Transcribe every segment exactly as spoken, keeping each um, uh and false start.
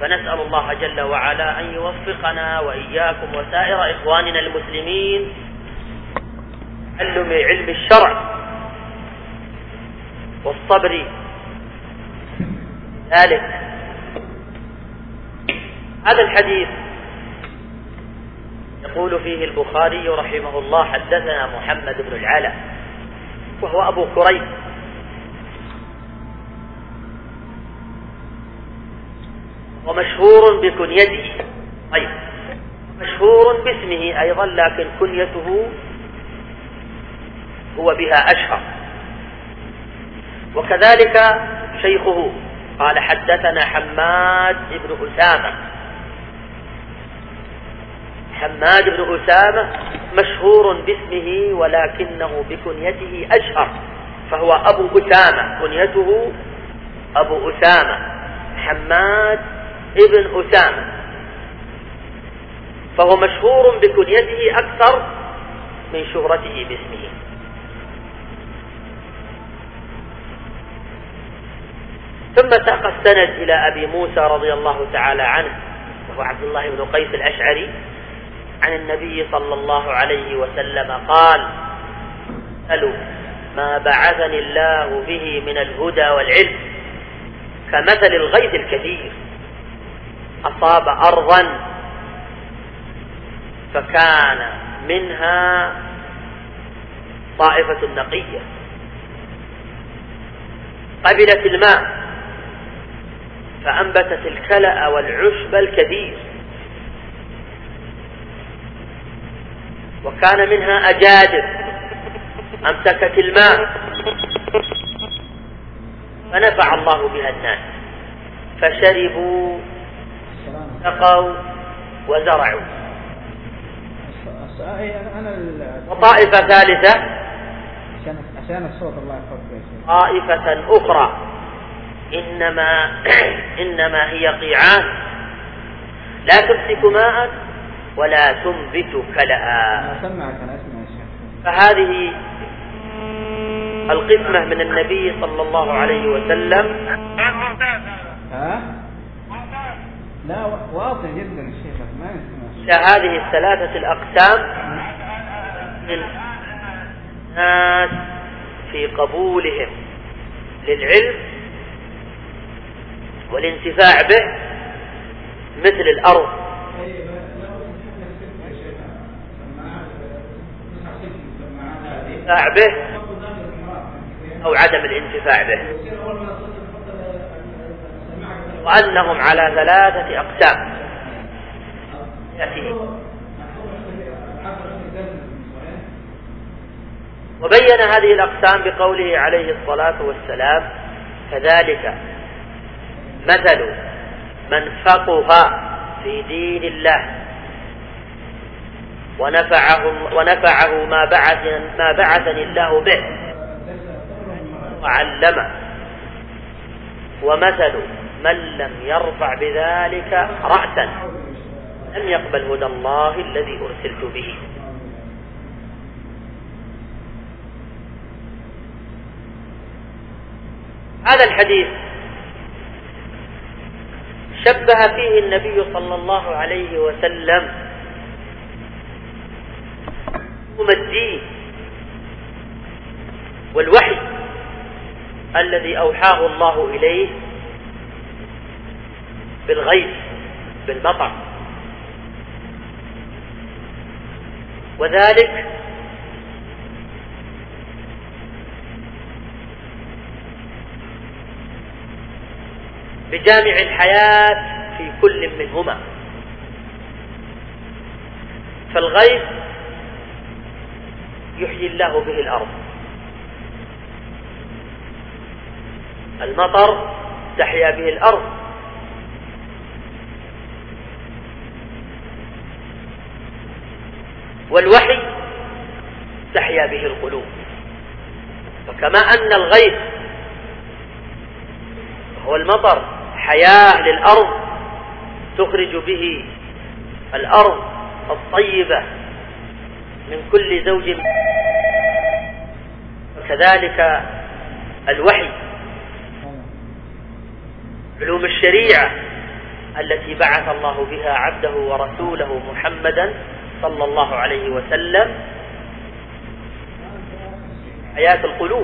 فنسأل الله جل وعلا أن يوفقنا وإياكم وسائر إخواننا المسلمين تعلم علم الشرع والصبر ذلك. هذا الحديث يقول فيه البخاري رحمه الله: حدثنا محمد بن العلاء وهو أبو كريب، ومشهور بكنيته، أي مشهور باسمه أيضا، لكن كنيته هو بها أشهر. وكذلك شيخه قال: حدثنا حماد بن أسامة. حماد بن أسامة مشهور باسمه ولكنه بكنيته أشهر، فهو أبو أسامة، كنيته أبو أسامة، حماد ابن أسامة، فهو مشهور بكنيته أكثر من شهرته باسمه. ثم ساق السند إلى أبي موسى رضي الله تعالى عنه، وهو عبد الله بن قيس الأشعري، عن النبي صلى الله عليه وسلم قال: مثل ما بعثني الله به من الهدى والعلم كمثل الغيث الكثير أصاب أرضا فكان منها طائفة نقية قبلت الماء فأنبتت الكلأ والعشب الكثير، وكان منها أجادب أمسكت الماء فنفع الله بها الناس فشربوا سقوا وزرعوا. وطائفة ثالثة طائفة أخرى إنما إنما هي قيعان لا تمسك ماء ولا تنبت كلأ. فهذه القسمة من النبي صلى الله عليه وسلم ها؟ لا واضح جدا الشيخ ما يسمع. هذه الثلاثة الأقسام من الناس في قبولهم للعلم والانتفاع به مثل الأرض الانتفاع به أو عدم الانتفاع به، وأنهم على ثلاثة أقسام يأتي. وبين هذه الأقسام بقوله عليه الصلاة والسلام: كذلك مثل من فقه في دين الله ونفعه, ونفعه ما بعث ما بعثني الله به وعلمه، ومثل من لم يرفع بذلك رأسا لم يقبل هدى الله الذي أرسلت به. هذا الحديث شبه فيه النبي صلى الله عليه وسلم علوم الدين والوحي الذي أوحاه الله إليه بالغيث بالمطر، وذلك بجامع الحياة في كل منهما. فالغيث يحيي الله به الأرض، المطر تحيا به الأرض، والوحي تحيا به القلوب. فكما أن الغيث هو المطر حياة للأرض تخرج به الأرض الطيبة من كل زوج، وكذلك الوحي علوم الشريعة التي بعث الله بها عبده ورسوله محمدا صلى الله عليه وسلم حياة القلوب.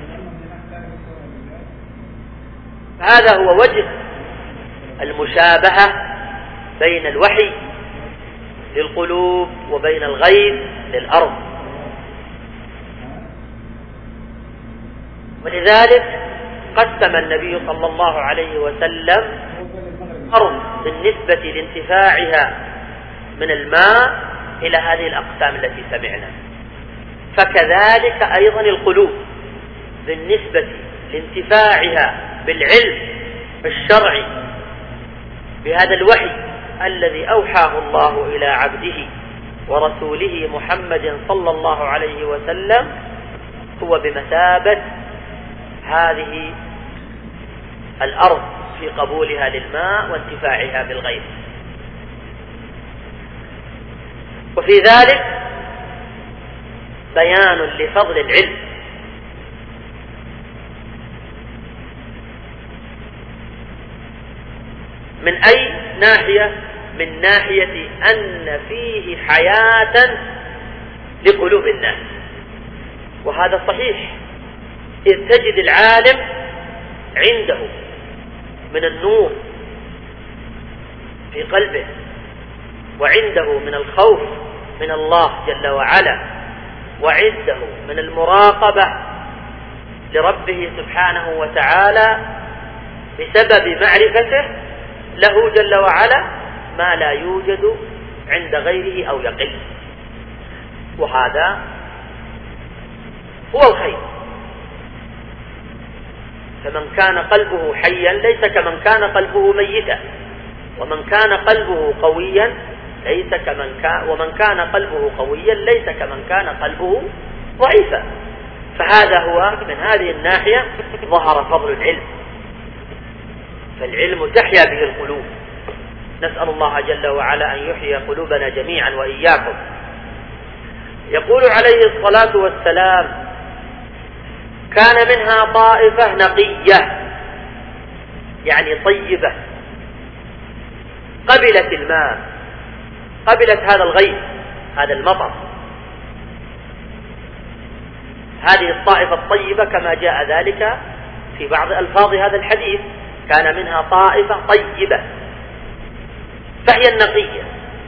هذا هو وجه المشابهة بين الوحي للقلوب وبين الغيب للأرض. ولذلك قسم النبي صلى الله عليه وسلم الأرض بالنسبة لانتفاعها من الماء إلى هذه الأقسام التي سمعنا، فكذلك أيضا القلوب بالنسبة لانتفاعها بالعلم الشرعي بهذا الوحي الذي أوحاه الله إلى عبده ورسوله محمد صلى الله عليه وسلم هو بمثابة هذه الأرض في قبولها للماء وانتفاعها بالغيب. وفي ذلك بيان لفضل العلم، من أي ناحية؟ من ناحية أن فيه حياة لقلوب الناس، وهذا صحيح، إذ تجد العالم عنده من النور في قلبه، وعنده من الخوف من الله جل وعلا، وعنده من المراقبة لربه سبحانه وتعالى بسبب معرفته له جل وعلا ما لا يوجد عند غيره أو يقل، وهذا هو الخير. فمن كان قلبه حيا ليس كمن كان قلبه ميتا، ومن كان قلبه قويا ليس كمن كان ومن كان قلبه قويا ليس كمن كان قلبه ضعيفا. فهذا هو من هذه الناحية ظهر فضل العلم، فالعلم تحيا به القلوب. نسأل الله جل وعلا أن يحيي قلوبنا جميعا وإياكم. يقول عليه الصلاة والسلام: كان منها طائفة نقية، يعني طيبة، قبلت الماء، قبلت هذا الغيث، هذا المطر. هذه الطائفة الطيبة كما جاء ذلك في بعض ألفاظ هذا الحديث: كان منها طائفة طيبة، فهي النقية،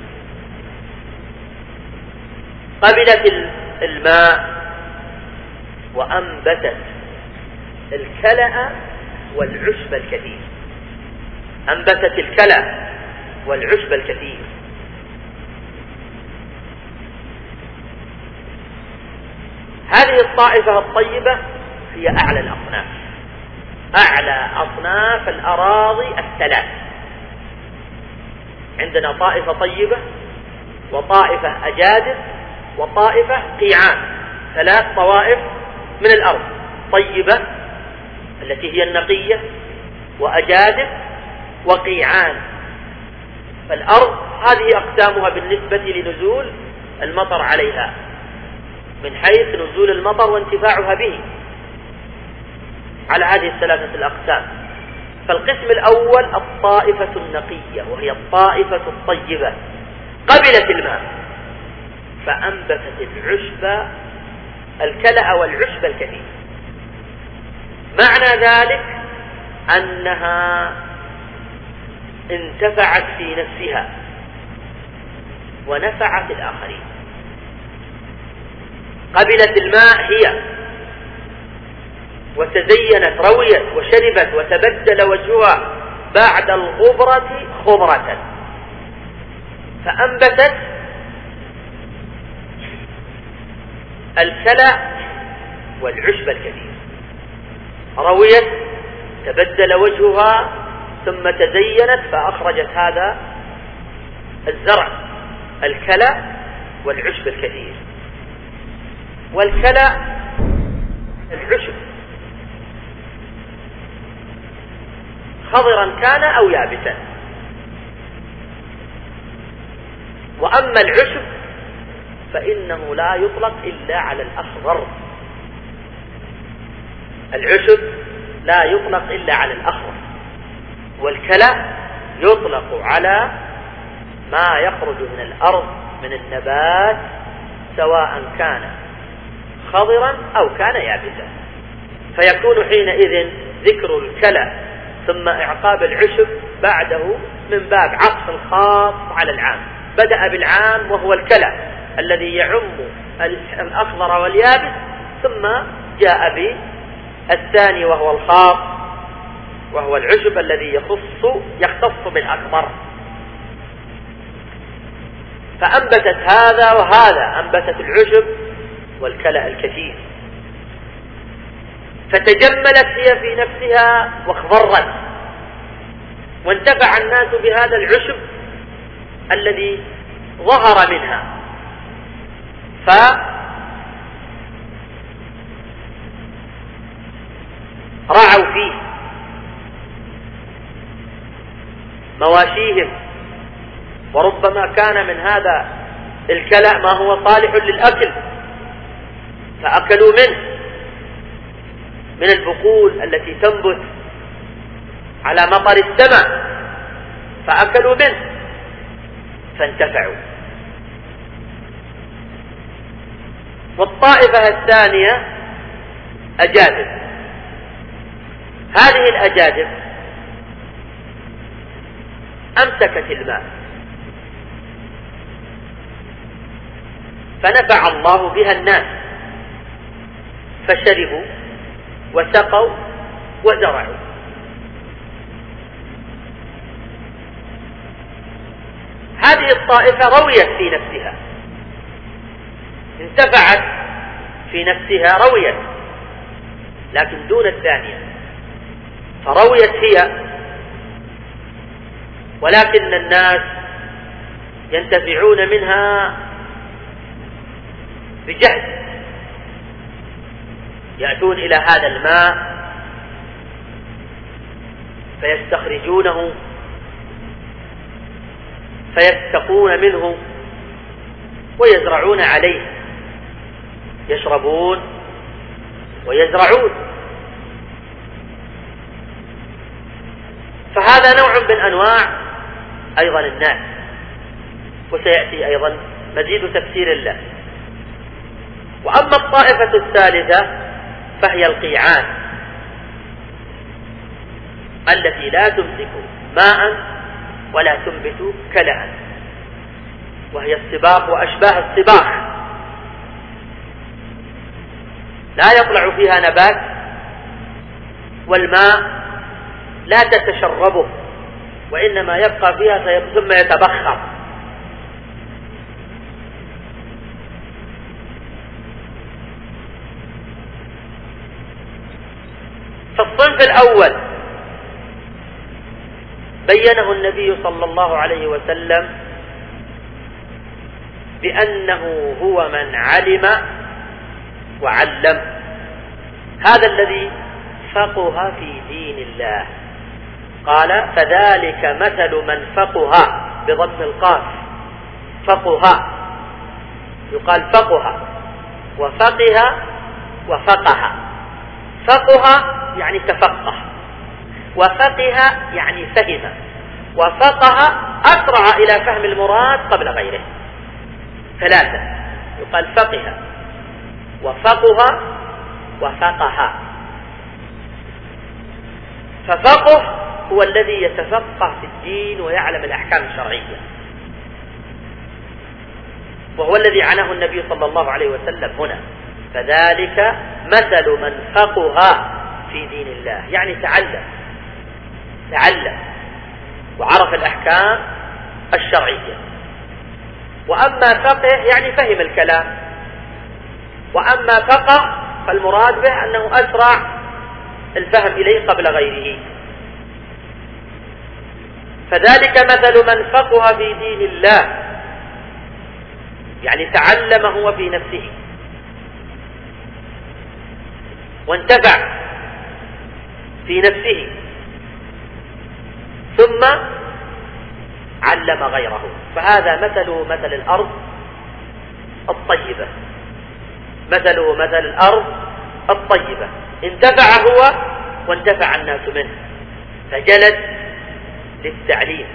قبلت الماء وأنبتت الكلأ والعشب الكثير. أنبتت الكلأ والعشب الكثير. هذه الطائفة الطيبة هي أعلى الأصناف، أعلى أصناف الأراضي الثلاث. عندنا طائفة طيبة، وطائفة أجادب، وطائفة قيعان، ثلاث طوائف من الأرض: طيبة التي هي النقية، وأجادب، وقيعان. فالأرض هذه أقسامها بالنسبة لنزول المطر عليها، من حيث نزول المطر وانتفاعها به، على هذه الثلاثة الأقسام. فالقسم الأول الطائفة النقية، وهي الطائفة الطيبة، قبلت الماء فأنبتت العشب، الكلأ والعشب الكثير. معنى ذلك أنها انتفعت في نفسها ونفعت الآخرين. قبلت الماء هي، وتزينت، رويت وشربت، وتبدل وجهها بعد الغبرة خضرة، فأنبتت الكلأ والعشب الكثير. رويت، تبدل وجهها، ثم تزينت فأخرجت هذا الزرع، الكلأ والعشب الكثير. والكلأ العشب خضرا كان أو يابسا. وأما العشب فإنه لا يطلق إلا على الأخضر. العشب لا يطلق إلا على الأخضر، والكلأ يطلق على ما يخرج من الأرض من النبات سواء كان خضرا أو كان يابسا، فيكون حينئذ ذكر الكلى ثم إعقاب العشب بعده من باب عطف الخاص على العام. بدأ بالعام وهو الكلى الذي يعم الأخضر واليابس، ثم جاء بالثاني وهو الخاص وهو العشب الذي يخص يختص بالأخضر. فأنبتت هذا وهذا، أنبتت العشب والكلى الكثير، فتجملت هي في نفسها واخضرت، وانتفع الناس بهذا العشب الذي ظهر منها، فرعوا فيه مواشيهم، وربما كان من هذا الكلأ ما هو صالح للأكل فأكلوا منه من البقول التي تنبت على مطر السماء، فأكلوا منه فانتفعوا. والطائفة الثانية أجادب. هذه الأجادب أمسكت الماء فنفع الله بها الناس، فشربوا وسقوا وزرعوا. هذه الطائفة رويت في نفسها، انتفعت في نفسها، رويت، لكن دون الثانية، فرويت هي، ولكن الناس ينتفعون منها بجهد، يأتون إلى هذا الماء فيستخرجونه فيستقون منه ويزرعون عليه، يشربون ويزرعون. فهذا نوع من أنواع أيضا الناس، وسيأتي أيضا مزيد تفسير له. وأما الطائفة الثالثة فهي القيعان التي لا تمسك ماء ولا تنبت كلأ، وهي الصباغ وأشباه الصباغ، لا يطلع فيها نبات، والماء لا تتشربه، وإنما يبقى فيها ثم يتبخر. فالصنف الأول بينه النبي صلى الله عليه وسلم بأنه هو من علم وعلم، هذا الذي فقه في دين الله. قال فذلك مثل من فقه بضم القاف، فقه، يقال فقه وفقه وفقه. فقه يعني تفقه، وفقه يعني فهم، وفقه أسرع إلى فهم المراد قبل غيره. ثلاثة، يقال فقه وفقه وفقه. ففقه هو الذي يتفقه في الدين ويعلم الأحكام الشرعية، وهو الذي عناه النبي صلى الله عليه وسلم هنا، فذلك مثل من فقه في دين الله، يعني تعلم تعلم وعرف الأحكام الشرعية. وأما فقه يعني فهم الكلام، وأما فقه فالمراد به أنه أسرع الفهم إليه قبل غيره. فذلك مثل من فقه في دين الله، يعني تعلم هو في نفسه وانتفع في نفسه، ثم علم غيره. فهذا مثله مثل الأرض الطيبة، مثله مثل الأرض الطيبة، انتفع هو وانتفع الناس منه، فجلت للتعليم.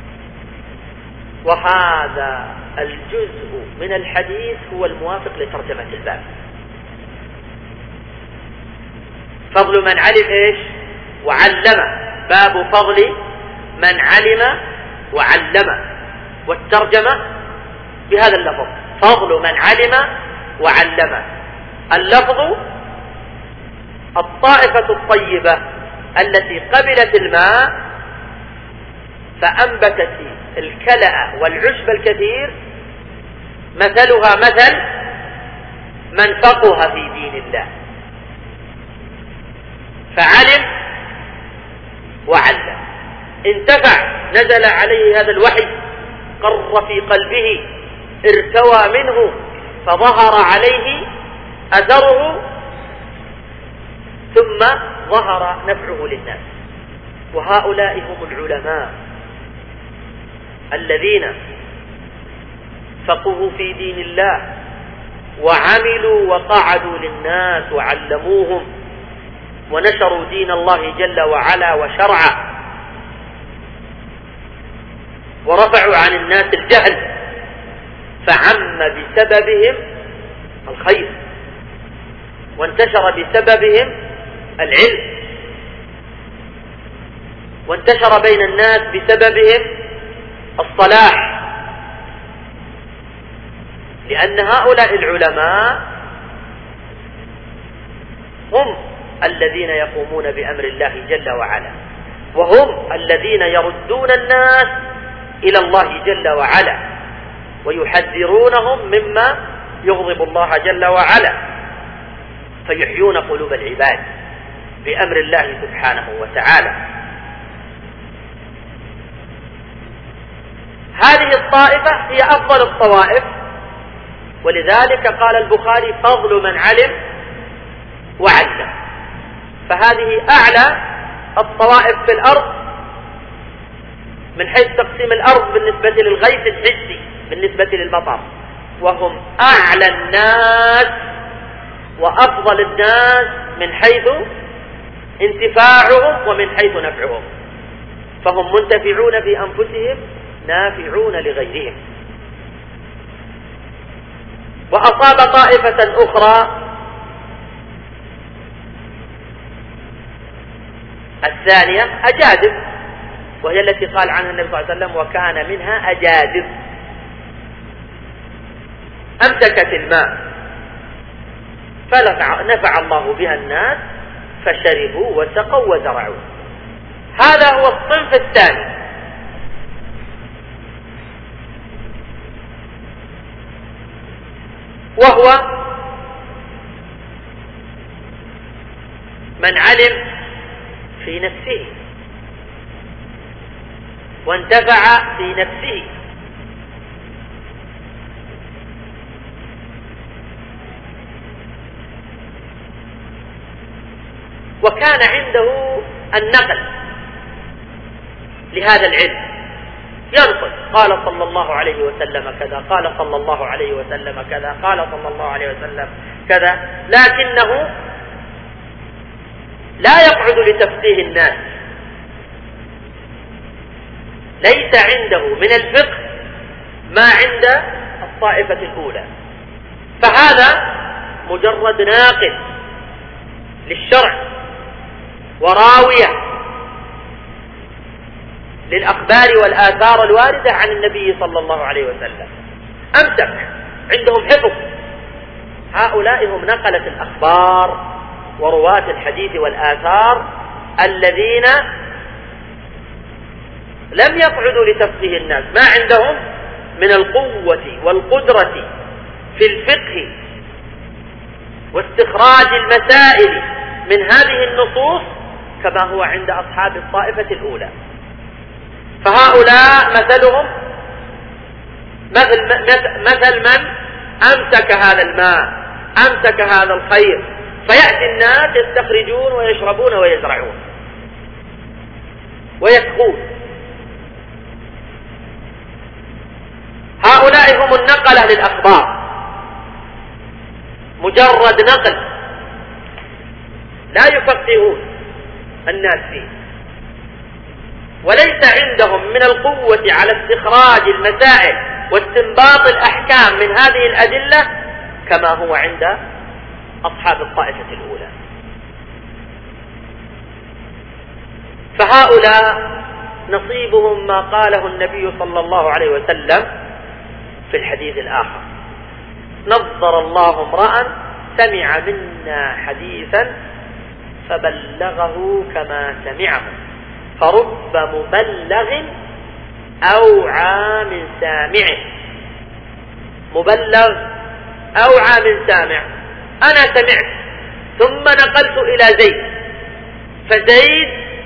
وهذا الجزء من الحديث هو الموافق لترجمة الباب. فضل من علم إيش؟ وعلم. باب فضل من علم وعلم، والترجمة بهذا اللفظ: فضل من علم وعلم. اللفظ الطائفة الطيبة التي قبلت الماء فأنبتت الكلأ والعشب الكثير، مثلها مثل من فقه في دين الله، فعلم وعلم، انتفع، نزل عليه هذا الوحي، قر في قلبه، ارتوى منه، فظهر عليه أثره، ثم ظهر نفعه للناس. وهؤلاء هم العلماء الذين فقهوا في دين الله وعملوا وقعدوا للناس وعلموهم ونشروا دين الله جل وعلا وشرعه، ورفعوا عن الناس الجهل، فعم بسببهم الخير، وانتشر بسببهم العلم، وانتشر بين الناس بسببهم الصلاح. لأن هؤلاء العلماء هم الذين يقومون بأمر الله جل وعلا، وهم الذين يردون الناس إلى الله جل وعلا، ويحذرونهم مما يغضب الله جل وعلا، فيحيون قلوب العباد بأمر الله سبحانه وتعالى. هذه الطائفة هي أفضل الطوائف، ولذلك قال البخاري: فضل من علم وعلم. فهذه أعلى الطوائف في الأرض من حيث تقسيم الأرض بالنسبة للغيث الحسي، بالنسبة للمطر، وهم أعلى الناس وأفضل الناس من حيث انتفاعهم ومن حيث نفعهم، فهم منتفعون في أنفسهم نافعون لغيرهم. وأصاب طائفة أخرى الثانية أجادب، وهي التي قال عنها النبي صلى الله عليه وسلم: وكان منها أجادب، أمسكت الماء فنفع الله بها الناس فشربوا وسقوا وزرعوا. هذا هو الصنف الثاني. وهو من علم في نفسه وانتفع في نفسه، وكان عنده النقل لهذا العلم، ينقل: قال صلى الله عليه وسلم كذا، قال صلى الله عليه وسلم كذا، قال صلى الله عليه وسلم كذا، لكنه لا يقعد لتفقيه الناس، ليس عنده من الفقه ما عند الطائفة الأولى، فهذا مجرد ناقل للشرع وراوية للأخبار والآثار الواردة عن النبي صلى الله عليه وسلم، أمسك، عندهم حفظ. هؤلاء هم نقلة الأخبار ورواة الحديث والآثار الذين لم يقعدوا لتفقيه الناس، ما عندهم من القوة والقدرة في الفقه واستخراج المسائل من هذه النصوص كما هو عند أصحاب الطائفة الأولى. فهؤلاء مثلهم مثل, مثل من أمسك هذا الماء، أمسك هذا الخير، فيأتي الناس يستخرجون ويشربون ويزرعون ويسقون. هؤلاء هم النقلة للأخبار، مجرد نقل، لا يفقهون الناس فيه. وليس عندهم من القوة على استخراج المسائل واستنباط الأحكام من هذه الأدلة كما هو عند أصحاب الطائفة الأولى. فهؤلاء نصيبهم ما قاله النبي صلى الله عليه وسلم في الحديث الآخر: نظر الله امرأ سمع منا حديثا فبلغه كما سمعه فرب مبلغ أوعى من سامعه. مبلغ أوعى من سامع. أنا سمعت ثم نقلت إلى زيد، فزيد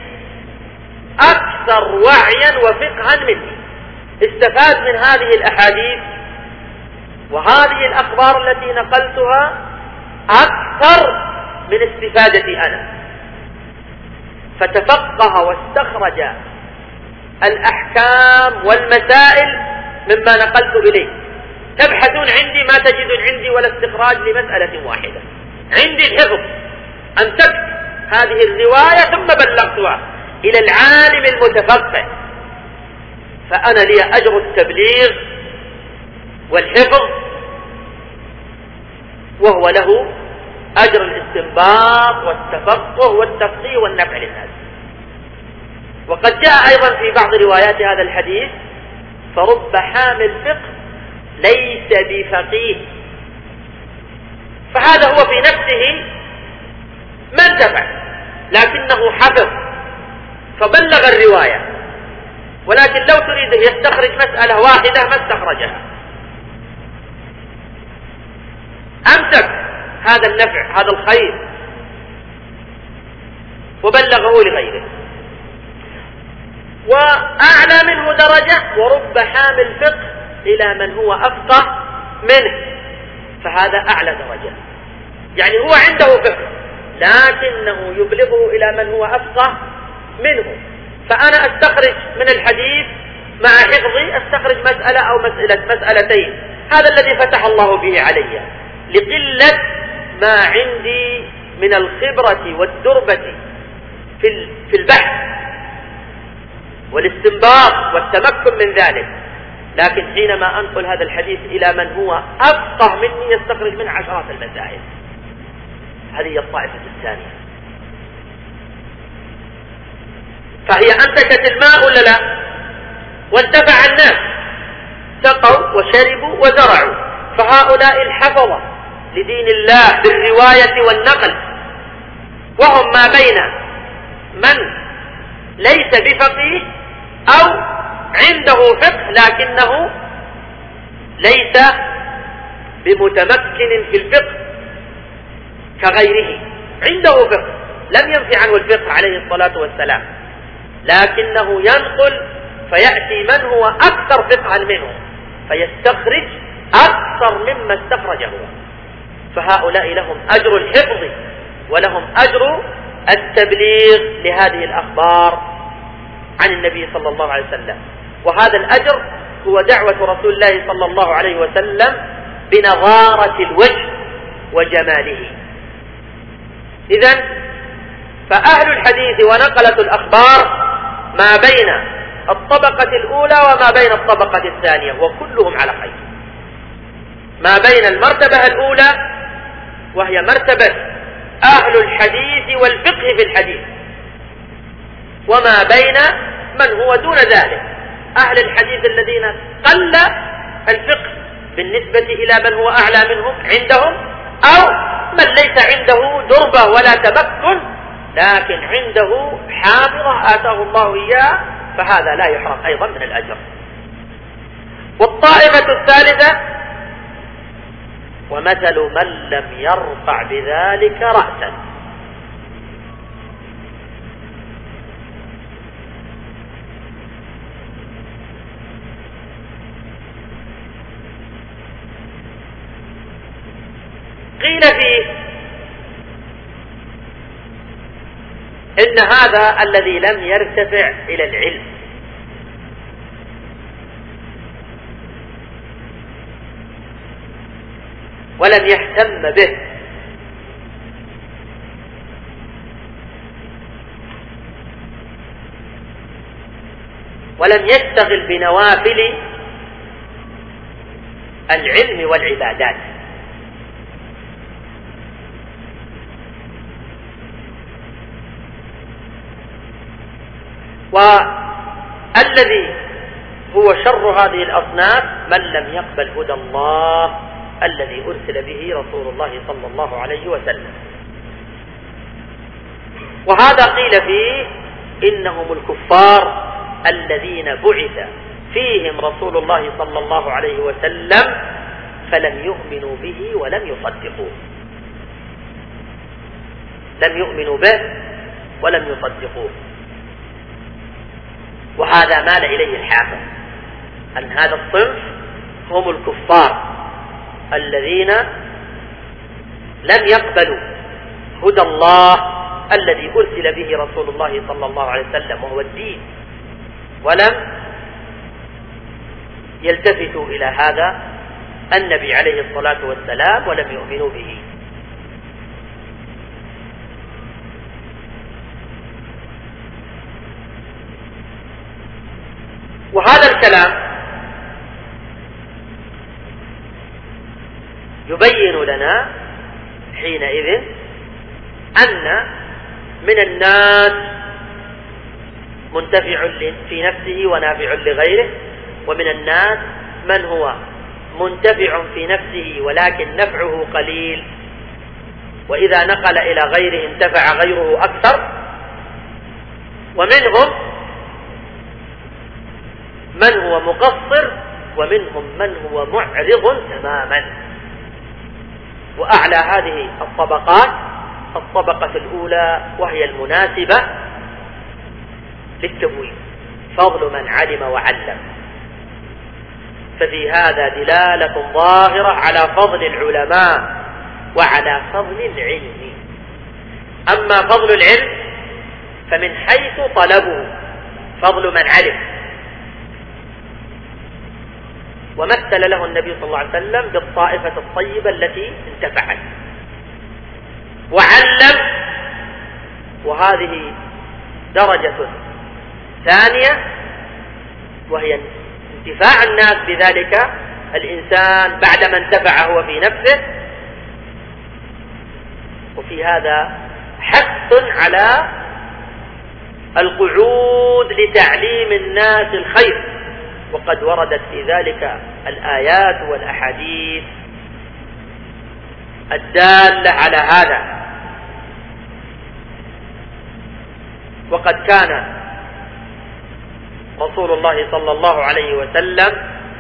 أكثر وعيا وفقها مني، استفاد من هذه الأحاديث وهذه الأخبار التي نقلتها أكثر من استفادتي أنا، فتفقه واستخرج الأحكام والمسائل مما نقلت إليه. تبحثون عندي ما تجدون عندي ولا استخراج لمسألة واحدة. عندي الحفظ، أمسكت هذه الرواية ثم بلغتها إلى العالم المتفقه، فأنا لي أجر التبليغ والحفظ، وهو له أجر الاستنباط والتفقه والتفقيه والنفع للناس. وقد جاء أيضا في بعض روايات هذا الحديث: فرب حامل فقه ليس بفقيه. فهذا هو في نفسه ما انتفع، لكنه حفظ فبلغ الرواية، ولكن لو تريد يستخرج مسألة واحدة ما استخرجها. أمسك هذا النفع هذا الخير وبلغه لغيره. وأعلى منه درجة: ورب حامل فقه إلى من هو أفقه منه. فهذا أعلى درجة، يعني هو عنده فقه لكنه يبلغه إلى من هو أفقه منه. فأنا أستخرج من الحديث مع حفظي أستخرج مسألة أو مسألة مسألتين، هذا الذي فتح الله به علي لقلة ما عندي من الخبرة والدربة في البحث والاستنباط والتمكن من ذلك. لكن حينما أنقل هذا الحديث إلى من هو أفقه مني يستخرج من عشرات المسائل. هذه هي الطائفة الثانية. فهي أمسكت الماء ولا لا؟ وانتفع الناس، سقوا وشربوا وزرعوا. فهؤلاء الحفظة لدين الله بالرواية والنقل، وهم ما بين من ليس بفقيه أو عنده فقه لكنه ليس بمتمكن في الفقه كغيره، عنده فقه لم ينفي عنه الفقه عليه الصلاة والسلام، لكنه ينقل فيأتي من هو أكثر فقها منه فيستخرج أكثر مما استخرجه. فهؤلاء لهم أجر الحفظ ولهم أجر التبليغ لهذه الأخبار عن النبي صلى الله عليه وسلم. وهذا الأجر هو دعوة رسول الله صلى الله عليه وسلم بنظارة الوجه وجماله. إذن فأهل الحديث ونقلة الأخبار ما بين الطبقة الأولى وما بين الطبقة الثانية، وكلهم على خير. ما بين المرتبة الأولى وهي مرتبة أهل الحديث والفقه في الحديث، وما بين من هو دون ذلك أهل الحديث الذين قل الفقه بالنسبة إلى من هو أعلى منهم عندهم، أو من ليس عنده دربة ولا تمكن لكن عنده حافظة آتاه الله إياه، فهذا لا يحرم أيضا من الأجر. والطائفة الثالثة: ومثل من لم يرفع بذلك رأسا. قيل فيه إن هذا الذي لم يرتفع إلى العلم، ولم يهتم به، ولم يشتغل بنوافل العلم والعبادات. والذي هو شر هذه الأصناف من لم يقبل هدى الله الذي أرسل به رسول الله صلى الله عليه وسلم. وهذا قيل فيه إنهم الكفار الذين بعث فيهم رسول الله صلى الله عليه وسلم فلم يؤمنوا به ولم يصدقوه، لم يؤمنوا به ولم يصدقوه. وهذا مال إليه الحافظ أن هذا الصنف هم الكفار الذين لم يقبلوا هدى الله الذي أرسل به رسول الله صلى الله عليه وسلم وهو الدين، ولم يلتفتوا إلى هذا النبي عليه الصلاة والسلام ولم يؤمنوا به. وهذا الكلام يبين لنا حينئذ أن من الناس منتفع في نفسه ونافع لغيره، ومن الناس من هو منتفع في نفسه ولكن نفعه قليل، وإذا نقل إلى غيره انتفع غيره أكثر. ومنهم من هو مقصر، ومنهم من هو معرض تماما. وأعلى هذه الطبقات الطبقة الأولى وهي المناسبة للتبويب، فضل من علم وعلم. ففي هذا دلالة ظاهرة على فضل العلماء وعلى فضل العلم. أما فضل العلم فمن حيث طلبه فضل من علم، ومثل له النبي صلى الله عليه وسلم بالطائفة الطيبة التي انتفعت. وعلم، وهذه درجة ثانية وهي انتفاع الناس بذلك الإنسان بعدما انتفع هو في نفسه. وفي هذا حث على القعود لتعليم الناس الخير، وقد وردت في ذلك الآيات والأحاديث الدالة على هذا. وقد كان رسول الله صلى الله عليه وسلم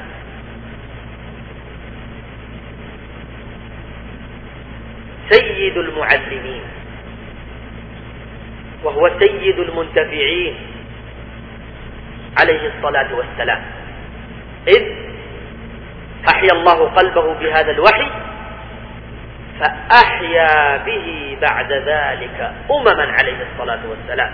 سيد المعلمين وهو سيد المنتفعين عليه الصلاة والسلام، إذ أحيا الله قلبه بهذا الوحي فأحيا به بعد ذلك أمما عليه الصلاة والسلام.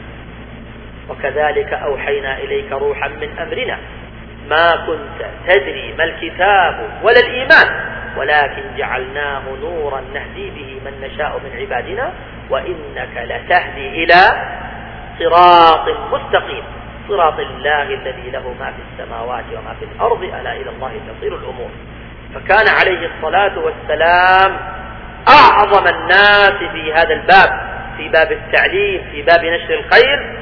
وكذلك أوحينا إليك روحا من أمرنا ما كنت تدري ما الكتاب ولا الإيمان ولكن جعلناه نورا نهدي به من نشاء من عبادنا وإنك لتهدي إلى صراط مستقيم صراط الله الذي له ما في السماوات وما في الأرض ألا إلى الله تصير الأمور. فكان عليه الصلاة والسلام أعظم الناس في هذا الباب، في باب التعليم، في باب نشر الخير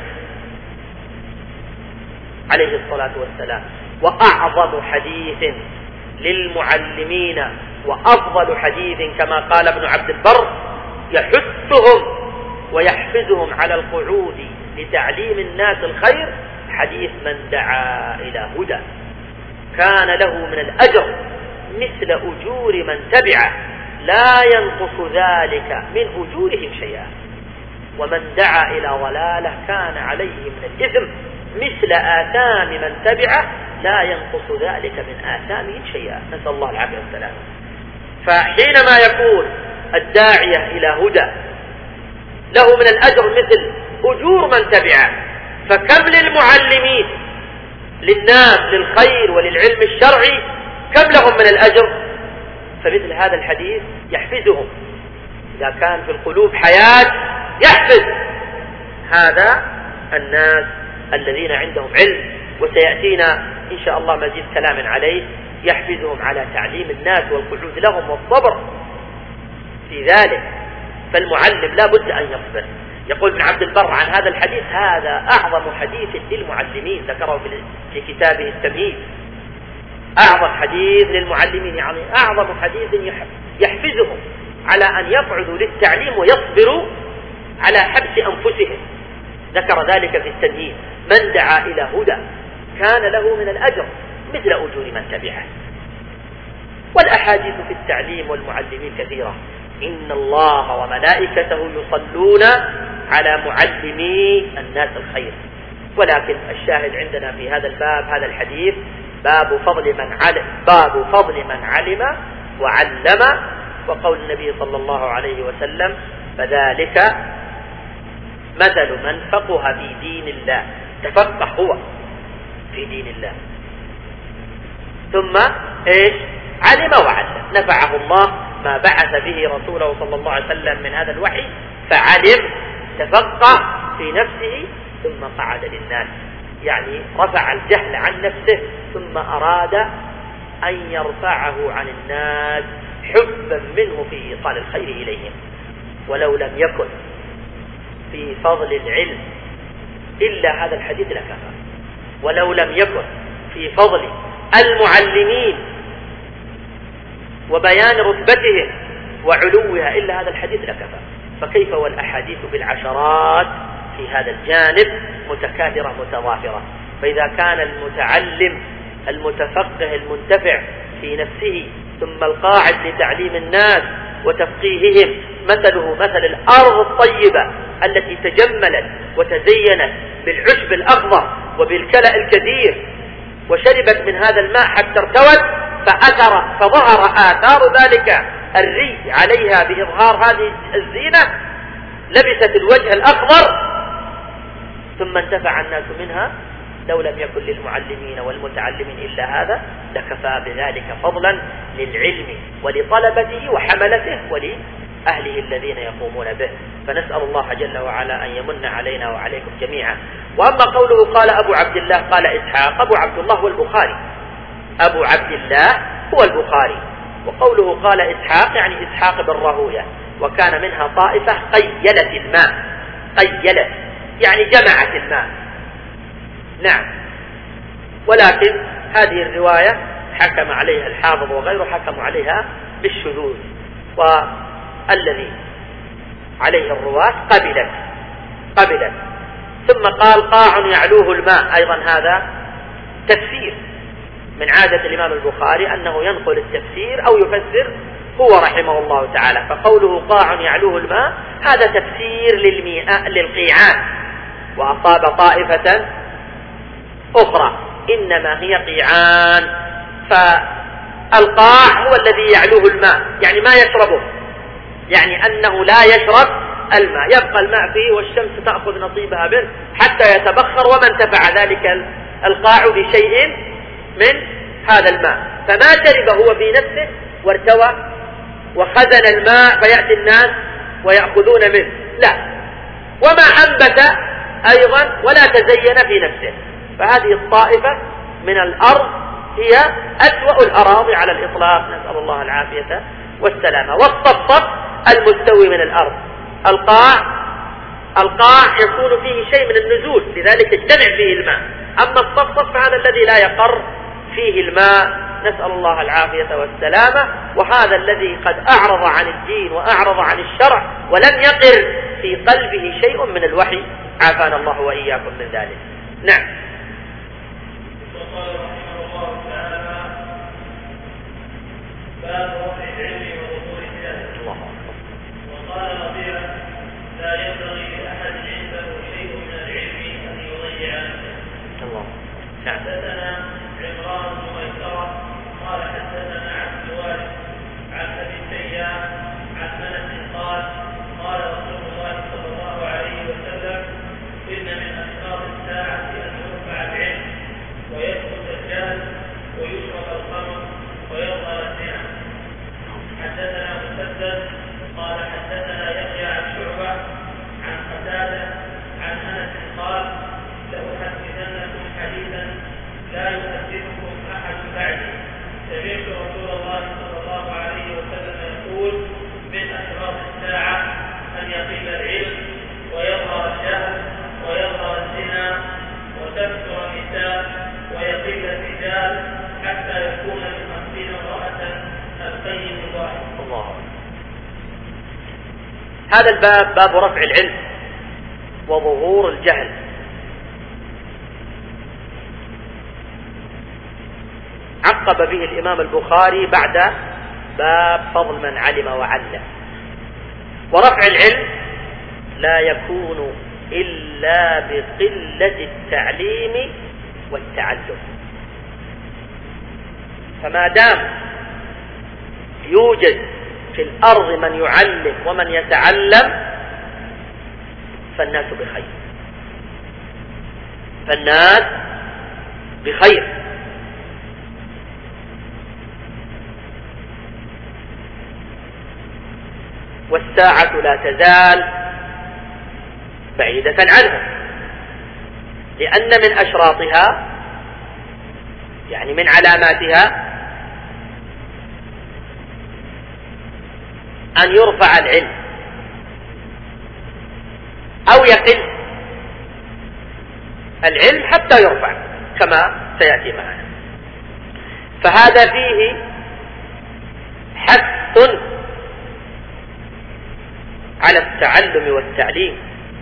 عليه الصلاة والسلام. وأعظم حديث للمعلمين وأفضل حديث كما قال ابن عبد البر يحثهم ويحفزهم على القعود لتعليم الناس الخير حديث من دعا إلى هدى كان له من الأجر مثل أجور من تبعه لا ينقص ذلك من أجورهم شيئا، ومن دعا إلى ضلالة كان عليه من الإثم مثل آثام من تبعه لا ينقص ذلك من آثامهم شيئا، نسأل الله العافية والسلام. فحينما يكون الداعية إلى هدى له من الأجر مثل أجور من تبعه، فكم للمعلمين للناس للخير وللعلم الشرعي كم لهم من الأجر؟ فمثل هذا الحديث يحفزهم، إذا كان في القلوب حياة يحفز هذا الناس الذين عندهم علم وسيأتينا إن شاء الله مزيد كلام عليه، يحفزهم على تعليم الناس والقعود لهم والصبر في ذلك. فالمعلم لا بد أن يصبر. يقول ابن عبد البر عن هذا الحديث: هذا أعظم حديث للمعلمين، ذكره في كتابه التمهيد. أعظم حديث للمعلمين يعني أعظم حديث يحفزهم على أن يقعدوا للتعليم ويصبروا على حبس أنفسهم. ذكر ذلك في التمهيد: من دعا إلى هدى كان له من الأجر مثل أجور من تبعه. والأحاديث في التعليم والمعلمين كثيرة. إن الله وملائكته يصلون على معلمي الناس الخير. ولكن الشاهد عندنا في هذا الباب هذا الحديث باب فضل من علم باب فضل من علم وعلم، وقول النبي صلى الله عليه وسلم: فذلك مثل من فقه في دين الله. تفقه هو في دين الله ثم إيش؟ علم وعلم. نفعه الله ما بعث به رسوله صلى الله عليه وسلم من هذا الوحي، فعلم تفقه في نفسه ثم قعد للناس، يعني رفع الجهل عن نفسه ثم أراد أن يرفعه عن الناس حبا منه في إيصال الخير إليهم. ولو لم يكن في فضل العلم إلا هذا الحديث لكفى، ولو لم يكن في فضل المعلمين وبيان رتبتهم وعلوها إلا هذا الحديث لكفى. فكيف والأحاديث بالعشرات في هذا الجانب متكاثرة متضافرة؟ فإذا كان المتعلم المتفقه المنتفع في نفسه ثم القاعد لتعليم الناس وتفقيههم مثله مثل الأرض الطيبة التي تجملت وتزينت بالعشب الأخضر وبالكلأ الكثير وشربت من هذا الماء حتى ارتوت فأثر فظهر آثار ذلك الري عليها بإظهار هذه الزينة، لبست الوجه الأخضر ثم انتفع الناس منها. لو لم يكن للمعلمين والمتعلمين إلا هذا لكفى بذلك فضلا للعلم ولطلبته وحملته ولأهله الذين يقومون به. فنسأل الله جل وعلا أن يمن علينا وعليكم جميعا. وأما قوله قال أبو عبد الله قال إسحاق، أبو عبد الله هو البخاري، أبو عبد الله هو البخاري. وقوله قال إسحاق يعني إسحاق بن راهويه، وكان منها طائفة قيلت الماء، قيلت يعني جمعت الماء. نعم. ولكن هذه الرواية حكم عليها الحافظ وغيره حكم عليها بالشذوذ، والذي عليه الرواة قبلت قبلت ثم قال قاع يعلوه الماء، أيضا هذا تفسير من عادة الإمام البخاري أنه ينقل التفسير أو يفسر هو رحمه الله تعالى. فقوله قاع يعلوه الماء هذا تفسير للمياه للقيعان، وأصاب طائفة أخرى إنما هي قيعان. فالقاع هو الذي يعلوه الماء يعني ما يشربه، يعني أنه لا يشرب الماء، يبقى الماء فيه والشمس تأخذ نصيبها منه حتى يتبخر، وما انتفع ذلك القاع بشيء من هذا الماء. فما شرب هو في نفسه وارتوى وخزن الماء فيأتي الناس ويأخذون منه، لا، وما أنبت أيضا ولا تزين في نفسه. فهذه الطائفة من الأرض هي أسوأ الأراضي على الإطلاق، نسأل الله العافية والسلامة. والصفصف المستوي من الأرض. القاع القاع يكون فيه شيء من النزول لذلك يجتمع فيه الماء، أما الصفصف فهذا الذي لا يقر فيه الماء، نسأل الله العافية والسلامة. وهذا الذي قد أعرض عن الدين وأعرض عن الشرع ولم يقر في قلبه شيء من الوحي، عافانا الله وإياكم من ذلك. نعم. وقال رحمه الله تعالى باب رفع العلم وظهور الجهل. الله وقال ربيعه لا ينبغي لأحد عنده شيء من العلم أن يضيع نفسه. الله. نعم. حدثنا عمران بن ميسرة قال حدثنا عبد الوارث عن أبي التيام عن أنس قال قال رسول الله صلى الله عليه وسلم إن من أشراط الساعة أن حتى يكون من خمسين امرأة القيم الواحد. الله. هذا الباب باب رفع العلم وظهور الجهل. عقب به الإمام البخاري بعد باب فضل من علم وعلم. ورفع العلم لا يكون إلا بقلة التعليم والتعلم. فما دام يوجد في الأرض من يعلم ومن يتعلم فالناس بخير، فالناس بخير. والساعة لا تزال بعيدة عنها، لأن من أشراطها يعني من علاماتها أن يرفع العلم أو يقل العلم حتى يرفع كما سيأتي معنا. فهذا فيه حث على التعلم والتعليم.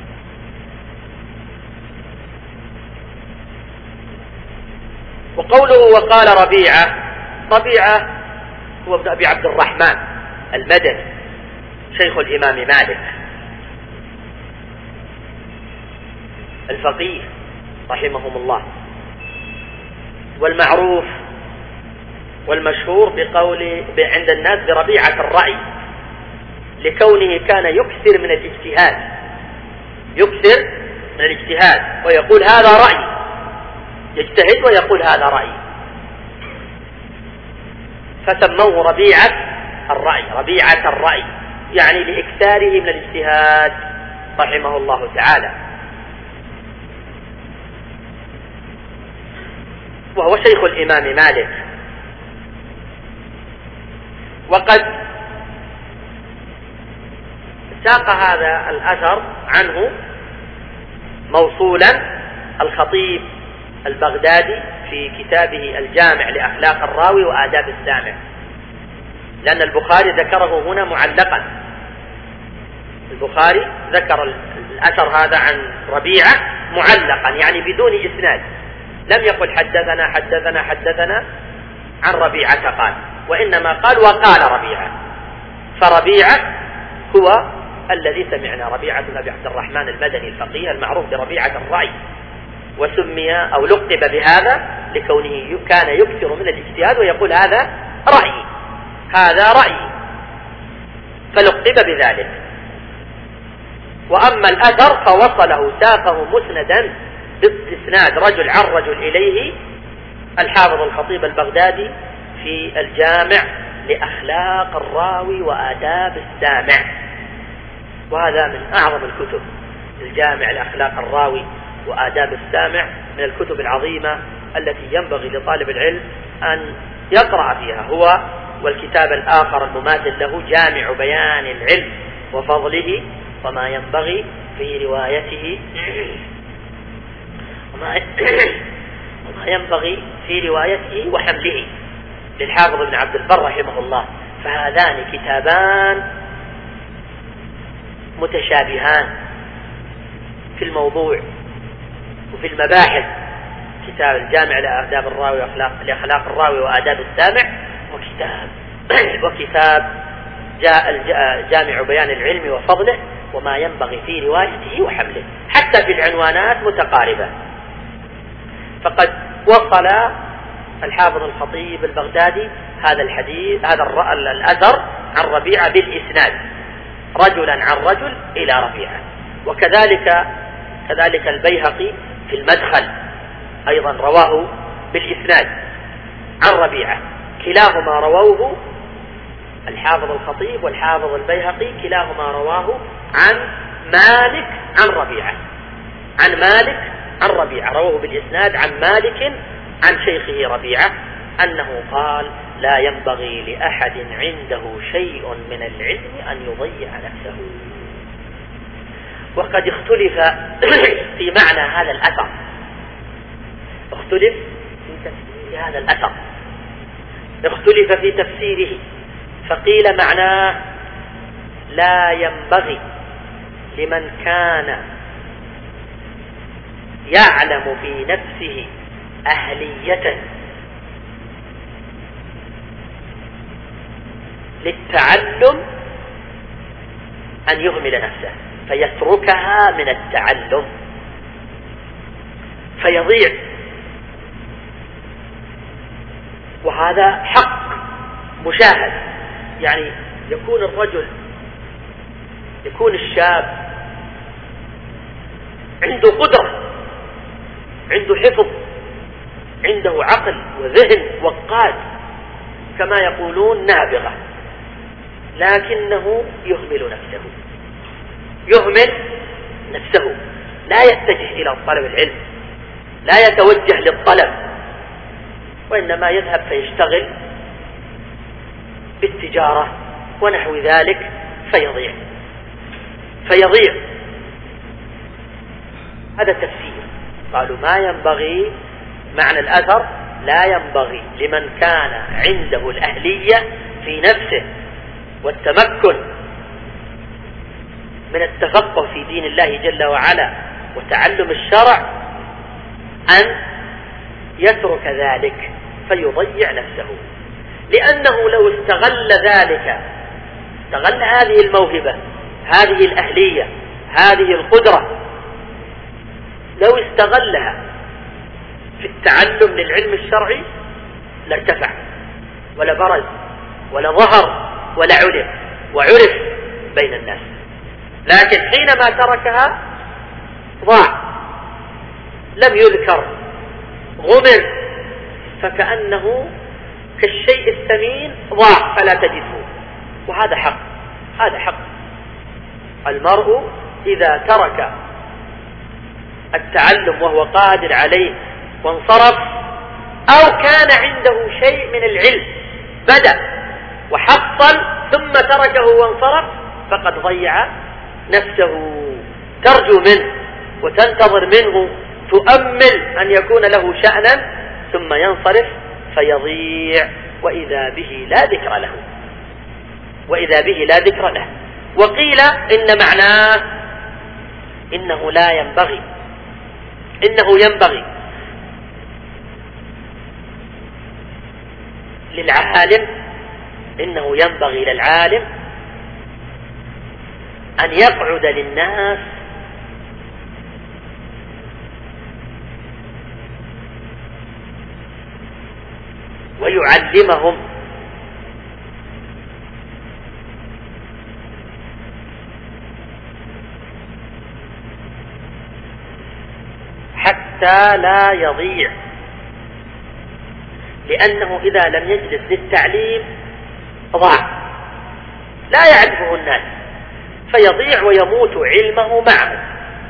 وقوله وقال ربيعة، ربيعة هو ابن أبي عبد الرحمن المدني شيخ الإمام مالك الفقيه رحمهم الله، والمعروف والمشهور بقول عند الناس بربيعة الرأي، لكونه كان يكثر من الاجتهاد، يكثر من الاجتهاد ويقول هذا رأي، يجتهد ويقول هذا رأي، فسموه ربيعة الرأي، ربيعة الرأي يعني لإكثاره من الاجتهاد رحمه الله تعالى. وهو شيخ الإمام مالك. وقد ساق هذا الأثر عنه موصولا الخطيب البغدادي في كتابه الجامع لأخلاق الراوي وآداب السامع، لأن البخاري ذكره هنا معلقا. البخاري ذكر الأثر هذا عن ربيعة معلقا يعني بدون إسناد، لم يقل حدثنا حدثنا حدثنا عن ربيعة قال، وإنما قال وقال ربيعة. فربيعة هو الذي سمعنا، ربيعة بن أبي عبد الرحمن المدني الفقيه المعروف بربيعة الرأي، وسمي أو لقب بهذا لكونه كان يكثر من الاجتهاد ويقول هذا رأيي، هذا رأيي، فلقب بذلك. وأما الأثر فوصله ساقه مسندا باستسناد رجل عن رجل إليه الحافظ الخطيب البغدادي في الجامع لأخلاق الراوي وآداب السامع، وهذا من أعظم الكتب، الجامع لأخلاق الراوي وآداب السامع، من الكتب العظيمة التي ينبغي لطالب العلم أن يقرأ فيها. هو والكتاب الآخر المماثل له جامع بيان العلم وفضله وما ينبغي في روايته وما ينبغي في روايته وحمله للحافظ ابن عبد البر رحمه الله. فهذان كتابان متشابهان في الموضوع وفي المباحث، كتاب الجامع لآداب الراوي وأخلاق لأخلاق الراوي وآداب السامع، وكتاب وكتاب جاء جامع بيان العلم وفضله وما ينبغي في روايته وحمله، حتى في العنوانات متقاربة. فقد وصل الحافظ الخطيب البغدادي هذا الحديث هذا الأثر عن ربيعة بالإسناد، رجلا عن رجل إلى ربيعة. وكذلك كذلك البيهقي في المدخل أيضا رواه بالإسناد عن ربيعة، كلاهما رواه الحافظ الخطيب والحافظ البيهقي كلاهما رواه عن مالك عن ربيعة، عن مالك عن ربيعة، رواه بالإسناد عن مالك عن شيخه ربيعة أنه قال لا ينبغي لأحد عنده شيء من العلم أن يضيع نفسه. وقد اختلف في معنى هذا الأثر، اختلف في تفسير هذا الأثر، اختلف في تفسيره، فقيل معناه لا ينبغي لمن كان يعلم في نفسه أهلية للتعلم أن يهمل نفسه فيتركها من التعلم فيضيع. وهذا حق مشاهد، يعني يكون الرجل يكون الشاب عنده قدرة، عنده حفظ، عنده عقل وذهن وقاد كما يقولون نابغة، لكنه يهمل نفسه يهمل نفسه لا يتجه إلى طلب العلم، لا يتوجه للطلب، وإنما يذهب فيشتغل بالتجارة ونحو ذلك فيضيع فيضيع هذا التفسير. قالوا ما ينبغي، معنى الأثر لا ينبغي لمن كان عنده الأهلية في نفسه والتمكن من التفقه في دين الله جل وعلا وتعلم الشرع أن يترك ذلك فيضيع نفسه، لأنه لو استغل ذلك، استغل هذه الموهبة، هذه الأهلية، هذه القدرة، لو استغلها في التعلم للعلم الشرعي لارتفع ولا برز ولا ظهر ولا علم وعرف بين الناس، لكن حينما تركها ضاع، لم يذكر، غمر، فكأنه كالشيء الثمين ضاع فلا تجده. وهذا حق، هذا حق. المرء إذا ترك التعلم وهو قادر عليه وانصرف، أو كان عنده شيء من العلم بدأ وحصل ثم تركه وانصرف، فقد ضيع نفسه. ترجو منه وتنتظر منه، تؤمل أن يكون له شأنا، ثم ينصرف فيضيع، وإذا به لا ذكر له وإذا به لا ذكر له. وقيل إن معناه إنه لا ينبغي إنه ينبغي للعالم إنه ينبغي للعالم أن يقعد للناس ويعلمهم حتى لا يضيع، لأنه إذا لم يجلس للتعليم ضاع، لا يعرفه الناس فيضيع ويموت علمه معه.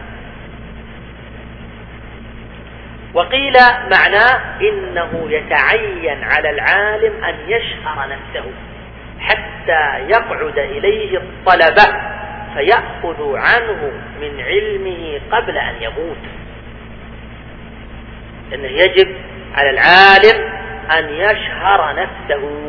وقيل معناه إنه يتعين على العالم أن يشهر نفسه حتى يقعد إليه الطلبة فيأخذ عنه من علمه قبل أن يموت. إنه يجب على العالم أن يشهر نفسه.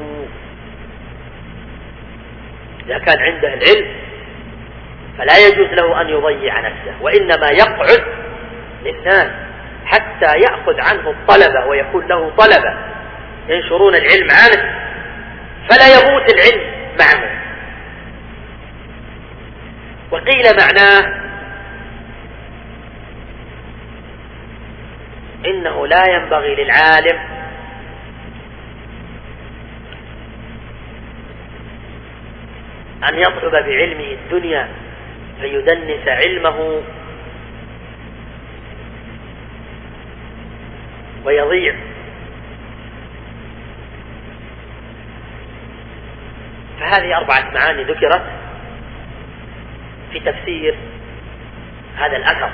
إذا كان عنده العلم فلا يجوز له أن يضيع نفسه، وإنما يقعد للناس حتى يأخذ عنه الطلبة ويكون له طلبة ينشرون العلم عنه، فلا يموت العلم معه. وقيل معناه إنه لا ينبغي للعالم أن يطلب بعلمه الدنيا فيدنس علمه ويضيع. فهذه أربعة معاني ذكرت في تفسير هذا الأثر.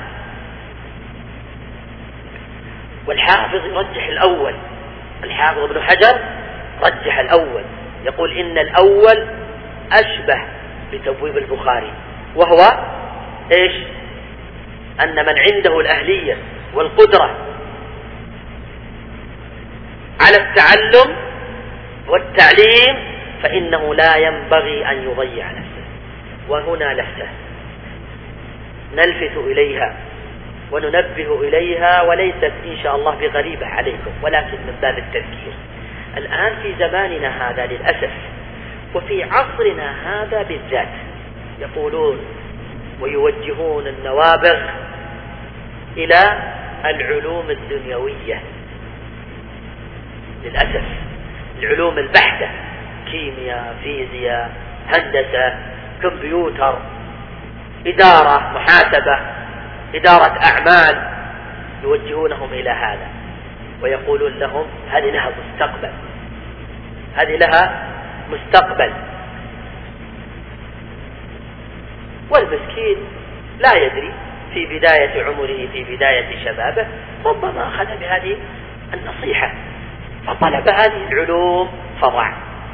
والحافظ يرجح الأول، الحافظ ابن حجر رجح الأول، يقول إن الأول أشبه بتبويب البخاري، وهو إيش؟ أن من عنده الأهلية والقدرة على التعلم والتعليم فإنه لا ينبغي أن يضيع نفسه. وهنا لفتة نلفت إليها وننبه إليها، وليست إن شاء الله بغريبة عليكم، ولكن من باب التذكير. الآن في زماننا هذا للأسف، وفي عصرنا هذا بالذات، يقولون ويوجهون النوابغ إلى العلوم الدنيوية. للأسف العلوم البحتة، كيمياء، فيزياء، هندسة، كمبيوتر، إدارة، محاسبة، إدارة أعمال، يوجهونهم إلى هذا ويقولون لهم هذه لها مستقبل، هذه لها مستقبل. والمسكين لا يدري في بداية عمره، في بداية شبابه، ربما أخذ بهذه النصيحة فطلب هذه العلوم فضع،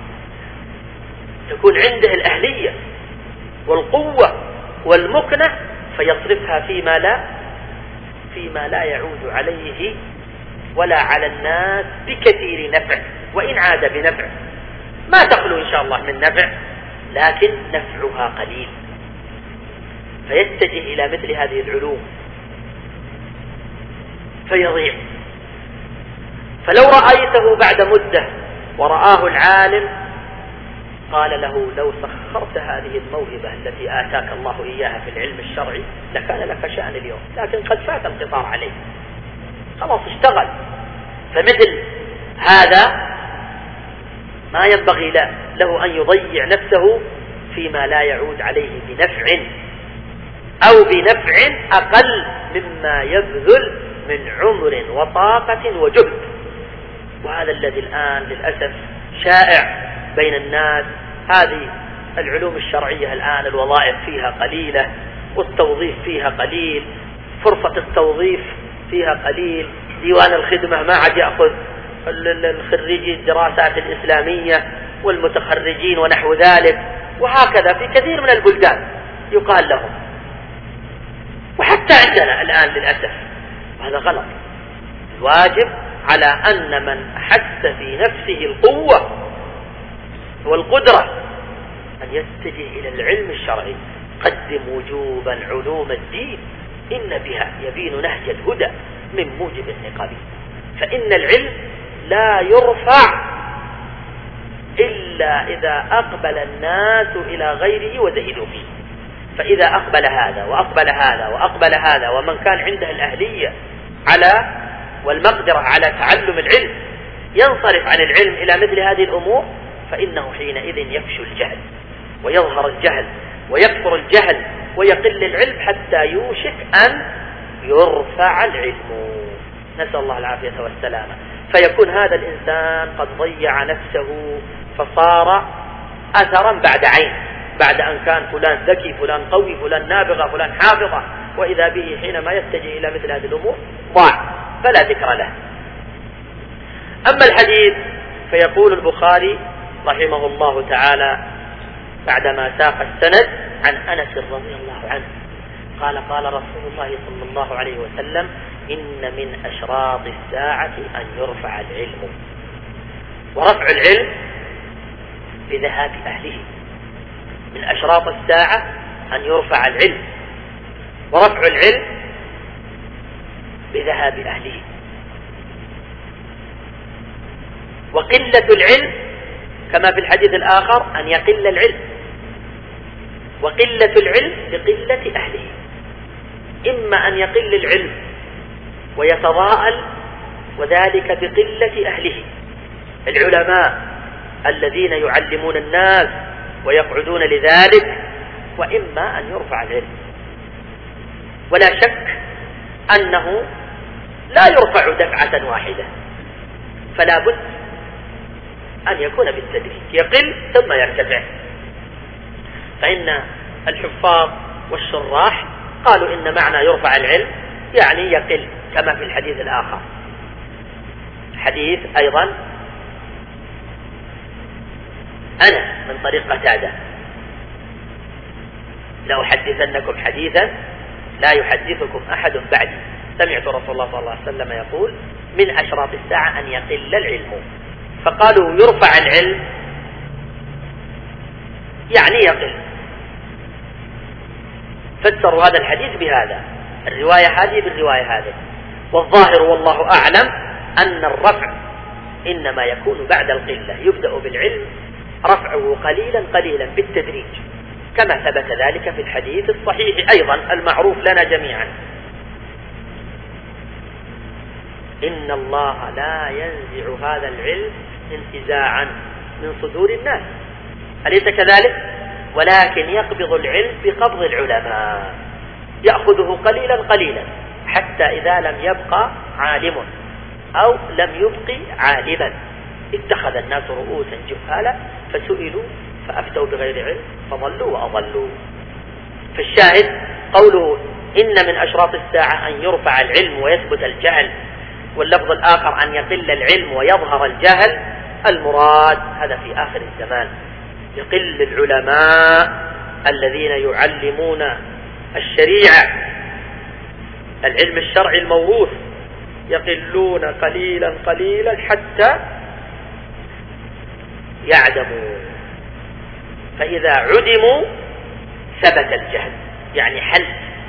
تكون عنده الأهلية والقوة والمكنة فيصرفها فيما لا فيما لا يعود عليه ولا على الناس بكثير نفع، وإن عاد بنفع ما تخلو إن شاء الله من نفع، لكن نفعها قليل، فيتجه إلى مثل هذه العلوم فيضيع. فلو رأيته بعد مدة ورآه العالم قال له لو سخرت هذه الموهبة التي آتاك الله إياها في العلم الشرعي لكان لك شأن اليوم، لكن قد فات القطار عليه، خلاص اشتغل. فمثل هذا ما ينبغي له أن يضيع نفسه فيما لا يعود عليه بنفع أو بنفع أقل مما يبذل من عمر وطاقة وجهد. وهذا الذي الآن للأسف شائع بين الناس. هذه العلوم الشرعية الآن الوظائف فيها قليلة، والتوظيف فيها قليل، فرصة التوظيف فيها قليل، ديوان الخدمة ما عاد يأخذ الخريجي الدراسات الإسلامية والمتخرجين ونحو ذلك، وهكذا في كثير من البلدان يقال لهم، وحتى عندنا الآن للأسف. وهذا غلط. الواجب على أن من أحس في نفسه القوة والقدرة أن يتجه إلى العلم الشرعي. قدم وجوبا علوم الدين إن بها يبين نهج الهدى من موجب النقاب. فإن العلم لا يرفع إلا إذا أقبل الناس إلى غيره وزهدوا فيه. فإذا أقبل هذا وأقبل هذا وأقبل هذا، ومن كان عنده الأهلية على والمقدرة على تعلم العلم ينصرف عن العلم إلى مثل هذه الأمور، فإنه حينئذ يفشو الجهل ويظهر الجهل ويكثر الجهل ويقل العلم حتى يوشك أن يرفع العلم. نسأل الله العافية والسلامة. فيكون هذا الإنسان قد ضيع نفسه فصار أثرا بعد عين، بعد أن كان فلان ذكي، فلان قوي، فلان نابغة، فلان حافظة، وإذا به حينما يتجه إلى مثل هذه الأمور ضاع فلا ذكر له. أما الحديث فيقول البخاري رحمه الله تعالى بعدما ساق السند عن أنس رضي الله عنه قال قال رسول الله صلى الله عليه وسلم إن من أشراط الساعة أن يرفع العلم. ورفع العلم بذهاب أهله. من أشراط الساعة أن يرفع العلم، ورفع العلم بذهاب أهله. وقلة العلم كما في الحديث الآخر أن يقل العلم، وقلة العلم بقلة أهله. إما أن يقل العلم ويتضاءل، وذلك بقلة أهله، العلماء الذين يعلمون الناس ويقعدون لذلك، وإما أن يرفع العلم. ولا شك أنه لا يرفع دفعة واحدة، فلا بد أن يكون بالتدريج، يقل ثم يرتفع. فإن الحفاظ والشراح قالوا إن معنى يرفع العلم يعني يقل، كما في الحديث الآخر. حديث أيضا أنا من طريق قتادة لأحدثنكم حديثا لا يحدثكم أحد بعدي، سمعت رسول الله صلى الله عليه وسلم يقول من أشراط الساعة أن يقل العلم. فقالوا يرفع العلم يعني يقل، فسروا هذا الحديث بهذا، الرواية هذه بالرواية هذه. والظاهر والله أعلم أن الرفع إنما يكون بعد القلة، يبدأ بالعلم رفعه قليلا قليلا بالتدريج، كما ثبت ذلك في الحديث الصحيح أيضا المعروف لنا جميعا: إن الله لا ينزع هذا العلم انتزاعا من صدور الناس، أليس كذلك؟ ولكن يقبض العلم بقبض العلماء، يأخذه قليلا قليلا حتى إذا لم يبقى عالم أو لم يبق عالما اتخذ الناس رؤوسا جهالا فسئلوا فأفتوا بغير علم فضلوا وأضلوا. فالشاهد قوله إن من أشراط الساعة أن يرفع العلم ويثبت الجهل، واللفظ الآخر أن يقل العلم ويظهر الجهل، المراد هذا في آخر الزمان، يقل العلماء الذين يعلمون الشريعة العلم الشرعي الموروث، يقلون قليلا قليلا حتى يعدموا، فإذا عدموا ثبت الجهل يعني حل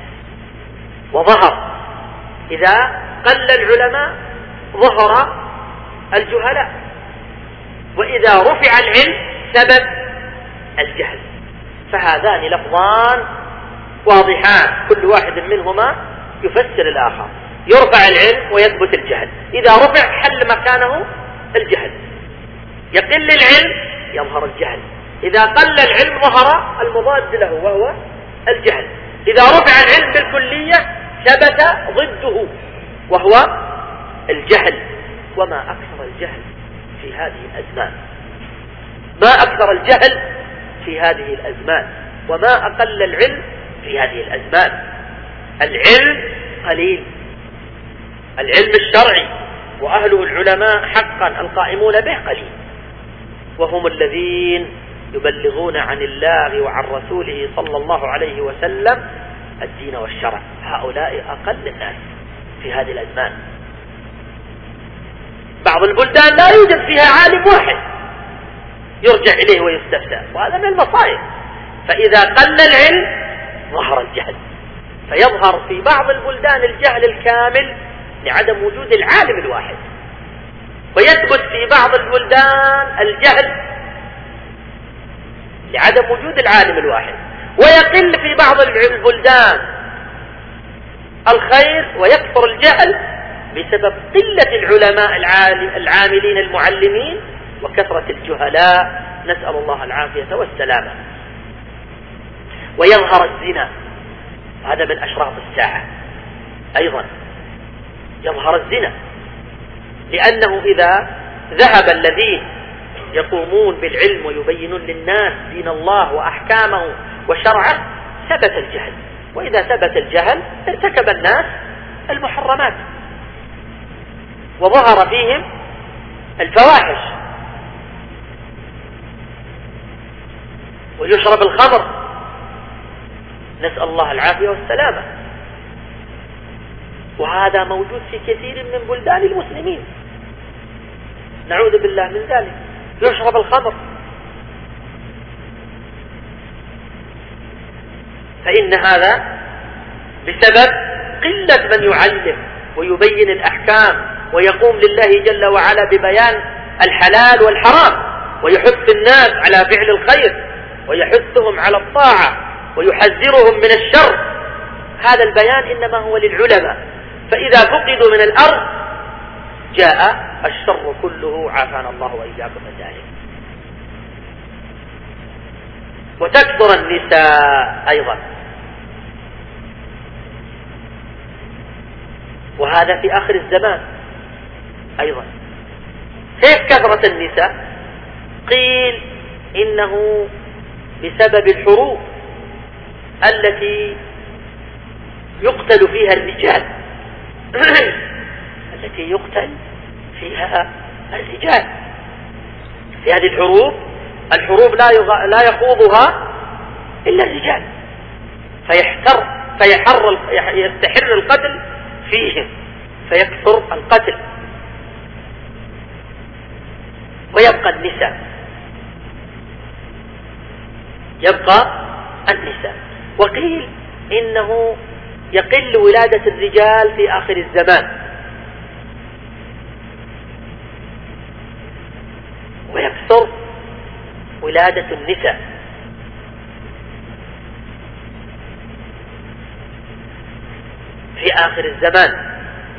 وظهر. إذا قل العلماء ظهر الجهلاء، وإذا رفع العلم ثبت الجهل. فهذان لفظان واضحان كل واحد منهما يفسر الآخر، يرفع العلم ويثبت الجهل، إذا رفع حل مكانه الجهل، يقل العلم يظهر الجهل، إذا قل العلم ظهر المضاد له وهو الجهل، إذا رفع العلم بالكلية ثبت ضده وهو الجهل. وما أكثر الجهل في هذه الأزمان، ما أكثر الجهل في هذه الأزمان، وما أقل العلم في هذه الأزمان. العلم قليل، العلم الشرعي وأهله العلماء حقا القائمون به قليل، وهم الذين يبلغون عن الله وعن رسوله صلى الله عليه وسلم الدين والشرع، هؤلاء أقل الناس في هذه الأزمان. بعض البلدان لا يوجد فيها عالم واحد يرجع إليه ويستفتى، وهذا من المصائب. فإذا قل العلم ظهر الجهل، فيظهر في بعض البلدان الجهل الكامل لعدم وجود العالم الواحد، ويثبت في بعض البلدان الجهل لعدم وجود العالم الواحد، ويقل في بعض البلدان الخير ويكثر الجهل بسبب قلة العلماء العاملين المعلمين وكثرة الجهلاء، نسأل الله العافية والسلامة. ويظهر الزنا، هذا من أشراط الساعة أيضا، يظهر الزنا، لأنه إذا ذهب الذين يقومون بالعلم ويبينون للناس دين الله وأحكامه وشرعه ثبت الجهل، وإذا ثبت الجهل ارتكب الناس المحرمات وظهر فيهم الفواحش، ويشرب الخمر، نسأل الله العافية والسلامة. وهذا موجود في كثير من بلدان المسلمين، نعوذ بالله من ذلك، يشرب الخمر. فإن هذا بسبب قلة من يعلم ويبين الأحكام ويقوم لله جل وعلا ببيان الحلال والحرام، ويحث الناس على فعل الخير ويحثهم على الطاعة ويحذرهم من الشر. هذا البيان إنما هو للعلماء، فإذا فقدوا من الأرض جاء الشر كله، عافانا الله وإياكم من ذلك. وتكثر النساء أيضا، وهذا في آخر الزمان أيضا. كيف كثرة النساء؟ قيل إنه بسبب الحروب التي يقتل فيها الرجال التي يقتل فيها الرجال في هذه الحروب. الحروب لا يغ... لا يخوضها إلا الرجال، فيحتر فيحر يستحر القتل فيهم، فيكثر القتل. ويبقى النساء، يبقى النساء. وقيل إنه يقل ولادة الرجال في آخر الزمان ويكثر ولادة النساء. في آخر الزمان،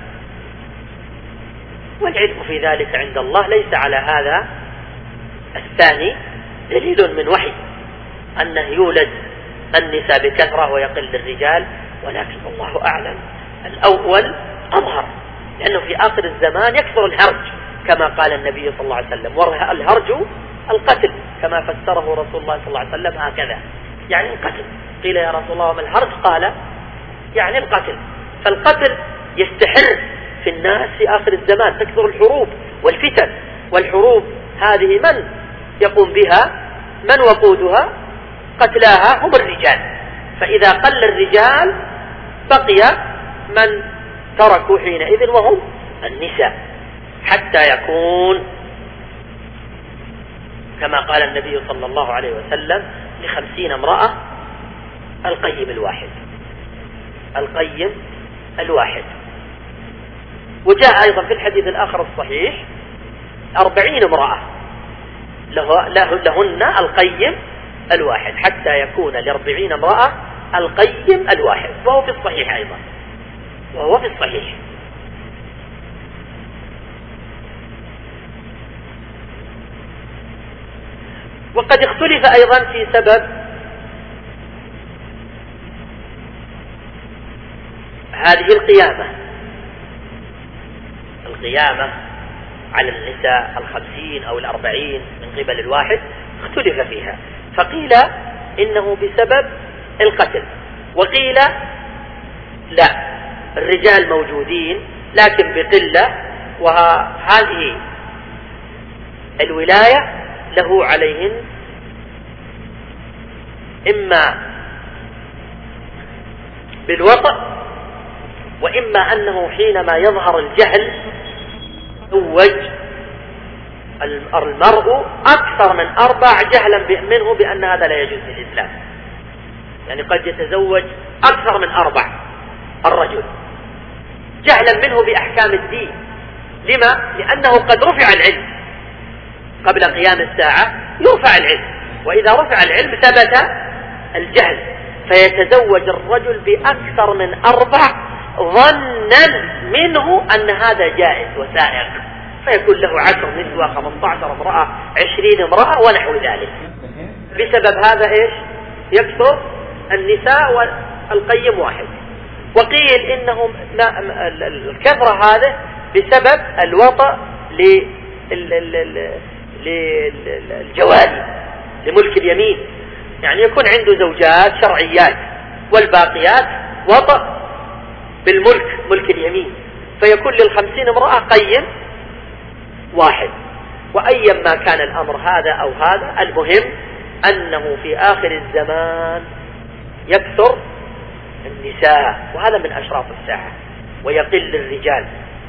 والعلم في ذلك عند الله، ليس على هذا الثاني دليل من وحي أنه يولد النساء بكثرة ويقل الرجال، ولكن الله أعلم الأول أظهر، لأنه في آخر الزمان يكثر الهرج كما قال النبي صلى الله عليه وسلم، والهرج القتل كما فسره رسول الله صلى الله عليه وسلم هكذا، يعني القتل. قيل يا رسول الله وما الهرج؟ قال يعني القتل. فالقتل يستحر في الناس في آخر الزمان، تكثر الحروب والفتن، والحروب هذه من يقوم بها؟ من وقودها؟ قتلاها هم الرجال. فإذا قل الرجال بقي من تركوا حينئذ وهم النساء، حتى يكون كما قال النبي صلى الله عليه وسلم لخمسين امرأة القيم الواحد، القيم الواحد. وجاء أيضا في الحديث الآخر الصحيح أربعين امرأة له لهن القيم الواحد، حتى يكون لأربعين امرأة القيم الواحد، وهو في الصحيح أيضا، وهو في الصحيح. وقد اختلف أيضا في سبب هذه القيامة، القيامة على النساء الخمسين أو الأربعين من قبل الواحد، اختلف فيها، فقيل إنه بسبب القتل، وقيل لا، الرجال موجودين لكن بقلة، وهذه الولاية له عليهن إما بالوطأ، وإما أنه حينما يظهر الجهل زوج المرء أكثر من أربع جهلا منه بأن هذا لا يجوز في الإسلام، يعني قد يتزوج أكثر من أربع الرجل جهلا منه بأحكام الدين. لما؟ لأنه قد رفع العلم قبل قيام الساعة، يرفع العلم، وإذا رفع العلم ثبت الجهل، فيتزوج الرجل بأكثر من أربع ظنا منه أن هذا جائز وسائق، فيكون له عشر نسوة، خمسة عشر امرأة، عشرين امرأة ونحو ذلك. بسبب هذا إيش؟ يكثر النساء والقيم واحد. وقيل إنهم الكثرة هذا بسبب الوطأ للجواري لملك اليمين، يعني يكون عنده زوجات شرعيات والباقيات وطأ بالملك، ملك اليمين، فيكون للخمسين امرأة قيم واحد. وأيا ما كان الأمر هذا أو هذا، المهم أنه في آخر الزمان يكثر النساء، وهذا من أشراط الساعة، ويقل الرجال،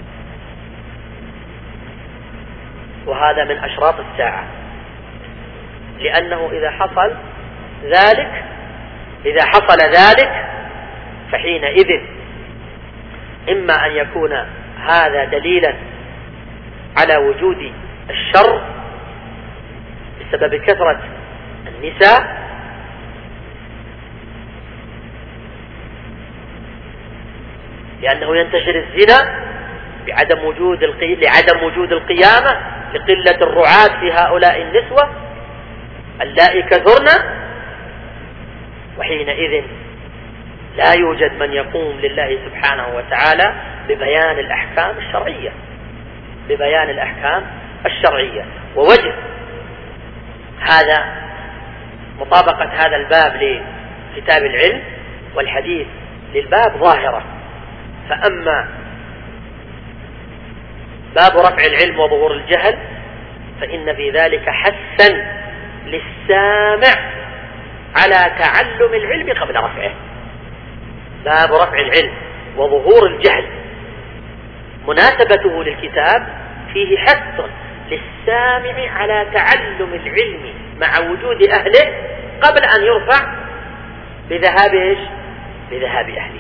وهذا من أشراط الساعة، لأنه إذا حصل ذلك إذا حصل ذلك فحينئذ إما أن يكون هذا دليلا على وجود الشر بسبب كثرة النساء، لأنه ينتشر الزنا بعدم وجود القي... لعدم وجود القيامة، لقلة الرعاة في هؤلاء النسوة اللائي كثرن، وحينئذ لا يوجد من يقوم لله سبحانه وتعالى ببيان الأحكام الشرعية ببيان الأحكام الشرعية. ووجه هذا مطابقة هذا الباب لكتاب العلم والحديث للباب ظاهرة. فأما باب رفع العلم وظهور الجهل فإن في ذلك حثا للسامع على تعلم العلم قبل رفعه. باب رفع العلم وظهور الجهل مناسبته للكتاب فيه حث للسامع على تعلم العلم مع وجود أهله قبل أن يرفع بذهاب إيش؟ بذهاب أهله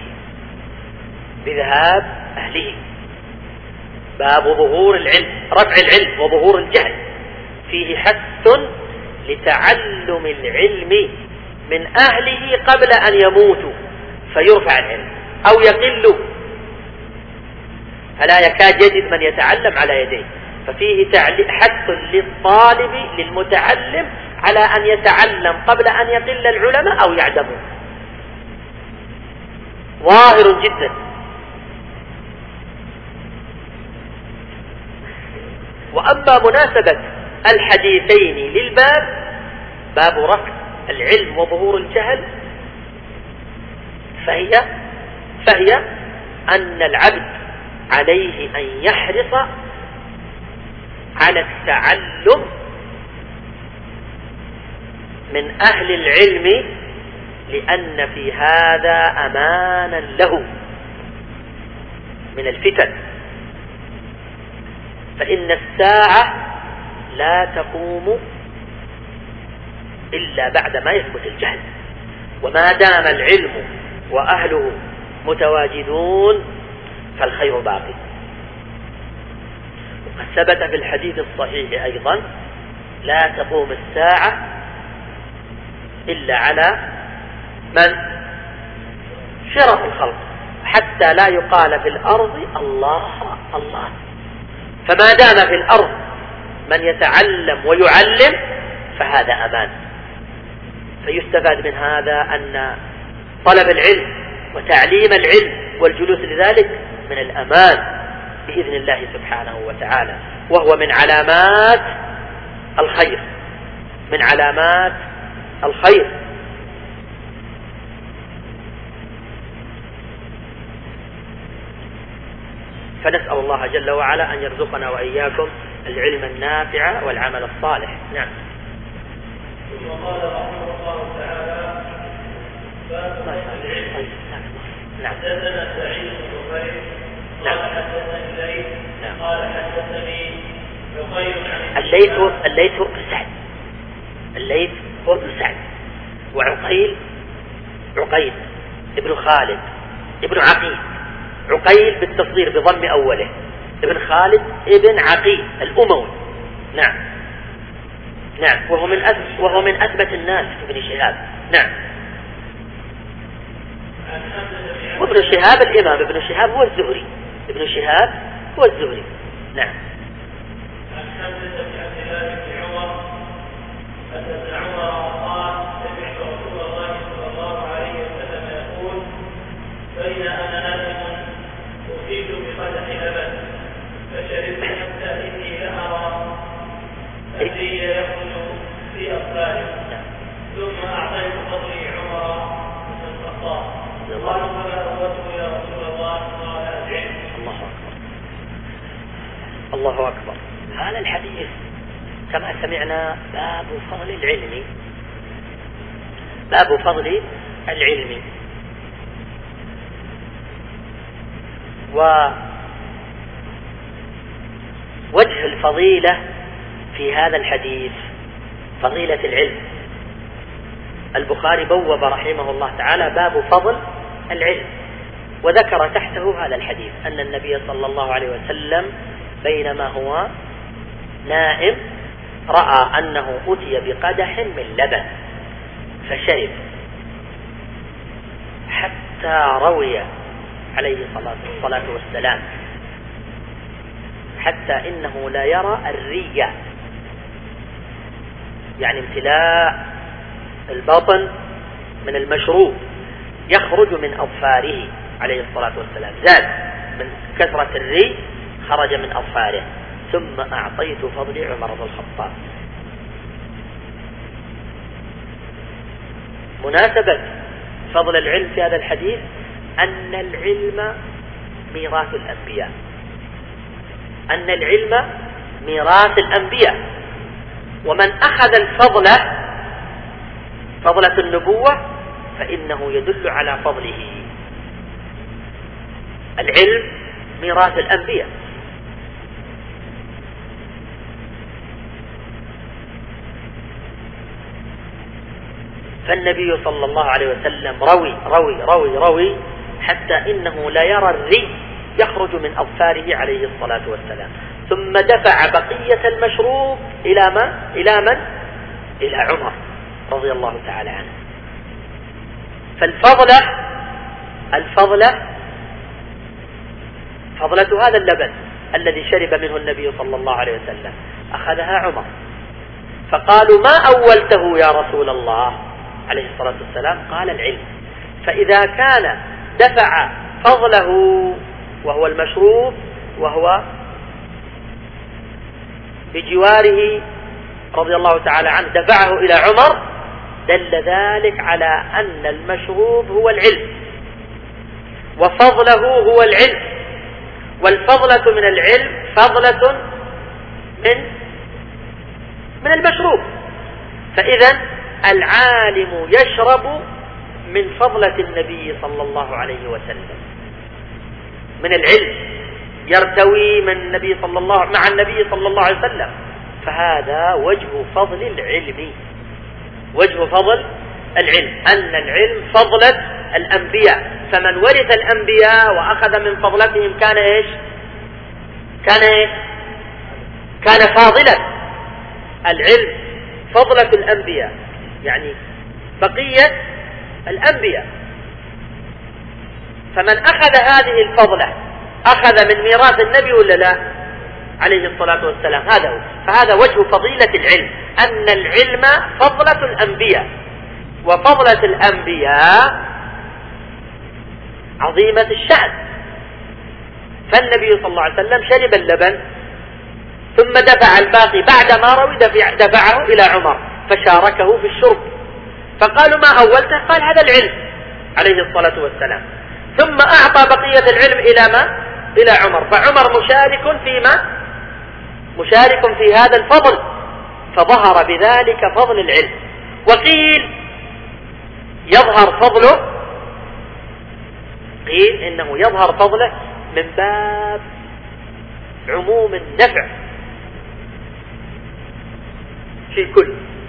بذهاب أهله. باب ظهور العلم، رفع العلم وظهور الجهل، فيه حث لتعلم العلم من أهله قبل أن يموتوا فيرفع العلم أو يقل، فلا يكاد يجد من يتعلم على يديه، ففيه حث للطالب للمتعلم على أن يتعلم قبل أن يقل العلماء أو يعدموا، ظاهر جدا. وأما مناسبة الحديثين للباب، باب رفع العلم وظهور الجهل، فهي فهي أن العبد عليه أن يحرص على التعلم من أهل العلم، لأن في هذا أمانا له من الفتن، فإن الساعة لا تقوم إلا بعد ما يثبت الجهل، وما دام العلم وأهله متواجدون فالخير باقي. وقد ثبت في الحديث الصحيح أيضا: لا تقوم الساعة إلا على من؟ شرف الخلق، حتى لا يقال في الأرض الله الله. فما دام في الأرض من يتعلم ويعلم فهذا أمان. فيستفاد من هذا أن طلب العلم وتعليم العلم والجلوس لذلك من الأمان بإذن الله سبحانه وتعالى، وهو من علامات الخير من علامات الخير. فنسأل الله جل وعلا أن يرزقنا وإياكم العلم النافع والعمل الصالح. نعم. ثم قال رحمه الله تعالى: باب العلم. نعم. حدثنا سعيد بن جبير قال حدثني الليث قال حدثني عقيل عن الليث الليث بن سعد الليث هو ابن سعد، وعقيل عقيل ابن خالد ابن عقيل، عقيل بالتصغير بضم أوله، ابن خالد ابن عقيل الأموي. نعم نعم وهو من أثبت وهو من أثبت الناس ابن شهاب. نعم. وابن شهاب الإمام ابن شهاب هو الزهري ابن شهاب هو الزهري. نعم. عن حمزة بن عبد الله بن عمر أن ابن عمر قال: سمعت رسول الله صلى الله عليه وسلم يقول: بين أنا نائم أصيب بقدح لبن فشربت حتى إني لأرى الذي يخرج في أطفاله، ثم أعطيت فضلي عمر بن الخطاب قال: فلا أردت يا رسول الله قال: أدعي. الله أكبر الله أكبر. هذا الحديث كما سمعنا باب فضل العلم باب فضل العلم ووجه الفضيلة في هذا الحديث فضيلة العلم. البخاري بوب رحمه الله تعالى باب فضل العلم، وذكر تحته هذا الحديث أن النبي صلى الله عليه وسلم بينما هو نائم رأى أنه أتي بقدح من لبن فشرب حتى روي عليه الصلاة والسلام حتى إنه لا يرى الرية، يعني امتلاء البطن من المشروب يخرج من أظفاره عليه الصلاة والسلام، زاد من كثرة الري خرج من أظفاره. ثم أعطيت فضل عمر بن الخطاب. مناسبة فضل العلم في هذا الحديث أن العلم ميراث الأنبياء أن العلم ميراث الأنبياء ومن أخذ الفضل فضلة النبوة فإنه يدل على فضله. العلم ميراث الأنبياء، فالنبي صلى الله عليه وسلم روي روي روي روي حتى إنه لا يرى الري يخرج من أظفاره عليه الصلاة والسلام، ثم دفع بقية المشروب إلى من؟ إلى من؟ إلى عمر رضي الله تعالى عنه. فالفضلة الفضلة فضلة هذا اللبن الذي شرب منه النبي صلى الله عليه وسلم أخذها عمر، فقالوا ما أولته يا رسول الله عليه الصلاة والسلام؟ قال العلم. فإذا كان دفع فضله وهو المشروب وهو بجواره رضي الله تعالى عنه دفعه إلى عمر، دل ذلك على أن المشروب هو العلم وفضله هو العلم، والفضلة من العلم فضلة من من المشروب. فإذا العالم يشرب من فضلة النبي صلى الله عليه وسلم، من العلم يرتوي من النبي صلى الله مع النبي صلى الله عليه وسلم. فهذا وجه فضل العلم، وجه فضل العلم أن العلم فضلة الأنبياء، فمن ورث الأنبياء وأخذ من فضلتهم كان إيش؟ كان إيش؟ كان فاضلا. العلم فضلة الأنبياء، يعني بقية الأنبياء. فمن أخذ هذه الفضلة أخذ من ميراث النبي ولا لا عليه الصلاة والسلام؟ هذا هو. فهذا وجه فضيلة العلم، أن العلم فضلة الأنبياء، وفضلة الأنبياء عظيمة الشأن. فالنبي صلى الله عليه وسلم شرب اللبن ثم دفع الباقي بعد ما روي دفعه إلى عمر فشاركه في الشرب، فقالوا ما أولته؟ قال هذا العلم عليه الصلاة والسلام. ثم أعطى بقية العلم إلى ما؟ إلى عمر، فعمر مشارك فيما مشارك في هذا الفضل، فظهر بذلك فضل العلم. وقيل يظهر فضله، قيل إنه يظهر فضله من باب عموم النفع في كل،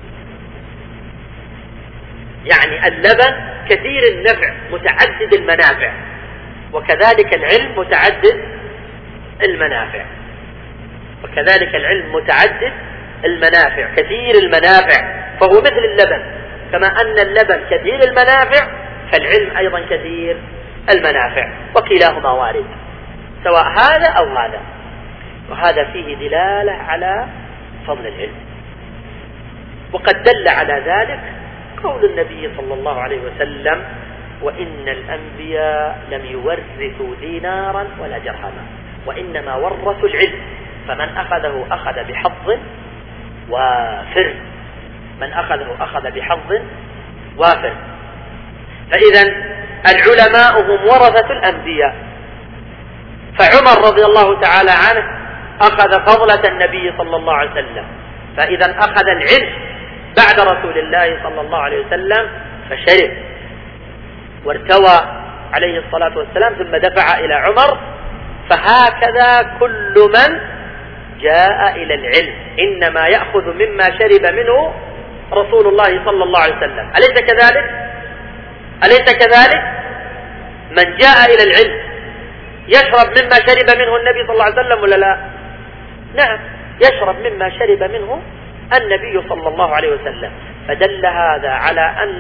يعني اللبن كثير النفع متعدد المنافع، وكذلك العلم متعدد المنافع، وكذلك العلم متعدد المنافع كثير المنافع، فهو مثل اللبن، كما أن اللبن كثير المنافع فالعلم أيضا كثير المنافع، وكلاهما وارد سواء هذا أو هذا. وهذا فيه دلالة على فضل العلم. وقد دل على ذلك قول النبي صلى الله عليه وسلم: وإن الأنبياء لم يورثوا دينارا ولا درهما وإنما ورثوا العلم، فمن أخذه أخذ بحظ وافر، من أخذه أخذ بحظ وافر. فإذا العلماء هم ورثة الأنبياء، فعمر رضي الله تعالى عنه أخذ فضلة النبي صلى الله عليه وسلم، فإذا أخذ العلم بعد رسول الله صلى الله عليه وسلم فشرب وارتوى عليه الصلاة والسلام، ثم دفع إلى عمر. فهكذا كل من جاء إلى العلم إنما يأخذ مما شرب منه رسول الله صلى الله عليه وسلم، أليس كذلك؟ أليس كذلك؟ من جاء إلى العلم يشرب مما شرب منه النبي صلى الله عليه وسلم ولا لا؟ نعم، يشرب مما شرب منه النبي صلى الله عليه وسلم. فدل هذا على أن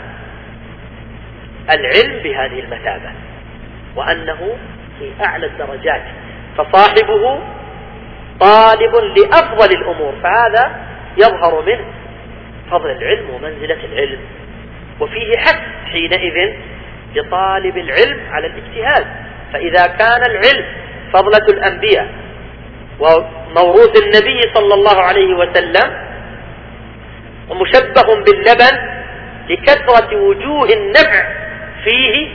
العلم بهذه المثابة، وأنه في أعلى الدرجات، فصاحبه طالب لأفضل الأمور، فهذا يظهر منه فضل العلم ومنزلة العلم. وفيه حث حينئذ لطالب العلم على الاجتهاد، فإذا كان العلم فضلة الأنبياء وموروث النبي صلى الله عليه وسلم ومشبه باللبن لكثرة وجوه النفع فيه،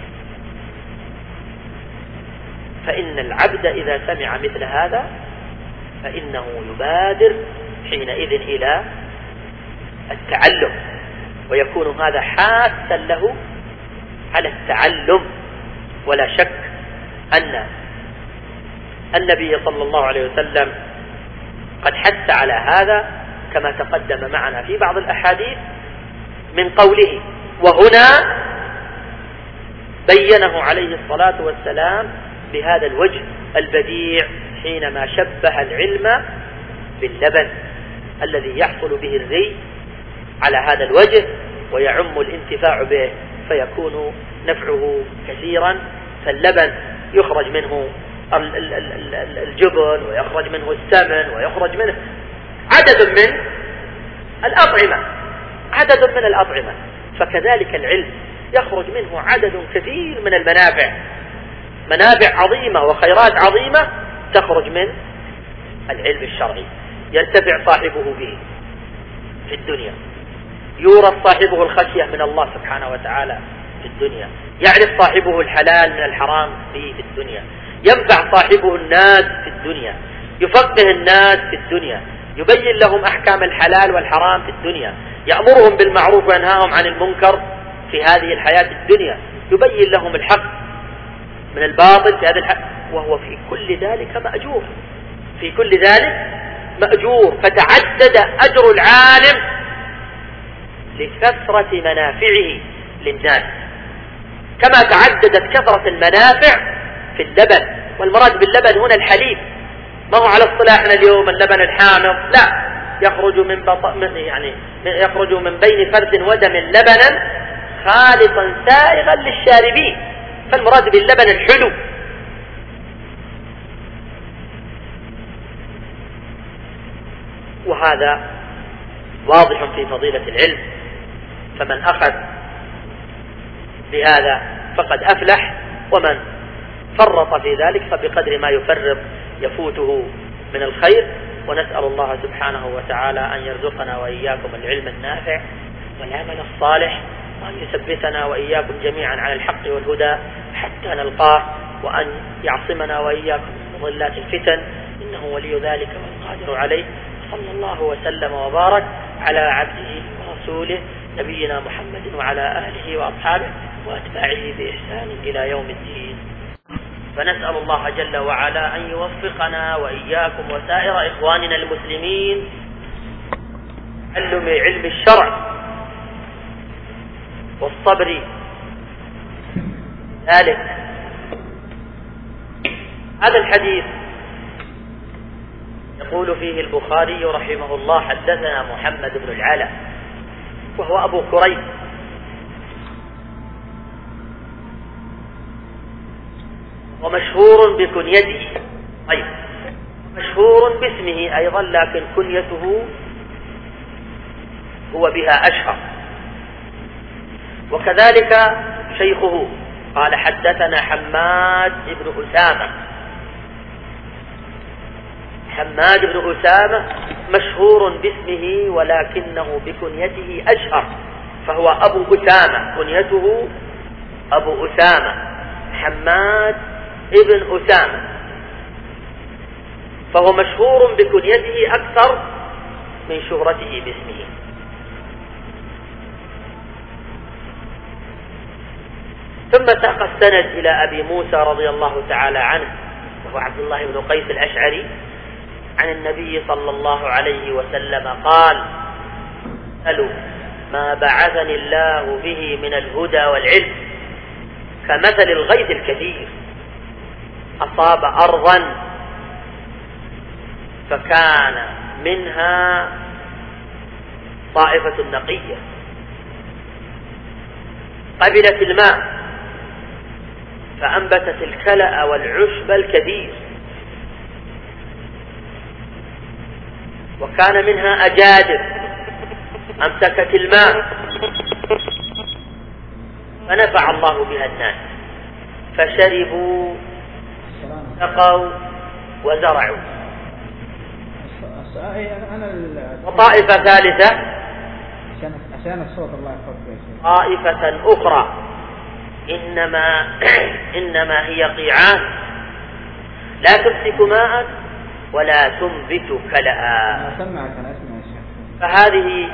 فإن العبد إذا سمع مثل هذا فإنه يبادر حينئذ إلى التعلم، ويكون هذا حاثا له على التعلم. ولا شك أن النبي صلى الله عليه وسلم قد حث على هذا كما تقدم معنا في بعض الأحاديث، من قوله. وهنا بينه عليه الصلاة والسلام بهذا الوجه البديع حينما شبه العلم باللبن الذي يحصل به الري على هذا الوجه ويعم الانتفاع به فيكون نفعه كثيرا. فاللبن يخرج منه الجبن ويخرج منه السمن ويخرج منه عدد من الأطعمة عدد من الأطعمة فكذلك العلم يخرج منه عدد كثير من المنافع، منافع عظيمة وخيرات عظيمة تخرج من العلم الشرعي، ينتفع صاحبه به في الدنيا، يورث صاحبه الخشية من الله سبحانه وتعالى في الدنيا، يعرف صاحبه الحلال من الحرام به في الدنيا، ينفع صاحبه الناس في الدنيا، يفقه الناس في الدنيا، يبين لهم أحكام الحلال والحرام في الدنيا، يأمرهم بالمعروف وينهاهم عن المنكر في هذه الحياة الدنيا، يبين لهم الحق من الباطل في هذا الحق، وهو في كل ذلك مأجور، في كل ذلك مأجور. فتعدد أجر العالم لكثرة منافعه للناس كما تعددت كثرة المنافع في اللبن. والمراد باللبن هنا الحليب، ما هو على اصطلاحنا اليوم اللبن الحامض، لا، يخرج من بط... يعني يخرج من بين فرد ودم لبنا خالصا سائغا للشاربين، فالمراد باللبن الحلو. وهذا واضح في فضيلة العلم، فمن أخذ بهذا فقد أفلح، ومن فرط في ذلك فبقدر ما يفرط يفوته من الخير. ونسأل الله سبحانه وتعالى أن يرزقنا وإياكم العلم النافع والعمل الصالح، وأن يثبتنا وإياكم جميعا على الحق والهدى حتى نلقاه، وأن يعصمنا وإياكم من مضلات الفتن، إنه ولي ذلك والقادر عليه. صلى الله وسلم وبارك على عبده ورسوله نبينا محمد وعلى آله وأصحابه وأتباعه بإحسان إلى يوم الدين. فنسأل الله جل وعلا أن يوفقنا وإياكم وسائر إخواننا المسلمين تعلم علم الشرع والصبر ذلك. هذا الحديث يقول فيه البخاري رحمه الله: حدثنا محمد بن العلا وهو أبو كريب، ومشهور بكنيته، أي مشهور باسمه أيضا، لكن كنيته هو بها أشهر. وكذلك شيخه قال: حدثنا حماد بن أسامة. حماد بن أسامة مشهور باسمه ولكنه بكنيته أشهر، فهو أبو أسامة، كنيته أبو أسامة، حماد ابن أسامة، فهو مشهور بكنيته أكثر من شهرته باسمه. ثم ساق السند إلى أبي موسى رضي الله تعالى عنه وهو عبد الله بن قيس الأشعري عن النبي صلى الله عليه وسلم قال: سألوا ما بعثني الله به من الهدى والعلم كمثل الغيث الكثير أصاب أرضا فكان منها طائفة نقية قبلت الماء فأنبتت الكلأ والعشب الكثير، وكان منها أجادب أمسكت الماء فنفع الله بها الناس فشربوا سقوا وزرعوا. وطائفة ثالثة طائفة أخرى إنما إنما هي قيعان لا تمسك ماء ولا تنبت كلأ. فهذه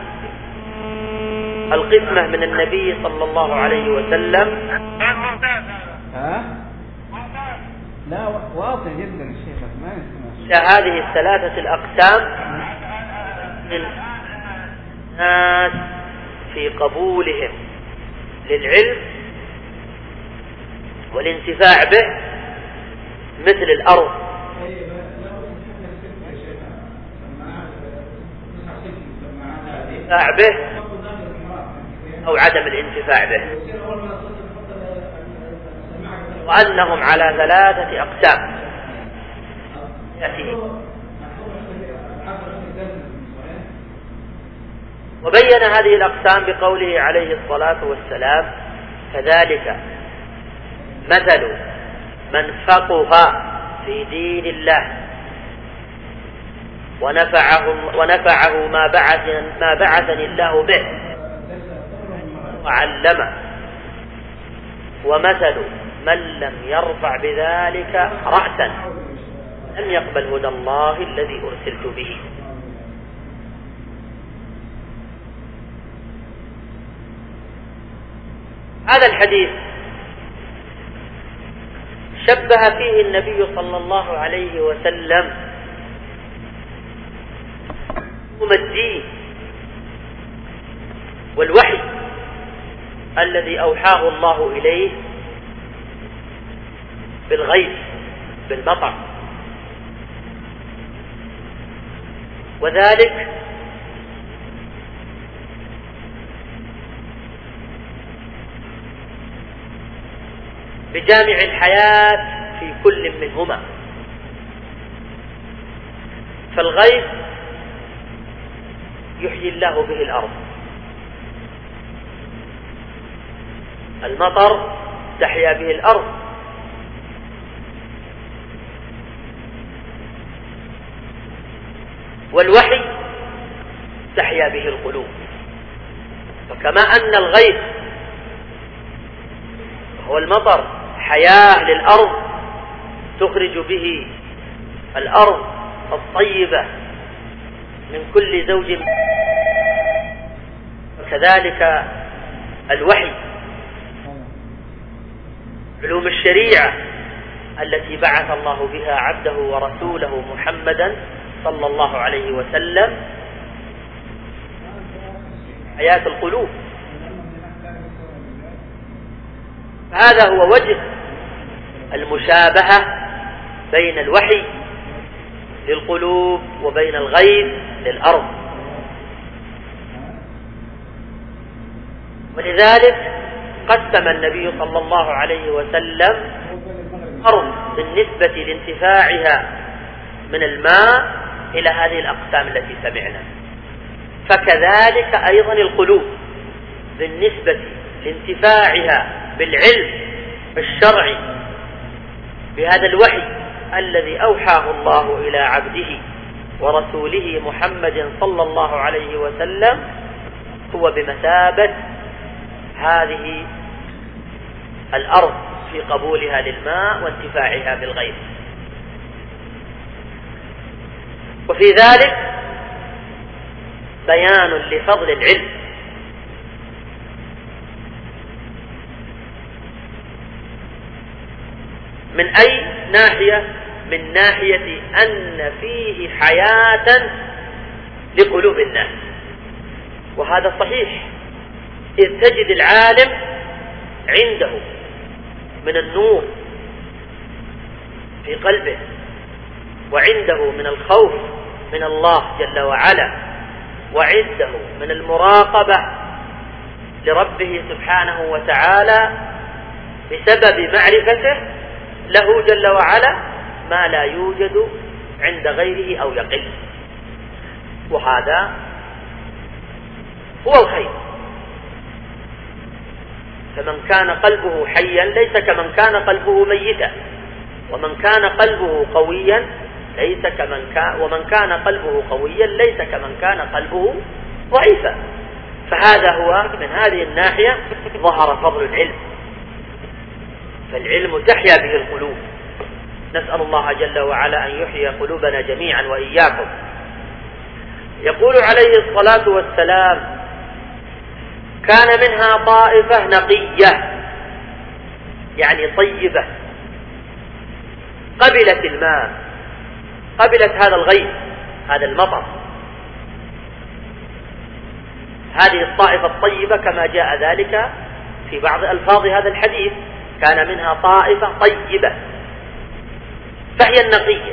القسمة من النبي صلى الله عليه وسلم. ها؟ لا واضح جدا الشيخ ما يسمع. هذه الثلاثة الأقسام من الناس في في قبولهم للعلم والانتفاع به مثل الأرض الانتفاع به أو عدم الانتفاع به، وأنهم على ثلاثة أقسام يأتي. وبين هذه الأقسام بقوله عليه الصلاة والسلام: كذلك مثل من فقه في دين الله ونفعه, ونفعه ما بعث ما بعثني الله به وعلمه، ومثل من لم يرفع بذلك رأسا لم يقبل هدى الله الذي أرسلت به. هذا الحديث شبه فيه النبي صلى الله عليه وسلم علوم الدين والوحي الذي أوحاه الله إليه بالغيث بالمطر، وذلك بجامع الحياة في كل منهما. فالغيث يحيي الله به الأرض، المطر تحيا به الأرض، والوحي تحيا به القلوب. فكما أن الغيث هو المطر حياة للأرض تخرج به الأرض الطيبة من كل زوج، وكذلك الوحي علوم الشريعة التي بعث الله بها عبده ورسوله محمدا صلى الله عليه وسلم حياة القلوب. هذا هو وجه المشابهة بين الوحي للقلوب وبين الغيث للأرض. ولذلك قسم النبي صلى الله عليه وسلم الأرض بالنسبة لانتفاعها من الماء إلى هذه الأقسام التي سمعنا، فكذلك أيضا القلوب بالنسبة لانتفاعها بالعلم الشرعي بهذا الوحي الذي أوحاه الله إلى عبده ورسوله محمد صلى الله عليه وسلم هو بمثابة هذه الأرض في قبولها للماء وانتفاعها بالغيث. وفي ذلك بيان لفضل العلم، من أي ناحية؟ من ناحية أن فيه حياة لقلوب الناس، وهذا صحيح، إذ تجد العالم عنده من النور في قلبه، وعنده من الخوف من الله جل وعلا، وعنده من المراقبة لربه سبحانه وتعالى بسبب معرفته له جل وعلا ما لا يوجد عند غيره أو يقل، وهذا هو الخير. فمن كان قلبه حيا ليس كمن كان قلبه ميتا، ومن كان قلبه قويا ليس كمن كان ومن كان قلبه قويا ليس كمن كان قلبه ضعيفا. فهذا هو من هذه الناحية ظهر فضل العلم، فالعلم تحيا به القلوب. نسأل الله جل وعلا أن يحيي قلوبنا جميعا وإياكم. يقول عليه الصلاة والسلام: كان منها طائفة نقية، يعني طيبة، قبلت الماء، قبلت هذا الغيث هذا المطر، هذه الطائفة الطيبة كما جاء ذلك في بعض ألفاظ هذا الحديث، كان منها طائفة طيبة، فهي النقية،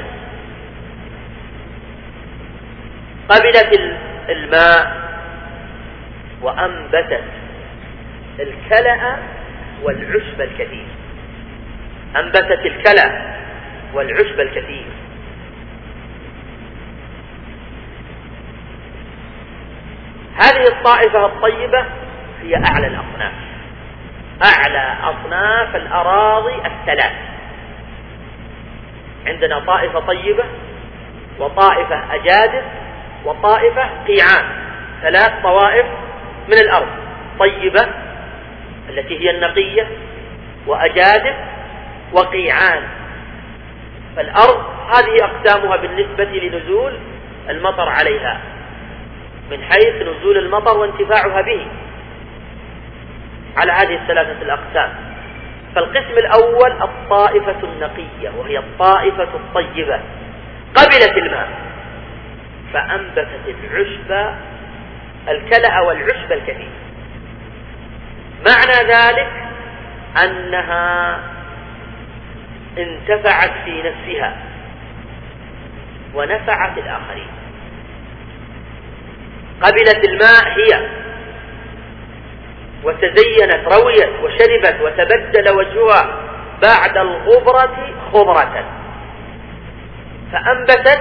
قبلت الماء وأنبتت الكلأ والعشب الكثير، أنبتت الكلأ والعشب الكثير. هذه الطائفة الطيبة هي أعلى الأصناف، أعلى أصناف الأراضي الثلاث. عندنا طائفة طيبة وطائفة أجادب وطائفة قيعان، ثلاث طوائف من الأرض: طيبة التي هي النقية، وأجادب، وقيعان. فالأرض هذه أقسامها بالنسبة لنزول المطر عليها، من حيث نزول المطر وانتفاعها به، على هذه الثلاثة الأقسام. فالقسم الأول الطائفة النقية، وهي الطائفة الطيبة، قبلت الماء فأنبتت العشب الكلأ والعشب الكثير. معنى ذلك أنها انتفعت في نفسها ونفعت الآخرين. قبلت الماء هي وتزينت، رويت وشربت، وتبدل وجهها بعد الغبرة خضرة، فأنبتت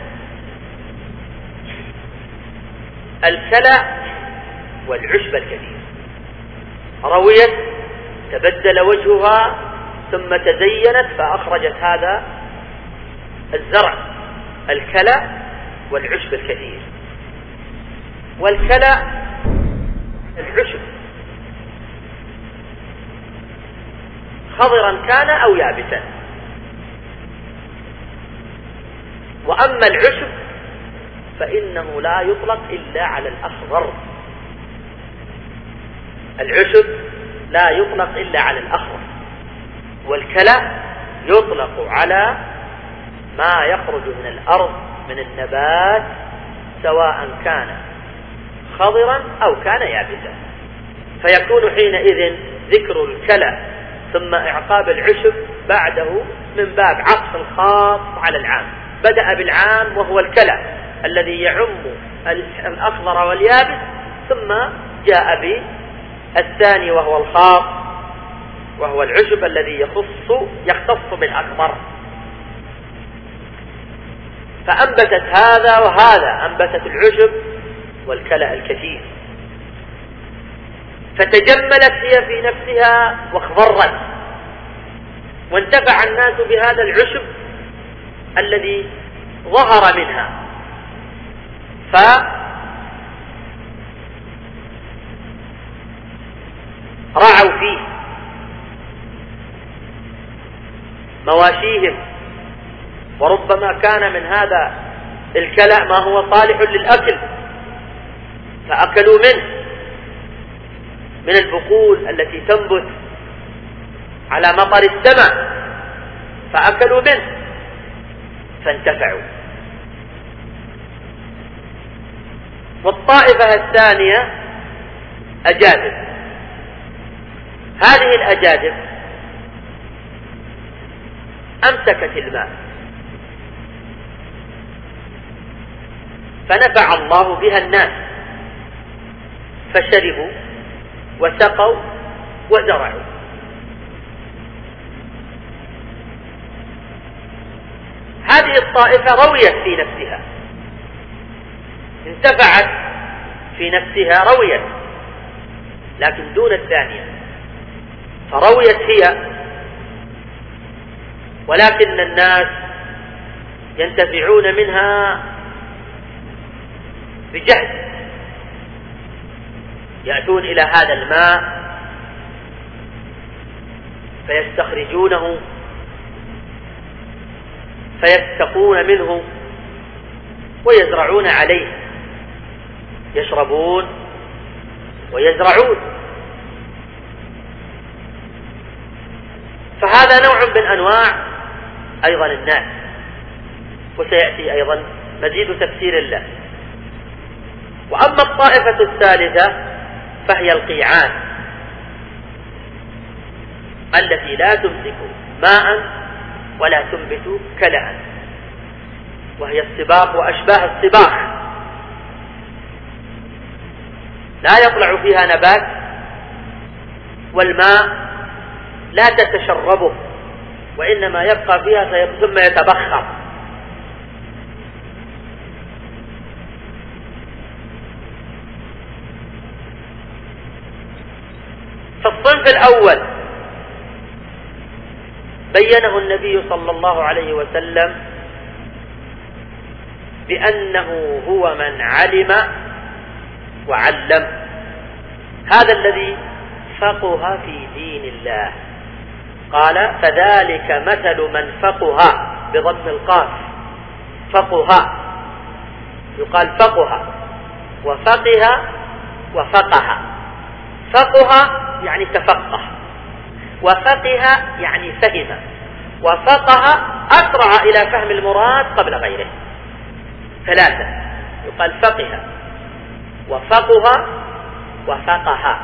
الكلأ والعشب الكثير. رويت، تبدل وجهها، ثم تزينت فأخرجت هذا الزرع، الكلأ والعشب الكثير. والكلأ العشب خضرا كان أو يابسا. وأما العشب فإنه لا يطلق إلا على الأخضر، العشب لا يطلق إلا على الأخضر، والكلأ يطلق على ما يخرج من الأرض من النبات، سواء كان خضرا أو كان يابسا. فيكون حينئذ ذكر الكلأ ثم إعقاب العشب بعده من باب عطف الخاص على العام. بدأ بالعام وهو الكلأ الذي يعم الأخضر واليابس، ثم جاء بالثاني وهو الخاص وهو العشب الذي يخص يختص بالأخضر. فأنبتت هذا وهذا، أنبتت العشب والكلأ الكثير، فتجملت هي في نفسها واخضرت، وانتفع الناس بهذا العشب الذي ظهر منها. فرعوا فيه مواشيهم، وربما كان من هذا الكلأ ما هو صالح للأكل فأكلوا منه، من البقول التي تنبت على مطر السماء فأكلوا منه فانتفعوا. والطائفة الثانية أجادب. هذه الأجادب أمسكت الماء فنفع الله بها الناس، فشربوا وسقوا وزرعوا. هذه الطائفة رويت في نفسها، انتفعت في نفسها، رويت، لكن دون الثانية. فرويت هي، ولكن الناس ينتفعون منها بجهد، يأتون إلى هذا الماء فيستخرجونه فيستقون منه ويزرعون عليه، يشربون ويزرعون. فهذا نوع من أنواع أيضا الناس، وسيأتي أيضا مزيد تفسير له. وأما الطائفة الثالثة فهي القيعان التي لا تمسك ماء ولا تنبت كلأ، وهي الصباغ وأشباه الصباغ، لا يطلع فيها نبات، والماء لا تتشربه وإنما يبقى فيها ثم يتبخر. فالصنف الأول بينه النبي صلى الله عليه وسلم بأنه هو من علم وعلم، هذا الذي فقه في دين الله. قال فذلك مثل من فقه بضم القاف، فقه يقال فقه وفقه وفقه. فقه يعني تفقه، وفقه يعني فهم، وفقه أسرع إلى فهم المراد قبل غيره. ثلاثة، يقال فقه وفقه وفقه.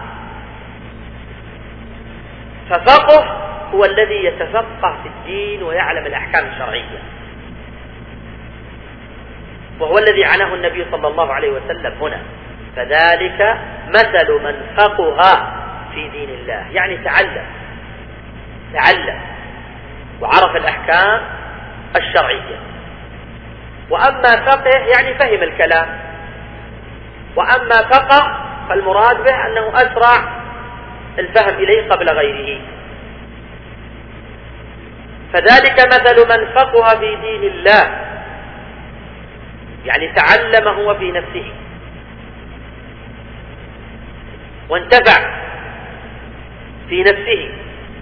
ففقه هو الذي يتفقه في الدين ويعلم الأحكام الشرعية، وهو الذي عناه النبي صلى الله عليه وسلم هنا. فذلك مثل من فقه في دين الله، يعني تعلم تعلم وعرف الأحكام الشرعية. وأما فقه يعني فهم الكلام، وأما فقه فالمراد به أنه أسرع الفهم إليه قبل غيره. فذلك مثل من فقه في دين الله، يعني تعلم هو في نفسه وانتفع في نفسه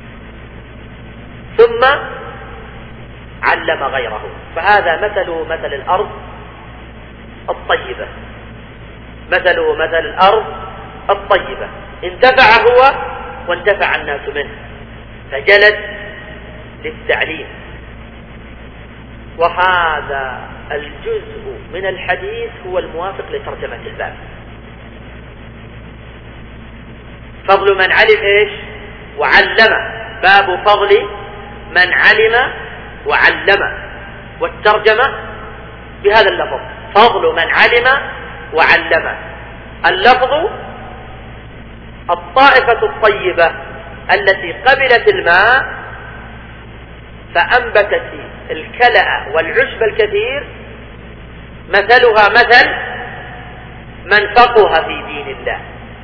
ثم علم غيره. فهذا مثله مثل الأرض الطيبة، مثله مثل الأرض الطيبة، انتفع هو وانتفع الناس منه، فجلد للتعليم. وهذا الجزء من الحديث هو الموافق لترجمة الباب. فضل من علم ايش؟ وعلم، باب فضل من علم وعلم، والترجمة بهذا اللفظ فضل من علم وعلم. اللفظ الطائفة الطيبة التي قبلت الماء فأنبتت الكلأ والعشب الكثير، مثلها مثل من فقه في دين الله،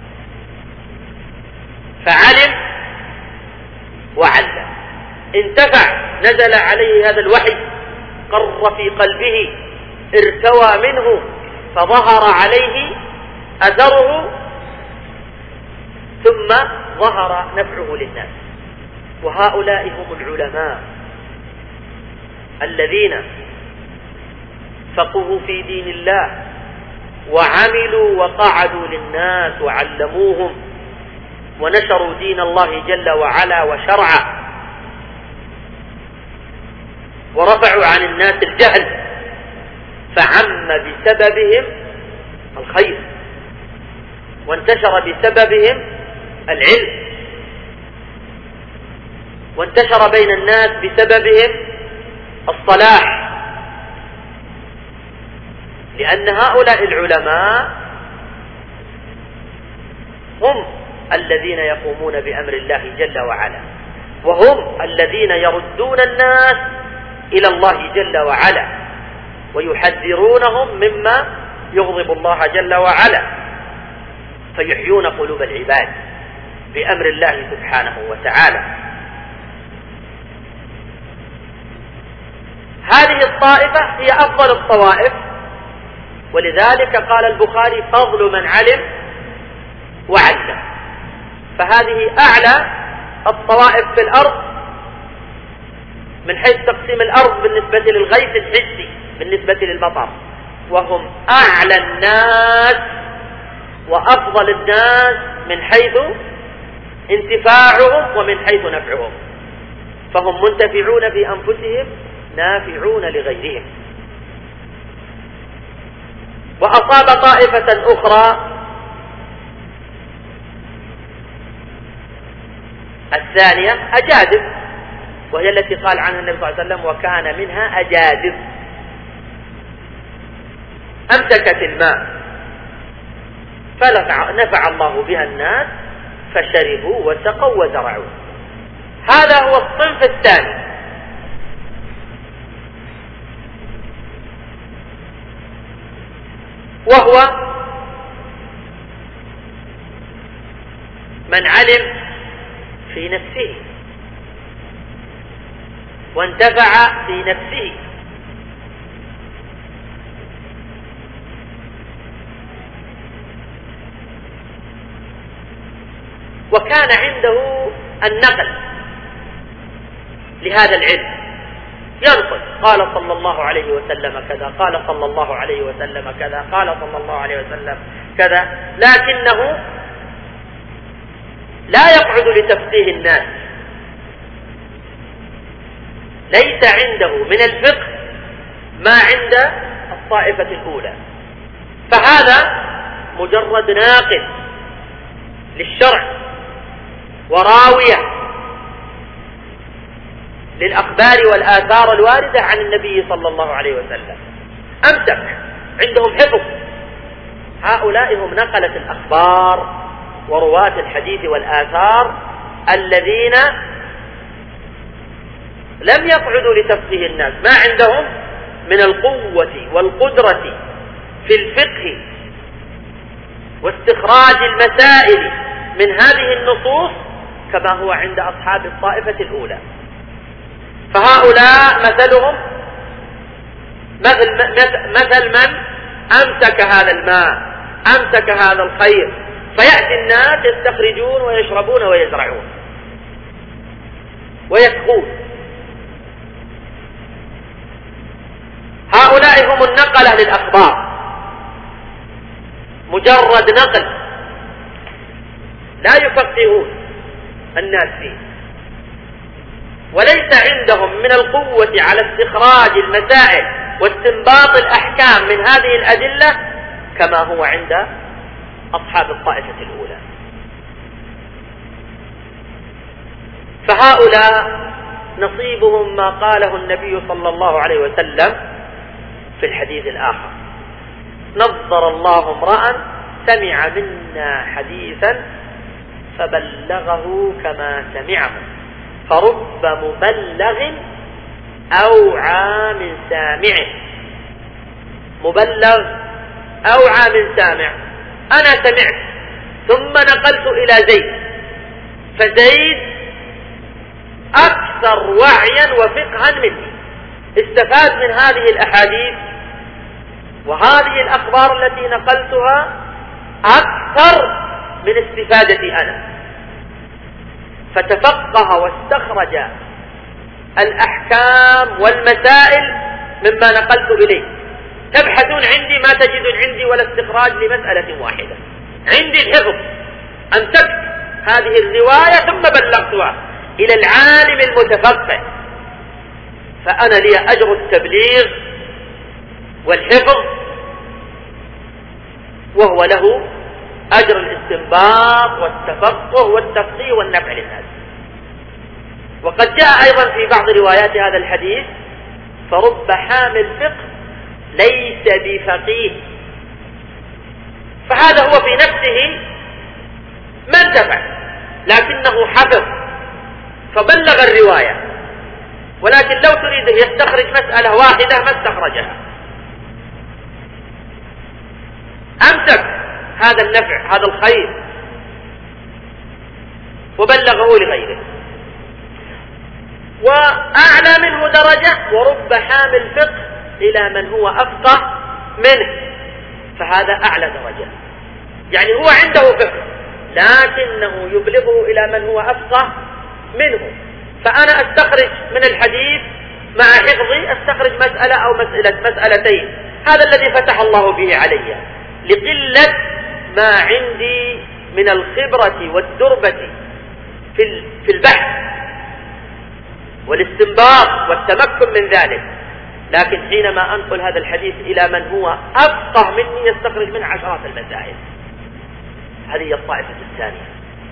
فعلم وعلم، انتفع، نزل عليه هذا الوحي، قر في قلبه، ارتوى منه، فظهر عليه أثره، ثم ظهر نفعه للناس. وهؤلاء هم العلماء الذين فقهوا في دين الله وعملوا وقعدوا للناس وعلموهم ونشروا دين الله جل وعلا وشرعه، ورفعوا عن الناس الجهل، فعم بسببهم الخير، وانتشر بسببهم العلم، وانتشر بين الناس بسببهم الصلاح. لأن هؤلاء العلماء هم الذين يقومون بأمر الله جل وعلا، وهم الذين يردون الناس إلى الله جل وعلا ويحذرونهم مما يغضب الله جل وعلا، فيحيون قلوب العباد بأمر الله سبحانه وتعالى. هذه الطائفة هي أفضل الطوائف، ولذلك قال البخاري فضل من علم وعلم. فهذه أعلى الطوائف في الأرض من حيث تقسيم الأرض بالنسبة للغيث الحسي، بالنسبة للمطر، وهم أعلى الناس وأفضل الناس من حيث انتفاعهم ومن حيث نفعهم، فهم منتفعون في أنفسهم نافعون لغيرهم. وأصاب طائفة أخرى الثانية أجادب، وهي التي قال عنها النبي صلى الله عليه وسلم وكان منها أجادب. أمسكت الماء فنفع الله بها الناس فشربوا وسقوا وزرعوا. هذا هو الصنف الثاني. وهو من علم في نفسه وانتفع في نفسه وكان عنده النقل لهذا العلم، ينقل قال صلى الله عليه وسلم كذا، قال صلى الله عليه وسلم كذا، قال صلى الله عليه وسلم كذا، لكنه لا يقعد لتفقيه الناس، ليس عنده من الفقه ما عند الطائفة الأولى، فهذا مجرد ناقل للشرع وراوية للأخبار والآثار الواردة عن النبي صلى الله عليه وسلم، أمسك عندهم حفظ. هؤلاء هم نقلة الأخبار ورواة الحديث والآثار الذين لم يقعدوا لتفقيه الناس، ما عندهم من القوة والقدرة في الفقه واستخراج المسائل من هذه النصوص كما هو عند أصحاب الطائفة الأولى. فهؤلاء مثلهم مثل, مثل من أمسك هذا الماء، أمسك هذا الخير، فيأتي الناس يستخرجون ويشربون ويزرعون ويسقون. هؤلاء هم النقلة للأخبار، مجرد نقل لا يفقهون الناس فيه، وليس عندهم من القوة على استخراج المسائل واستنباط الأحكام من هذه الأدلة كما هو عند أصحاب الطائفة الأولى. فهؤلاء نصيبهم ما قاله النبي صلى الله عليه وسلم في الحديث الآخر: نظر الله امرأ سمع منا حديثا فبلغه كما سمعه، فرب مبلغ أوعى من سامعه. مبلغ أوعى من سامع، أنا سمعت ثم نقلت إلى زيد، فزيد أكثر وعيا وفقها مني، استفاد من هذه الأحاديث وهذه الأخبار التي نقلتها أكثر من استفادتي أنا، فتفقه واستخرج الأحكام والمسائل مما نقلت إليه. تبحثون عندي ما تجدون عندي ولا استخراج لمسألة واحدة، عندي الحفظ، أمسكت هذه الرواية ثم بلغتها إلى العالم المتفقه، فأنا لي أجر التبليغ والحفظ، وهو له أجر الاستنباط والتفقه والتفقيه والنفع للناس. وقد جاء أيضا في بعض روايات هذا الحديث: فرب حامل فقه ليس بفقيه. فهذا هو في نفسه ما انتفع، لكنه حفظ فبلغ الرواية، ولكن لو تريد يستخرج مسألة واحدة ما استخرجها. أمسك هذا النفع هذا الخير وبلغه لغيره. وأعلى منه درجة: ورب حامل فقه إلى من هو أفقه منه، فهذا أعلى درجة، يعني هو عنده فقه لكنه يبلغه إلى من هو أفقه منه. فأنا أستخرج من الحديث مع حفظي أستخرج مسألة أو مسألة مسألتين، هذا الذي فتح الله به علي لقلة ما عندي من الخبرة والدربة في البحث والاستنباط والتمكن من ذلك. لكن حينما أنقل هذا الحديث إلى من هو أفقه مني يستخرج منه عشرات المسائل. هذه هي الطائفة الثانية.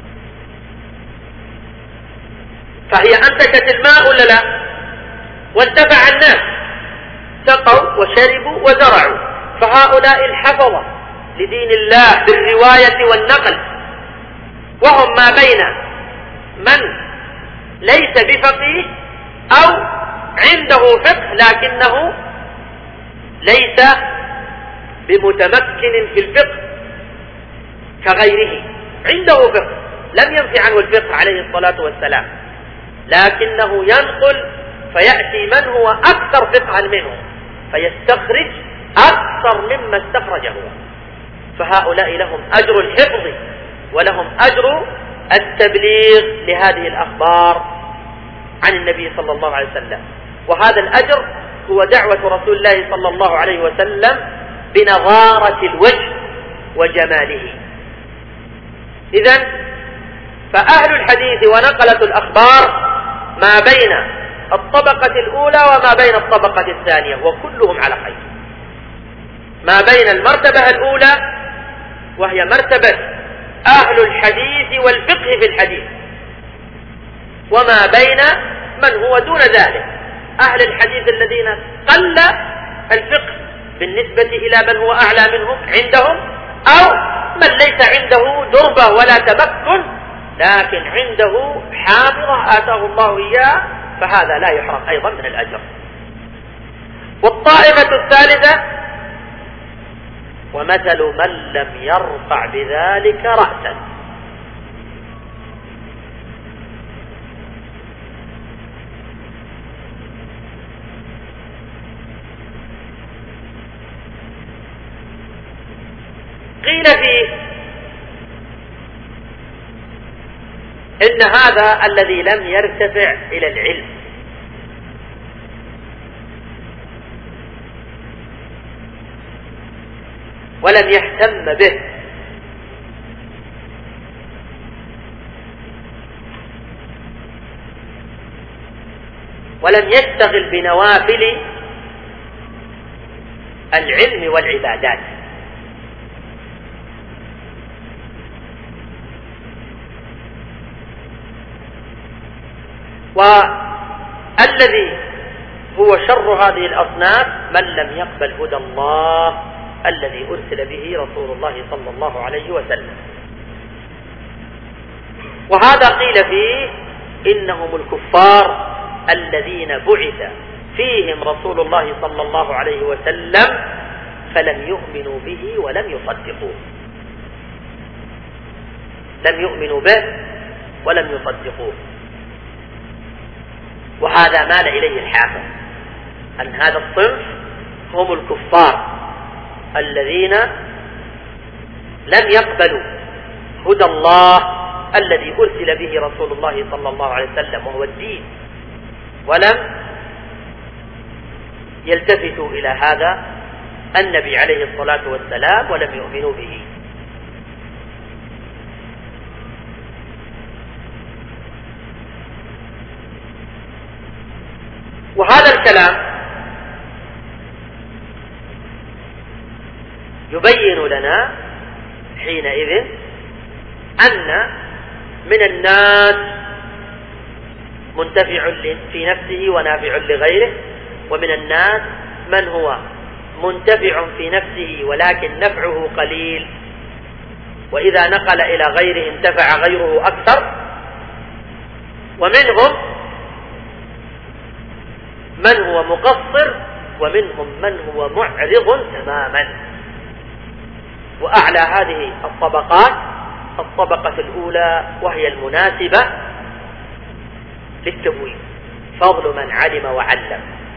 فهي أنتجت الماء ولا لا؟ وانتفع الناس، سقوا وشربوا وزرعوا. فهؤلاء الحفظة لدين الله بالرواية والنقل، وهم ما بين من ليس بفقيه أو عنده فقه لكنه ليس بمتمكن في الفقه كغيره، عنده فقه لم ينفي عنه الفقه عليه الصلاة والسلام، لكنه ينقل فيأتي من هو أكثر فقها منه فيستخرج أكثر مما استخرجه هو. فهؤلاء لهم أجر الحفظ ولهم أجر التبليغ لهذه الأخبار عن النبي صلى الله عليه وسلم. وهذا الأجر هو دعوة رسول الله صلى الله عليه وسلم بنظارة الوجه وجماله. إذن فأهل الحديث ونقلة الأخبار ما بين الطبقة الأولى وما بين الطبقة الثانية، وكلهم على خير. ما بين المرتبة الأولى وهي مرتبة أهل الحديث والفقه في الحديث، وما بين من هو دون ذلك أهل الحديث الذين قل الفقه بالنسبة إلى من هو أعلى منهم عندهم، أو من ليس عنده دربة ولا تمكن لكن عنده حافظة آتاه الله إياه، فهذا لا يحرم أيضا من الأجر. والطائفة الثالثة: ومثل من لم يرفع بذلك رأسا. قيل فيه إن هذا الذي لم يرتفع إلى العلم ولم يهتم به ولم يشتغل بنوافل العلم والعبادات، والذي هو شر هذه الأصناف من لم يقبل هدى الله الذي أرسل به رسول الله صلى الله عليه وسلم. وهذا قيل فيه إنهم الكفار الذين بعث فيهم رسول الله صلى الله عليه وسلم فلم يؤمنوا به ولم يصدقوه، لم يؤمنوا به ولم يصدقوه. وهذا مال إليه الحافظ أن هذا الصنف هم الكفار الذين لم يقبلوا هدى الله الذي أرسل به رسول الله صلى الله عليه وسلم وهو الدين، ولم يلتفتوا إلى هذا النبي عليه الصلاة والسلام ولم يؤمنوا به. وهذا الكلام يبين لنا حينئذ أن من الناس منتفع في نفسه ونافع لغيره، ومن الناس من هو منتفع في نفسه ولكن نفعه قليل، وإذا نقل إلى غيره انتفع غيره أكثر. ومنهم من هو مقصر، ومنهم من هو معرض تماما. وأعلى هذه الطبقات الطبقة الأولى وهي المناسبة للتبويب، فضل من علم وعلم.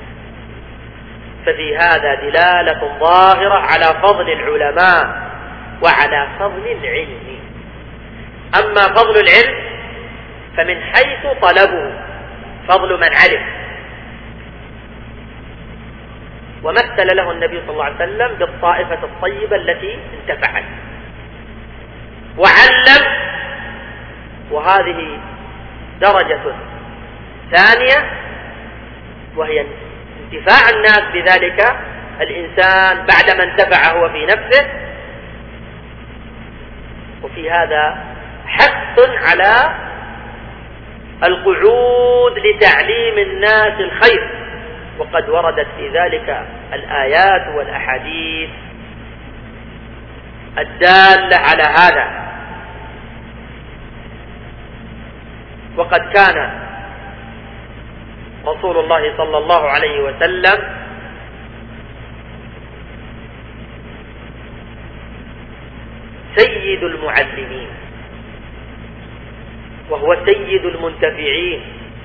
ففي هذا دلالة ظاهرة على فضل العلماء وعلى فضل العلم. أما فضل العلم فمن حيث طلبه فضل من علم، ومثل له النبي صلى الله عليه وسلم بالطائفة الطيبة التي انتفعت وعلم، وهذه درجة ثانية وهي انتفاع الناس بذلك الإنسان بعدما انتفع هو في نفسه. وفي هذا حث على القعود لتعليم الناس الخير، وقد وردت في ذلك الآيات والأحاديث الدالة على هذا. وقد كان رسول الله صلى الله عليه وسلم سيد المعلمين، وهو سيد المنتفعين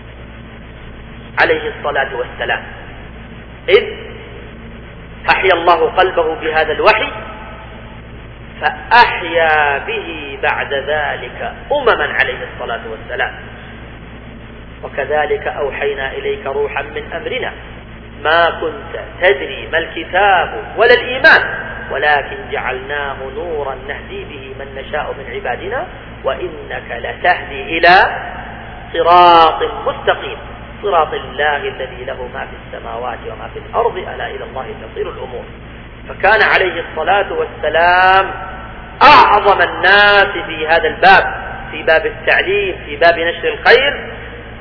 عليه الصلاة والسلام، إذ أحيا الله قلبه بهذا الوحي فأحيا به بعد ذلك أمما عليه الصلاة والسلام. وكذلك أوحينا إليك روحا من أمرنا ما كنت تدري ما الكتاب ولا الإيمان ولكن جعلناه نورا نهدي به من نشاء من عبادنا وإنك لتهدي إلى صراط مستقيم صراط الله الذي له ما في السماوات وما في الأرض ألا إلى الله تصير الأمور. فكان عليه الصلاة والسلام أعظم الناس في هذا الباب، في باب التعليم، في باب نشر الخير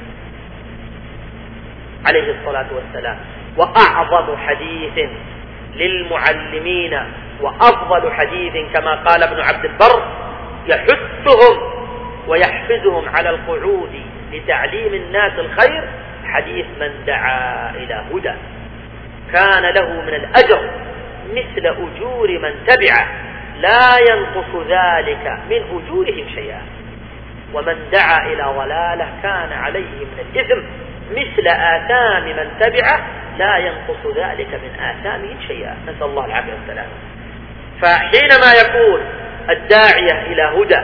عليه الصلاة والسلام. وأعظم حديث للمعلمين وأفضل حديث كما قال ابن عبد البر يحثهم ويحفزهم على القعود لتعليم الناس الخير حديث من دعا إلى هدى كان له من الأجر مثل أجور من تبعه لا ينقص ذلك من أجورهم شيئا، ومن دعا إلى ضلالة كان عليه من الإثم مثل آثام من تبعه لا ينقص ذلك من آثامهم شيئا، نسأل الله العافية والسلام. فحينما يكون الداعية إلى هدى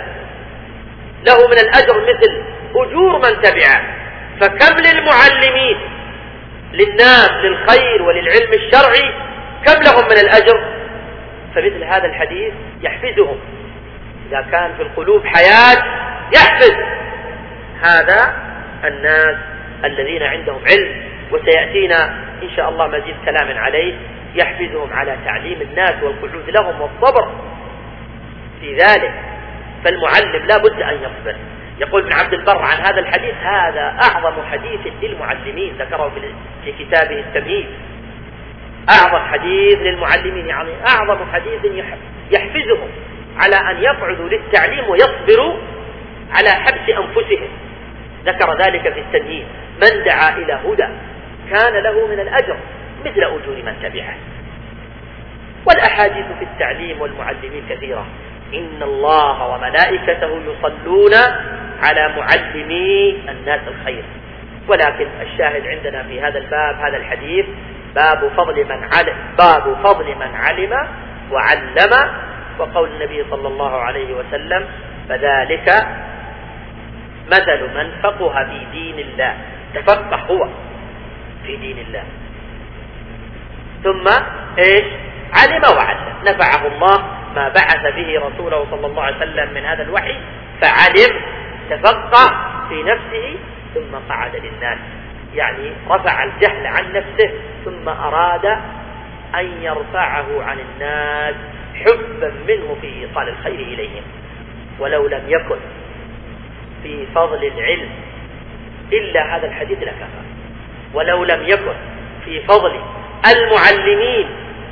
له من الأجر مثل أجور من تبعه، فكم للمعلمين للناس للخير وللعلم الشرعي كم لهم من الأجر؟ فمثل هذا الحديث يحفزهم، إذا كان في القلوب حياة يحفز هذا الناس الذين عندهم علم، وسيأتينا إن شاء الله مزيد كلام عليه، يحفزهم على تعليم الناس والقعود لهم والصبر في ذلك. فالمعلم لا بد أن يصبر. يقول ابن عبد البر عن هذا الحديث هذا أعظم حديث للمعلمين، ذكره في كتابه التمهيد، أعظم حديث للمعلمين، يعني أعظم حديث يحفزهم على أن يقعدوا للتعليم ويصبروا على حبس أنفسهم، ذكر ذلك في التمهيد. من دعا إلى هدى كان له من الأجر مثل أجور من تبعه. والأحاديث في التعليم والمعلمين كثيرة، إن الله وملائكته يصلون على معلمي الناس الخير. ولكن الشاهد عندنا في هذا الباب هذا الحديث باب فضل من علم باب فضل من علم وعلم، وقول النبي صلى الله عليه وسلم فذلك مثل من فقه في دين الله، تفقه هو في دين الله ثم ايش علم وعلم، نفعه الله ما بعث به رسوله صلى الله عليه وسلم من هذا الوحي، فعلم تفقه في نفسه ثم قعد للناس، يعني رفع الجهل عن نفسه ثم أراد أن يرفعه عن الناس حبا منه في إيصال الخير إليهم. ولو لم يكن في فضل العلم إلا هذا الحديث لكفى، ولو لم يكن في فضل المعلمين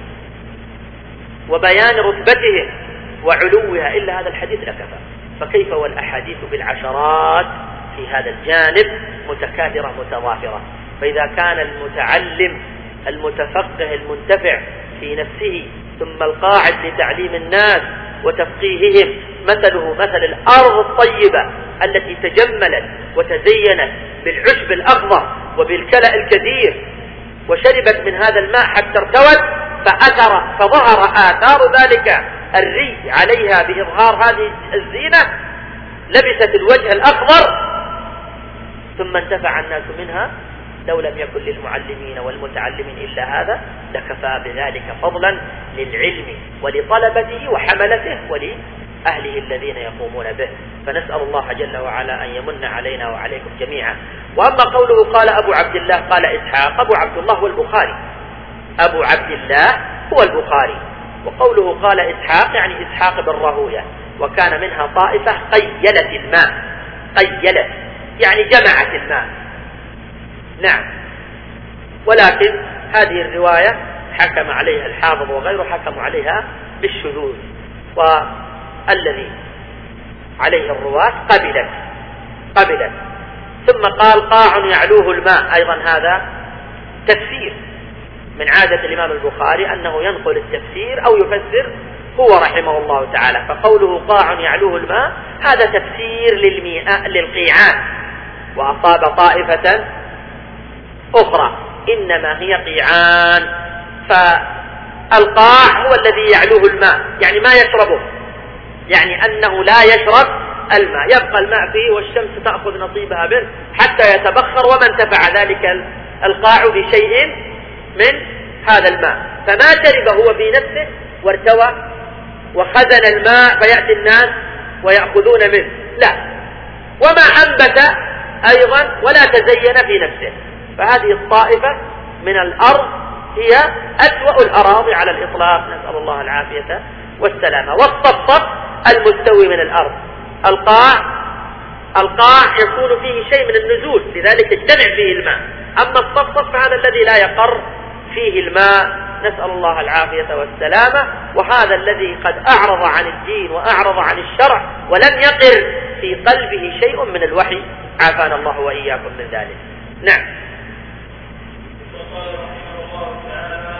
وبيان رتبتهم وعلوها إلا هذا الحديث لكفى، فكيف والأحاديث بالعشرات في هذا الجانب متكاثرة متضافرة. فإذا كان المتعلم المتفقه المنتفع في نفسه ثم القاعد لتعليم الناس وتفقيههم مثله مثل الأرض الطيبة التي تجملت وتزينت بالعشب الأخضر وبالكلأ الكثير وشربت من هذا الماء حتى ارتوت فأثر فظهر آثار ذلك الري عليها بإظهار هذه الزينة، لبست الوجه الأخضر ثم انتفع الناس منها. لو لم يكن للمعلمين والمتعلمين إلا هذا لكفى بذلك فضلا للعلم ولطلبته وحملته أهله الذين يقومون به. فنسأل الله جل وعلا أن يمن علينا وعليكم جميعا. وأما قوله قال أبو عبد الله قال إسحاق، أبو عبد الله هو البخاري، أبو عبد الله هو البخاري. وقوله قال إسحاق يعني إسحاق بن راهويه، وكان منها طائفة قيلت الماء، قيلت يعني جمعت الماء. نعم. ولكن هذه الرواية حكم عليها الحافظ وغيره حكم عليها بالشذوذ، والذي عليه الرواة قبلت قبلت ثم قال قاع يعلوه الماء، أيضا هذا تفسير من عادة الإمام البخاري أنه ينقل التفسير أو يفسر هو رحمه الله تعالى. فقوله قاع يعلوه الماء هذا تفسير للمياه للقيعان، وأصاب طائفة أخرى إنما هي قيعان. فالقاع هو الذي يعلوه الماء يعني ما يشربه، يعني أنه لا يشرب الماء، يبقى الماء فيه والشمس تأخذ نصيبها منه حتى يتبخر وما انتفع ذلك القاع بشيء من هذا الماء. فما شرب هو في نفسه وارتوى وخزن الماء فيأتي الناس ويأخذون منه، لا، وما أنبت أيضا ولا تزين في نفسه. فهذه الطائفة من الأرض هي أسوأ الأراضي على الإطلاق، نسأل الله العافية والسلامة. والصفصف المستوي من الأرض. القاع القاع يكون فيه شيء من النزول لذلك يجتمع فيه الماء، أما الصفصف فهذا الذي لا يقر فيه الماء، نسأل الله العافية والسلامة. وهذا الذي قد أعرض عن الدين وأعرض عن الشرع ولم يقر في قلبه شيء من الوحي، عافانا الله وإياكم من ذلك. نعم. وقال رحمه الله تعالى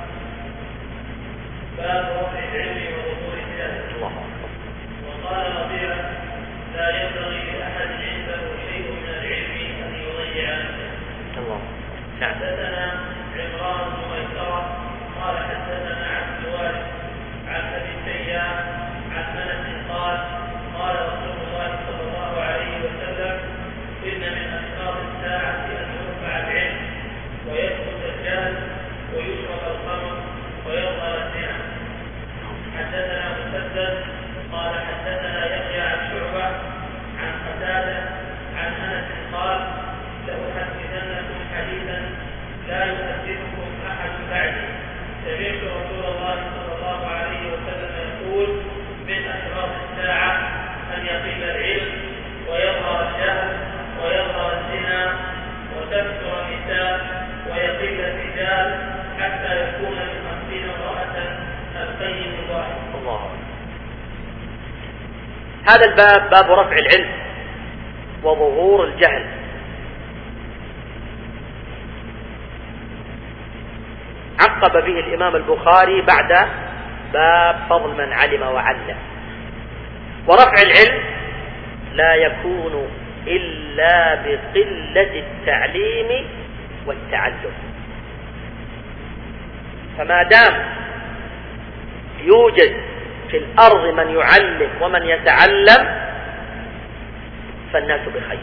باب رفع العلم وظهور الجهل. وقال ربيع لا ينبغي لأحد عنده شيء من العلم أن يضيع الله. حدثنا عمران بن ميسرة قال حدثنا عبد الوارث عن أبي التيام عن أنس قال قال رسول الله صلى الله عليه وسلم إن من أشراط الساعة أن يرفع العلم ويسقط الجهل ويشرب الخمر ويظهر الزنا. حدثنا مسدد قال حدثنا يحيى عن شعبة عن قتادة عن أنس قال لأحدثنكم حديثا لا يحدثكم أحد بعدي سمعت رسول الله صلى الله عليه وسلم يقول من أشراط الساعة أن يقل العلم ويظهر الجهل ويظهر الزنا وتكثر النساء ويقل الرجال حتى يكون من خمسين امرأة القيم الواحد. الله. هذا الباب باب رفع العلم وظهور الجهل. عقب به الإمام البخاري بعد باب فضل من علم وعلم. ورفع العلم لا يكون إلا بقلة التعليم والتعلم. فما دام يوجد في الأرض من يعلم ومن يتعلم فالناس بخير،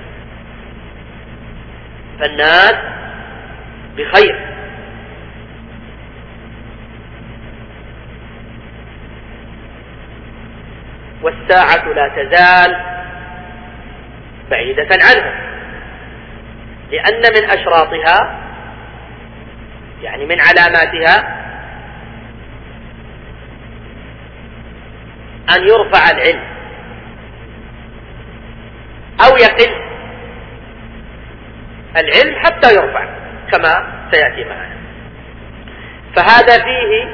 فالناس بخير. والساعة لا تزال بعيدة عنه، لأن من أشراطها يعني من علاماتها أن يرفع العلم أو يقل العلم حتى يرفع كما سيأتي معنا. فهذا فيه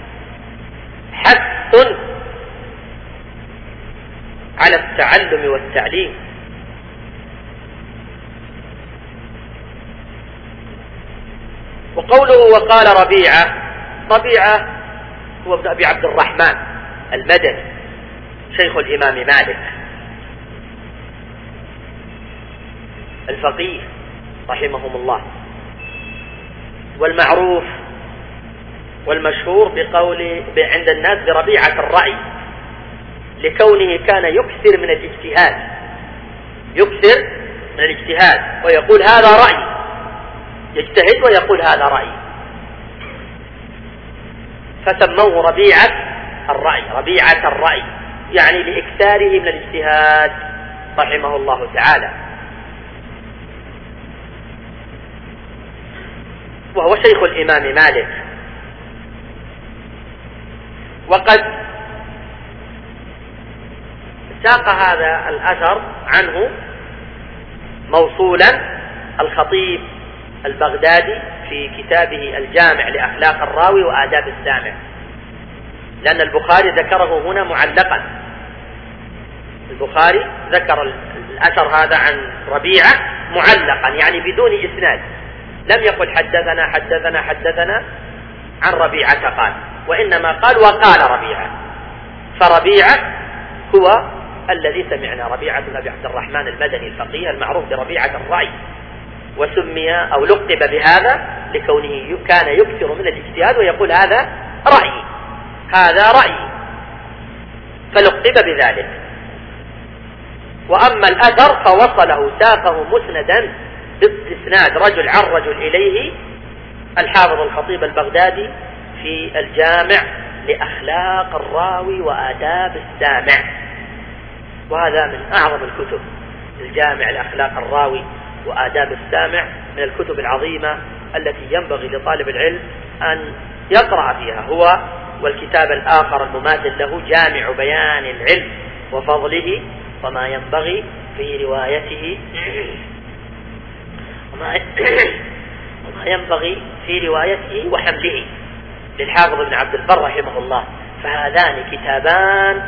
حث على التعلم والتعليم. وقوله وقال ربيعة، ربيعة هو ابن أبي عبد الرحمن المدني شيخ الإمام مالك الفقيه رحمهم الله، والمعروف والمشهور بقول عند الناس بربيعة الرأي، لكونه كان يكثر من الاجتهاد يكثر من الاجتهاد ويقول هذا رأي، يجتهد ويقول هذا رأي، فسموه ربيعة الرأي ربيعة الرأي يعني لإكثاره من الاجتهاد رحمه الله تعالى، وهو شيخ الإمام مالك. وقد ساق هذا الأثر عنه موصولا الخطيب البغدادي في كتابه الجامع لأخلاق الراوي وآداب السامع، لأن البخاري ذكره هنا معلقا. البخاري ذكر الأثر هذا عن ربيعة معلقا، يعني بدون إسناد، لم يقل حدثنا حدثنا حدثنا عن ربيعة قال، وإنما قال وقال ربيعة. فربيعة هو الذي سمعنا، ربيعة بن أبي عبد الرحمن المدني الفقيه المعروف بربيعة الرأي، وسمي أو لقب بهذا لكونه كان يكثر من الاجتهاد ويقول هذا رأيي هذا رأيي، فلقب بذلك. وأما الأثر فوصله ساقه مسندا باستسناد رجل عن رجل إليه الحافظ الخطيب البغدادي في الجامع لأخلاق الراوي وآداب السامع، وهذا من أعظم الكتب، الجامع لأخلاق الراوي وآداب السامع من الكتب العظيمة التي ينبغي لطالب العلم أن يقرأ فيها، هو والكتاب الآخر المماثل له جامع بيان العلم وفضله وما ينبغي في روايته وما ينبغي في روايته وحمله للحافظ ابن عبد البر رحمه الله. فهذان كتابان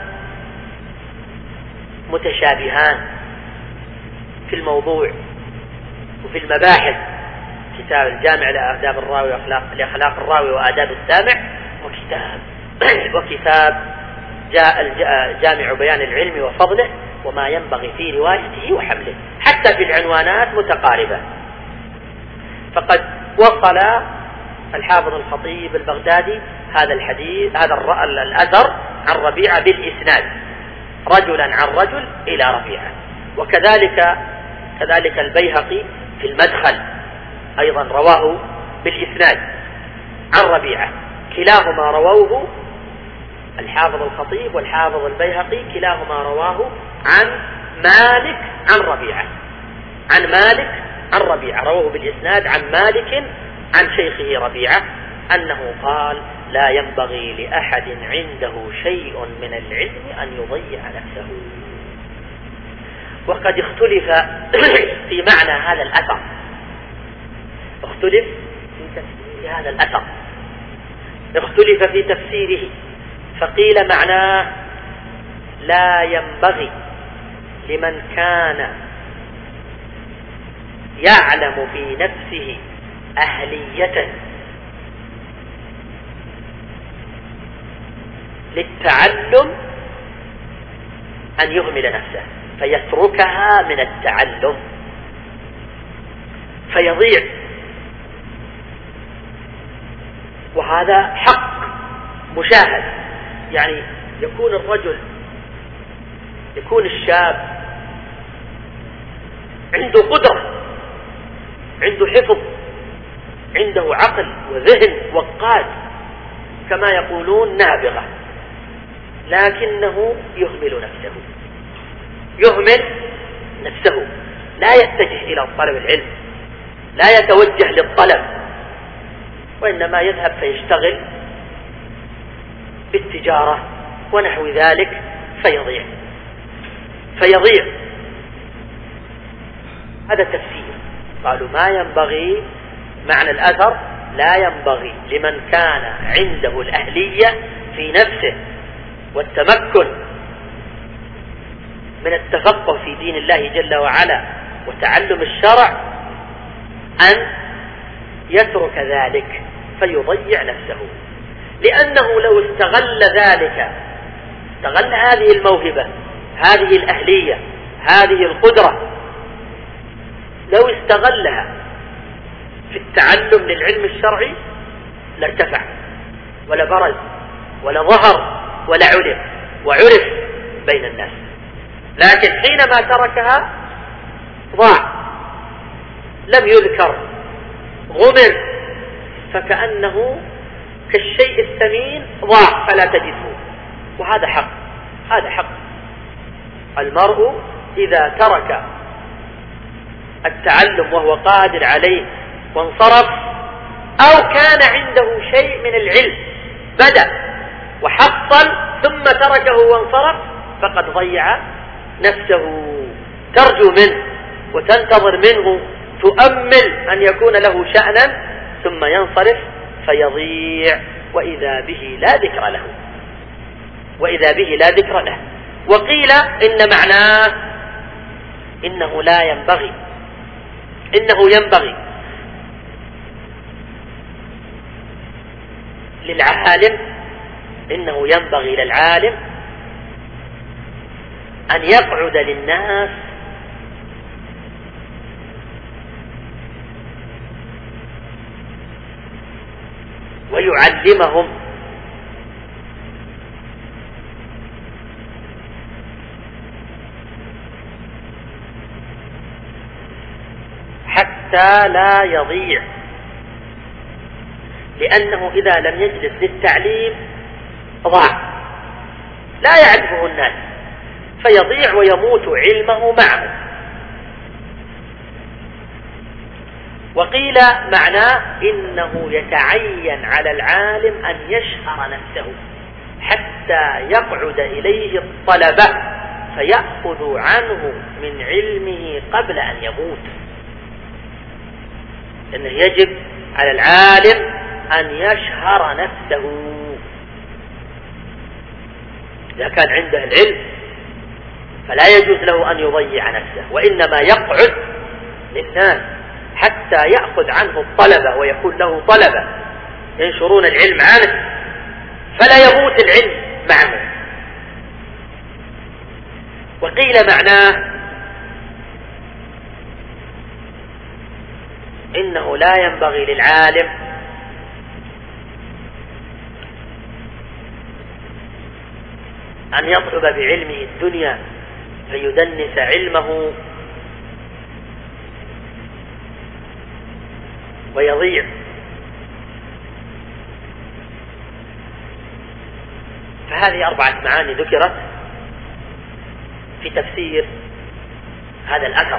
متشابهان في الموضوع وفي المباحث، كتاب الجامع لآداب الراوي وأخلاق لأخلاق الراوي وآداب السامع، وكتاب وكتاب جاء جامع بيان العلم وفضله وما ينبغي في روايته وحمله، حتى في العنوانات متقاربة. فقد وصل الحافظ الخطيب البغدادي هذا الحديث هذا الأثر عن ربيعة بالإسناد، رجلا عن رجل إلى ربيعة. وكذلك كذلك البيهقي في المدخل أيضا رواه بالإسناد عن ربيعة، كلاهما رووه الحافظ الخطيب والحافظ البيهقي كلاهما رواه عن مالك عن ربيعة عن مالك عن ربيعة رواه بالإسناد عن مالك عن شيخه ربيعة أنه قال لا ينبغي لأحد عنده شيء من العلم أن يضيع نفسه. وقد اختلف في معنى هذا الأثر، اختلف في تفسير هذا الأثر اختلف في تفسيره، فقيل معناه لا ينبغي لمن كان يعلم في نفسه أهلية للتعلم أن يهمل نفسه فيتركها من التعلم فيضيع، وهذا حق مشاهد. يعني يكون الرجل يكون الشاب عنده قدرة، عنده حفظ، عنده عقل وذهن وقاد كما يقولون نابغة، لكنه يهمل نفسه يهمل نفسه لا يتجه إلى طلب العلم، لا يتوجه للطلب، وإنما يذهب فيشتغل بالتجارة ونحو ذلك فيضيع فيضيع هذا تفسير. قالوا ما ينبغي، معنى الأثر لا ينبغي لمن كان عنده الأهلية في نفسه والتمكن من التفقه في دين الله جل وعلا وتعلم الشرع أن يترك ذلك فيضيع نفسه، لأنه لو استغل ذلك استغل هذه الموهبة هذه الأهلية هذه القدرة لو استغلها في التعلم للعلم الشرعي لارتفع ولا برز ولا ظهر ولا علم وعرف بين الناس، لكن حينما تركها ضاع لم يذكر غمر، فكأنه كالشيء الثمين ضاع فلا تجده، وهذا حق هذا حق. المرء إذا ترك التعلم وهو قادر عليه وانصرف، أو كان عنده شيء من العلم بدأ وحصل ثم تركه وانصرف، فقد ضيع نفسه. ترجو منه وتنتظر منه، تؤمل أن يكون له شأنا، ثم ينصرف فيضيع، وإذا به لا ذكر له وإذا به لا ذكر له. وقيل إن معناه إنه لا ينبغي إنه ينبغي للعالم إنه ينبغي للعالم أن يقعد للناس ويعلمهم حتى لا يضيع، لأنه إذا لم يجلس للتعليم ضاع، لا يعرفه الناس فيضيع ويموت علمه معه. وقيل معناه إنه يتعين على العالم أن يشهر نفسه حتى يقعد إليه الطلبة فيأخذ عنه من علمه قبل أن يموت. إنه يجب على العالم أن يشهر نفسه إذا كان عنده العلم، فلا يجوز له أن يضيع نفسه، وإنما يقعد للناس حتى يأخذ عنه الطلبة ويكون له طلبة ينشرون العلم عنه، فلا يموت العلم معه. وقيل معناه إنه لا ينبغي للعالم أن يطلب بعلمه الدنيا فيدنس علمه ويضيع. فهذه أربعة معاني ذكرت في تفسير هذا الأثر.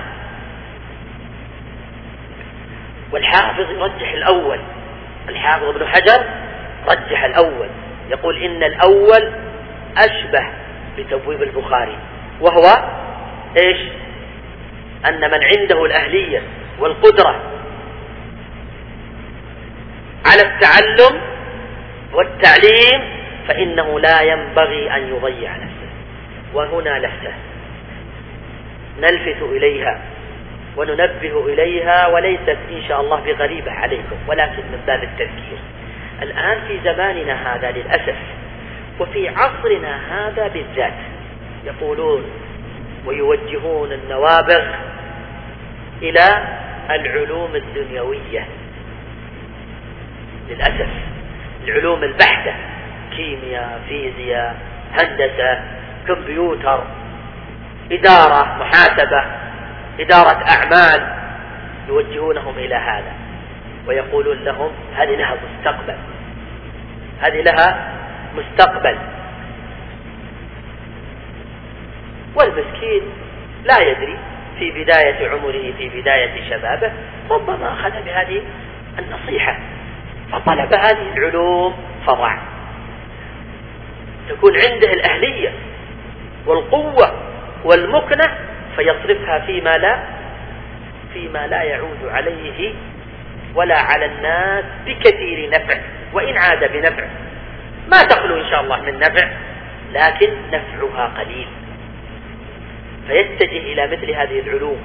والحافظ يرجح الأول، الحافظ ابن حجر رجح الأول، يقول إن الأول أشبه بتبويب البخاري، وهو إيش؟ أن من عنده الأهلية والقدرة على التعلم والتعليم فإنه لا ينبغي أن يضيع نفسه. وهنا لفتة نلفت إليها وننبه إليها، وليست إن شاء الله بغريبة عليكم، ولكن من باب التذكير. الآن في زماننا هذا للأسف، وفي عصرنا هذا بالذات، يقولون ويوجهون النوابغ إلى العلوم الدنيوية. للأسف العلوم البحتة، كيمياء، فيزياء، هندسة، كمبيوتر، إدارة، محاسبة، إدارة أعمال، يوجهونهم إلى هذا ويقولون لهم هذه لها مستقبل، هذه لها مستقبل. والمسكين لا يدري في بداية عمره، في بداية شبابه، ربما أخذ بهذه النصيحة فطلب هذه العلوم فضاع. تكون عنده الأهلية والقوة والمكنة فيصرفها فيما لا فيما لا يعود عليه ولا على الناس بكثير نفع، وإن عاد بنفع ما تخلو إن شاء الله من نفع، لكن نفعها قليل، فيتجه إلى مثل هذه العلوم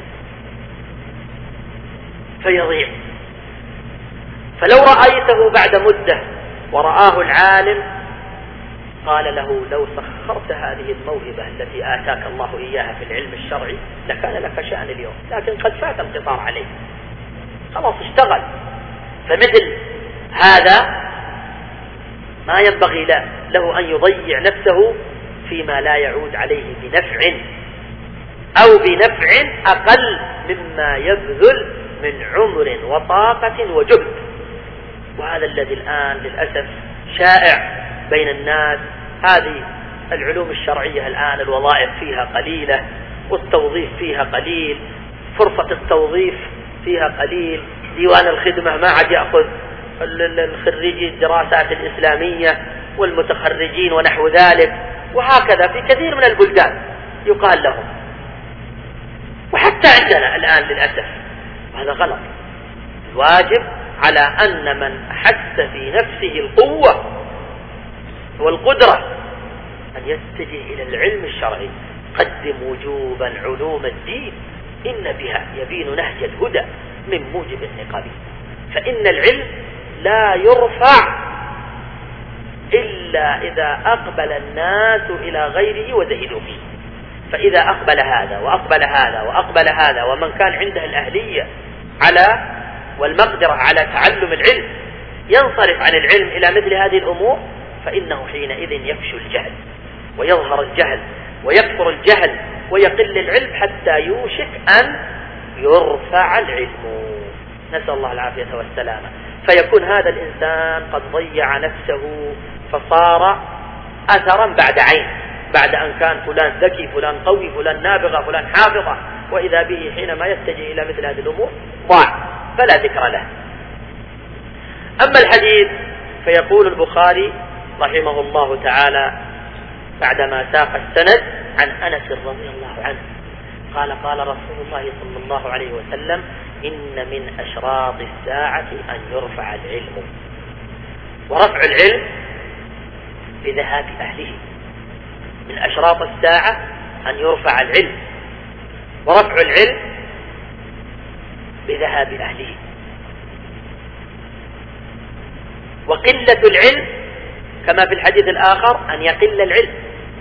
فيضيع. فلو رأيته بعد مدة ورآه العالم قال له لو سخرت هذه الموهبة التي آتاك الله إياها في العلم الشرعي لكان لك شأن اليوم، لكن قد فات القطار عليه، خلاص اشتغل. فمثل هذا ما ينبغي له أن يضيع نفسه فيما لا يعود عليه بنفع أو بنفع أقل مما يبذل من عمر وطاقة وجهد. وهذا الذي الآن للأسف شائع بين الناس، هذه العلوم الشرعية الآن الوظائف فيها قليلة، والتوظيف فيها قليل، فرصة التوظيف فيها قليل، ديوان الخدمة ما عاد يأخذ الخريجي الدراسات الإسلامية والمتخرجين ونحو ذلك، وهكذا في كثير من البلدان يقال لهم، وحتى عندنا الآن للأسف. هذا غلط. الواجب على أن من أحس في نفسه القوة والقدرة أن يتجه إلى العلم الشرعي. قدم وجوبا علوم الدين إن بها يبين نهج الهدى من موجب النقاب، فإن العلم لا يرفع إلا إذا أقبل الناس إلى غيره وزهدوا فيه. فإذا أقبل هذا وأقبل هذا وأقبل هذا، ومن كان عنده الأهلية على والمقدرة على تعلم العلم ينصرف عن العلم إلى مثل هذه الأمور، فإنه حينئذ يفشو الجهل ويظهر الجهل ويكثر الجهل ويقل العلم حتى يوشك أن يرفع العلم. نسأل الله العافية والسلامة. فيكون هذا الإنسان قد ضيع نفسه فصار أثرا بعد عين، بعد أن كان فلان ذكي، فلان قوي، فلان نابغة، فلان حافظة، وإذا به حينما يتجه إلى مثل هذه الأمور ضاع فلا ذكر له. أما الحديث فيقول البخاري رحمه الله تعالى بعدما ساق السند عن أنس رضي الله عنه قال قال رسول الله صلى الله عليه وسلم: إن من أشراط الساعة أن يرفع العلم. ورفع العلم بذهاب أهله. من أشراط الساعة أن يرفع العلم، ورفع العلم بذهاب أهله. وقلة العلم كما في الحديث الآخر أن يقل العلم،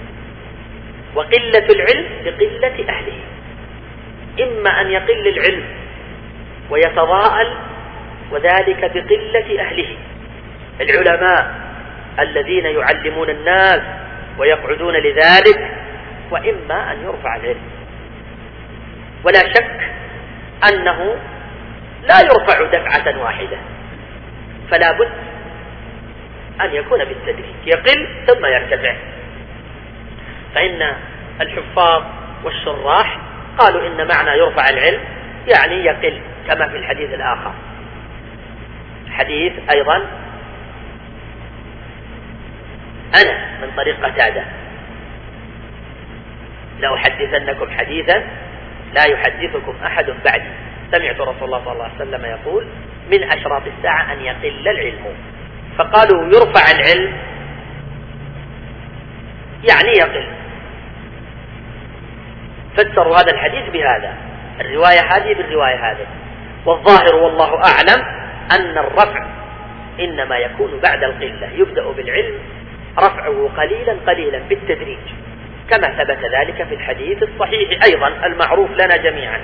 وقلة العلم بقلة أهله. إما أن يقل العلم ويتضاءل، وذلك بقلة أهله، العلماء الذين يعلمون الناس ويقعدون لذلك، وإما أن يرفع العلم. ولا شك أنه لا يرفع دفعة واحدة، فلا بد أن يكون بالتدريج، يقل ثم يرتفع. فإن الحفاظ والشراح قالوا إن معنى يرفع العلم يعني يقل، كما في الحديث الآخر، حديث أيضا أنا من طريق قتادة: لأحدثنكم حديثا لا يحدثكم أحد بعدي، سمعت رسول الله صلى الله عليه وسلم يقول: من أشراط الساعة أن يقل العلم. فقالوا يرفع العلم يعني يقل، فسروا هذا الحديث بهذا، الرواية هذه بالرواية هذه. والظاهر والله أعلم أن الرفع إنما يكون بعد القلة، يبدأ بالعلم رفعه قليلا قليلا بالتدريج، كما ثبت ذلك في الحديث الصحيح أيضا المعروف لنا جميعا: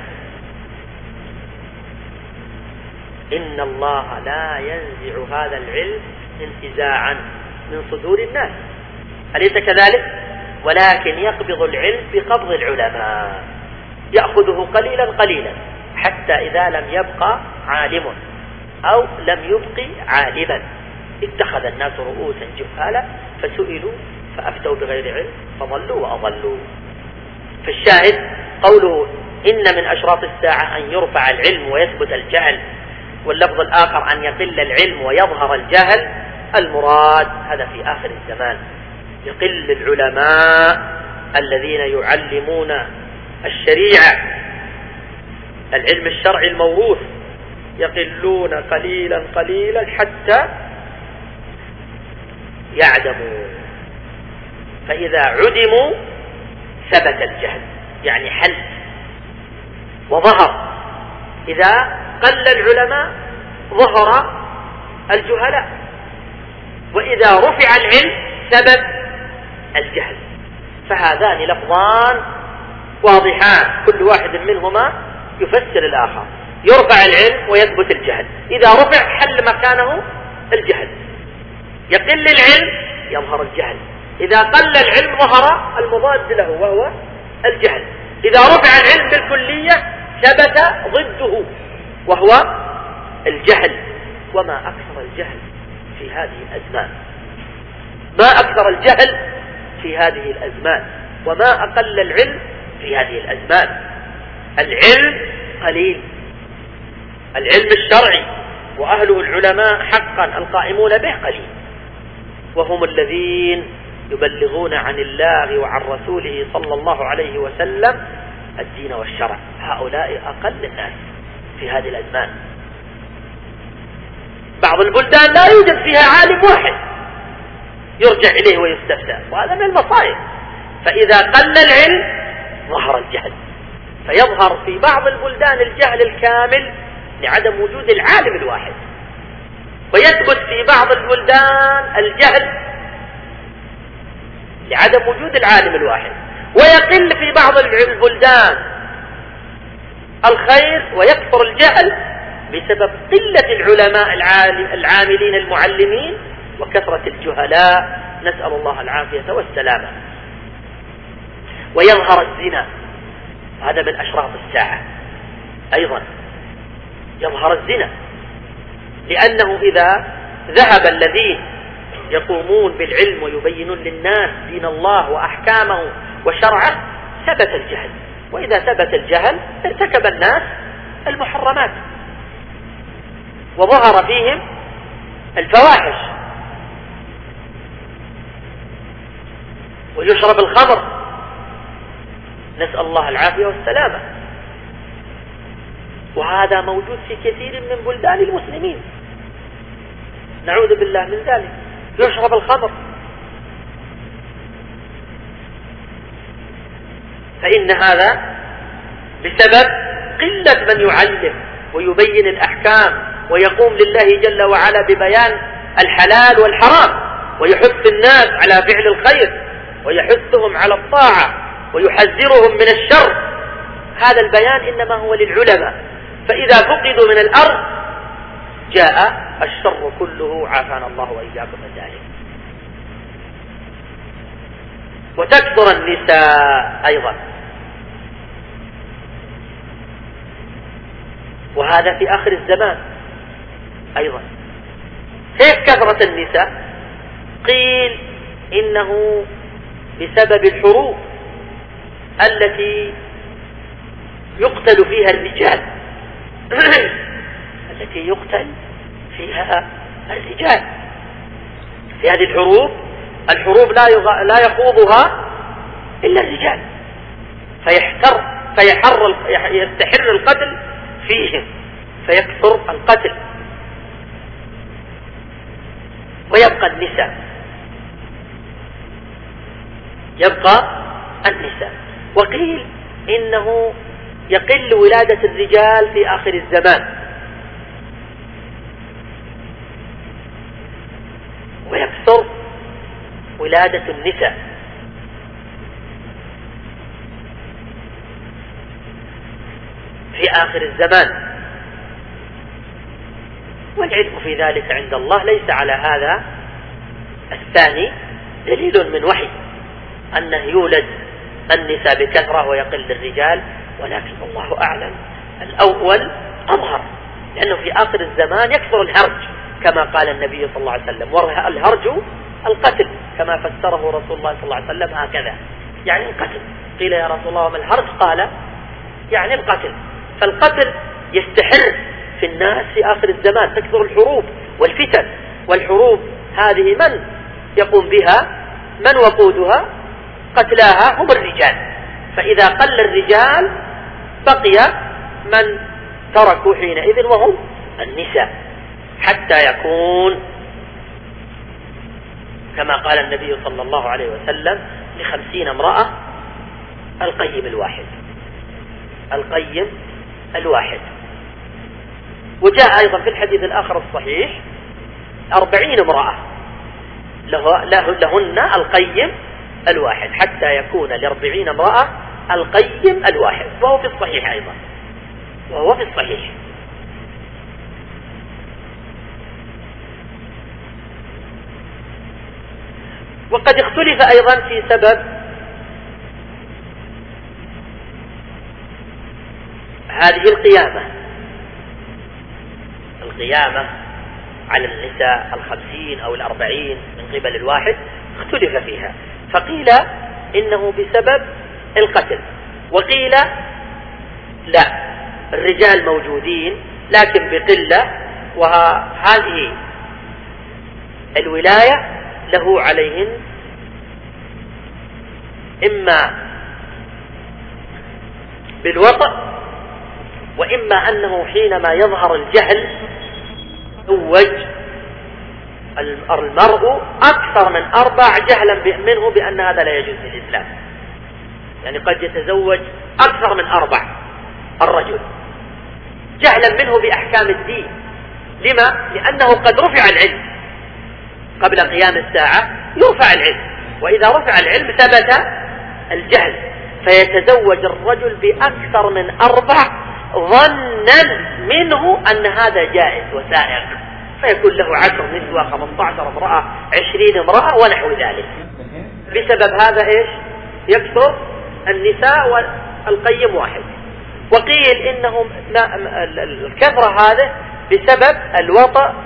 إن الله لا ينزع هذا العلم انتزاعا من صدور الناس، أليس كذلك؟ ولكن يقبض العلم بقبض العلماء، يأخذه قليلا قليلا حتى إذا لم يبقى عالم أو لم يبقي عالما اتخذ الناس رؤوسا جهالا فسئلوا فأفتوا بغير علم فضلوا وأضلوا. فالشاهد قوله إن من أشراط الساعة أن يرفع العلم ويثبت الجهل، واللفظ الآخر أن يقل العلم ويظهر الجهل. المراد هذا في آخر الزمان، يقل العلماء الذين يعلمون الشريعة، العلم الشرعي الموروث، يقلون قليلا قليلا حتى يعدموا. فإذا عدموا ثبت الجهل، يعني حل وظهر. إذا قل العلماء ظهر الجهلاء، وإذا رفع العلم ثبت الجهل. فهذان لفظان واضحان كل واحد منهما يفسر الآخر. يرفع العلم ويثبت الجهل، إذا رفع حل مكانه الجهل، يقل العلم يظهر الجهل، إذا قل العلم ظهر المضاد له وهو الجهل. إذا رفع العلم بالكلية ثبت ضده وهو الجهل. وما أكثر الجهل في هذه الأزمان، ما أكثر الجهل في هذه الأزمان، وما أقل العلم في هذه الأزمان. العلم قليل، العلم الشرعي وأهله العلماء حقا القائمون به قليل، وهم الذين يبلغون عن الله وعن رسوله صلى الله عليه وسلم الدين والشرع. هؤلاء أقل الناس في هذه الأزمان. بعض البلدان لا يوجد فيها عالم واحد يرجع إليه ويستفتى، وهذا من المصائب. فإذا قل العلم ظهر الجهل، فيظهر في بعض البلدان الجهل الكامل لعدم وجود العالم الواحد، ويثبت في بعض البلدان الجهل لعدم وجود العالم الواحد، ويقل في بعض البلدان الخير ويكثر الجهل بسبب قلة العلماء العاملين المعلمين وكثرة الجهلاء، نسأل الله العافية والسلامة. ويظهر الزنا، هذا من أشراط الساعة أيضا، يظهر الزنا، لأنه إذا ذهب الذين يقومون بالعلم ويبينون للناس دين الله وأحكامه وشرعه ثبت الجهل، وإذا ثبت الجهل ارتكب الناس المحرمات وظهر فيهم الفواحش، ويشرب الخمر، نسأل الله العافية والسلامة. وهذا موجود في كثير من بلدان المسلمين، نعوذ بالله من ذلك، يشرب الخمر. فإن هذا بسبب قلة من يعلم ويبين الأحكام ويقوم لله جل وعلا ببيان الحلال والحرام، ويحث الناس على فعل الخير ويحثهم على الطاعة ويحذرهم من الشر. هذا البيان إنما هو للعلماء، فإذا فقدوا من الأرض جاء الشر كله، عافانا الله وإياكم من ذلك. وتكثر النساء أيضا، وهذا في آخر الزمان أيضا. كيف كثرة النساء؟ قيل إنه بسبب الحروب التي يقتل فيها الرجال التي يقتل فيها الرجال في هذه الحروب. الحروب لا يغ... لا يخوضها إلا الرجال، فيحتر فيحر يستحر القتل فيهم، فيكثر القتل ويبقى النساء، يبقى النساء. وقيل إنه يقل ولادة الرجال في آخر الزمان، ويكثر ولادة النساء. في آخر الزمان، والعلم في ذلك عند الله، ليس على هذا الثاني دليل من وحي أنه يولد النساء بكثرة ويقل الرجال، ولكن الله أعلم الأول أظهر، لأنه في آخر الزمان يكثر الهرج كما قال النبي صلى الله عليه وسلم، والهرج القتل كما فسره رسول الله صلى الله عليه وسلم هكذا، يعني القتل. قيل يا رسول الله وما الهرج؟ قال يعني القتل. فالقتل يستحر في الناس في آخر الزمان، تكثر الحروب والفتن، والحروب هذه من يقوم بها؟ من وقودها؟ قتلاها هم الرجال. فإذا قل الرجال بقي من تركوا حينئذ وهم النساء، حتى يكون كما قال النبي صلى الله عليه وسلم لخمسين امرأة القيم الواحد، القيم الواحد. وجاء أيضا في الحديث الآخر الصحيح أربعين امرأة له لهن القيم الواحد، حتى يكون لأربعين امرأة القيم الواحد، وهو في الصحيح أيضا، وهو في الصحيح. وقد اختلف أيضا في سبب هذه القيامة، القيامة على النساء الخمسين أو الأربعين من قبل الواحد، اختلف فيها. فقيل إنه بسبب القتل، وقيل لا، الرجال موجودين لكن بقلة، وهذه الولاية له عليهن إما بالوطأ، وإما أنه حينما يظهر الجهل زوج المرء أكثر من أربع جهلا منه بأن هذا لا يجوز في الإسلام. يعني قد يتزوج أكثر من أربع الرجل جهلا منه بأحكام الدين. لما؟ لأنه قد رفع العلم قبل قيام الساعة، يرفع العلم، وإذا رفع العلم ثبت الجهل، فيتزوج الرجل بأكثر من أربع ظنا منه أن هذا جائز وسائغ، فيكون له عشر نسوة، خمسة عشر امرأة، عشرين امرأة ونحو ذلك. بسبب هذا إيش؟ يكثر النساء والقيم واحد. وقيل إنهم الكثرة هذا بسبب الوطأ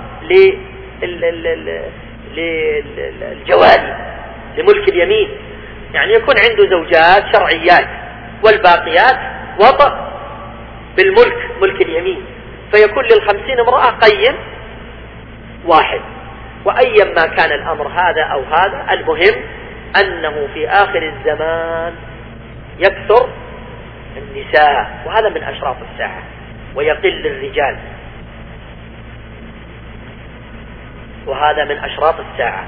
للجواري لملك اليمين، يعني يكون عنده زوجات شرعيات والباقيات وطأ بالملك، ملك اليمين، فيكون للخمسين امرأة قيم واحد. وأيا ما كان الأمر هذا أو هذا، المهم أنه في آخر الزمان يكثر النساء، وهذا من أشراط الساعة، ويقل الرجال، وهذا من أشراط الساعة،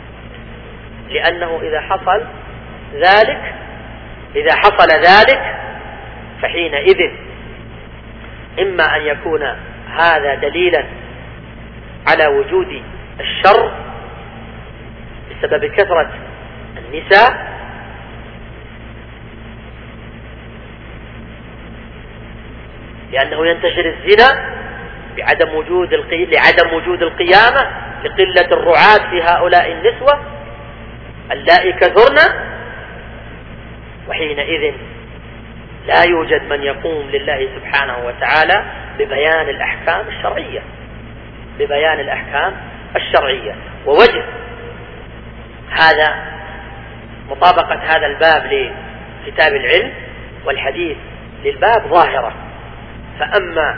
لأنه إذا حصل ذلك إذا حصل ذلك فحينئذ إما أن يكون هذا دليلا على وجود الشر بسبب كثرة النساء، لأنه ينتشر الزنا بعدم وجود القي... لعدم وجود القيامة، لقلة الرعاة في هؤلاء النسوة اللائي كثرن، وحينئذ لا يوجد من يقوم لله سبحانه وتعالى ببيان الأحكام الشرعية ببيان الأحكام الشرعية. ووجه هذا مطابقة هذا الباب لكتاب العلم والحديث للباب ظاهرة. فأما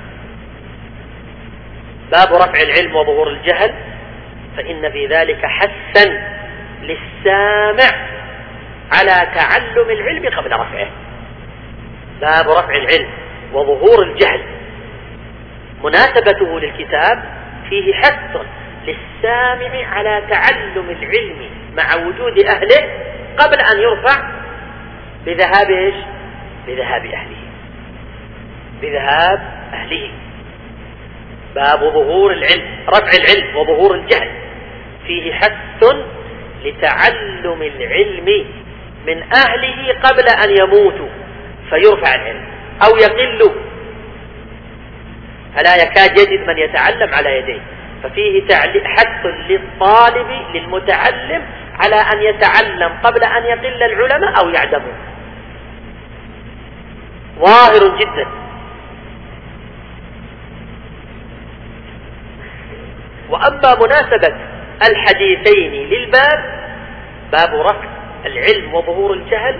باب رفع العلم وظهور الجهل فإن في ذلك حثا للسامع على تعلم العلم قبل رفعه. باب رفع العلم وظهور الجهل مناسبته للكتاب فيه حث للسامع على تعلم العلم مع وجود أهله قبل أن يرفع بذهاب إيش؟ بذهاب أهله بذهاب أهله. باب ظهور العلم رفع العلم وظهور الجهل فيه حث لتعلم العلم من أهله قبل أن يموتوا فيرفع العلم أو يقل، فلا يكاد يجد من يتعلم على يديه، ففيه حث للطالب للمتعلم على أن يتعلم قبل أن يقل العلماء أو يعدموا، ظاهر جدا. وأما مناسبة الحديثين للباب باب رفع العلم وظهور الجهل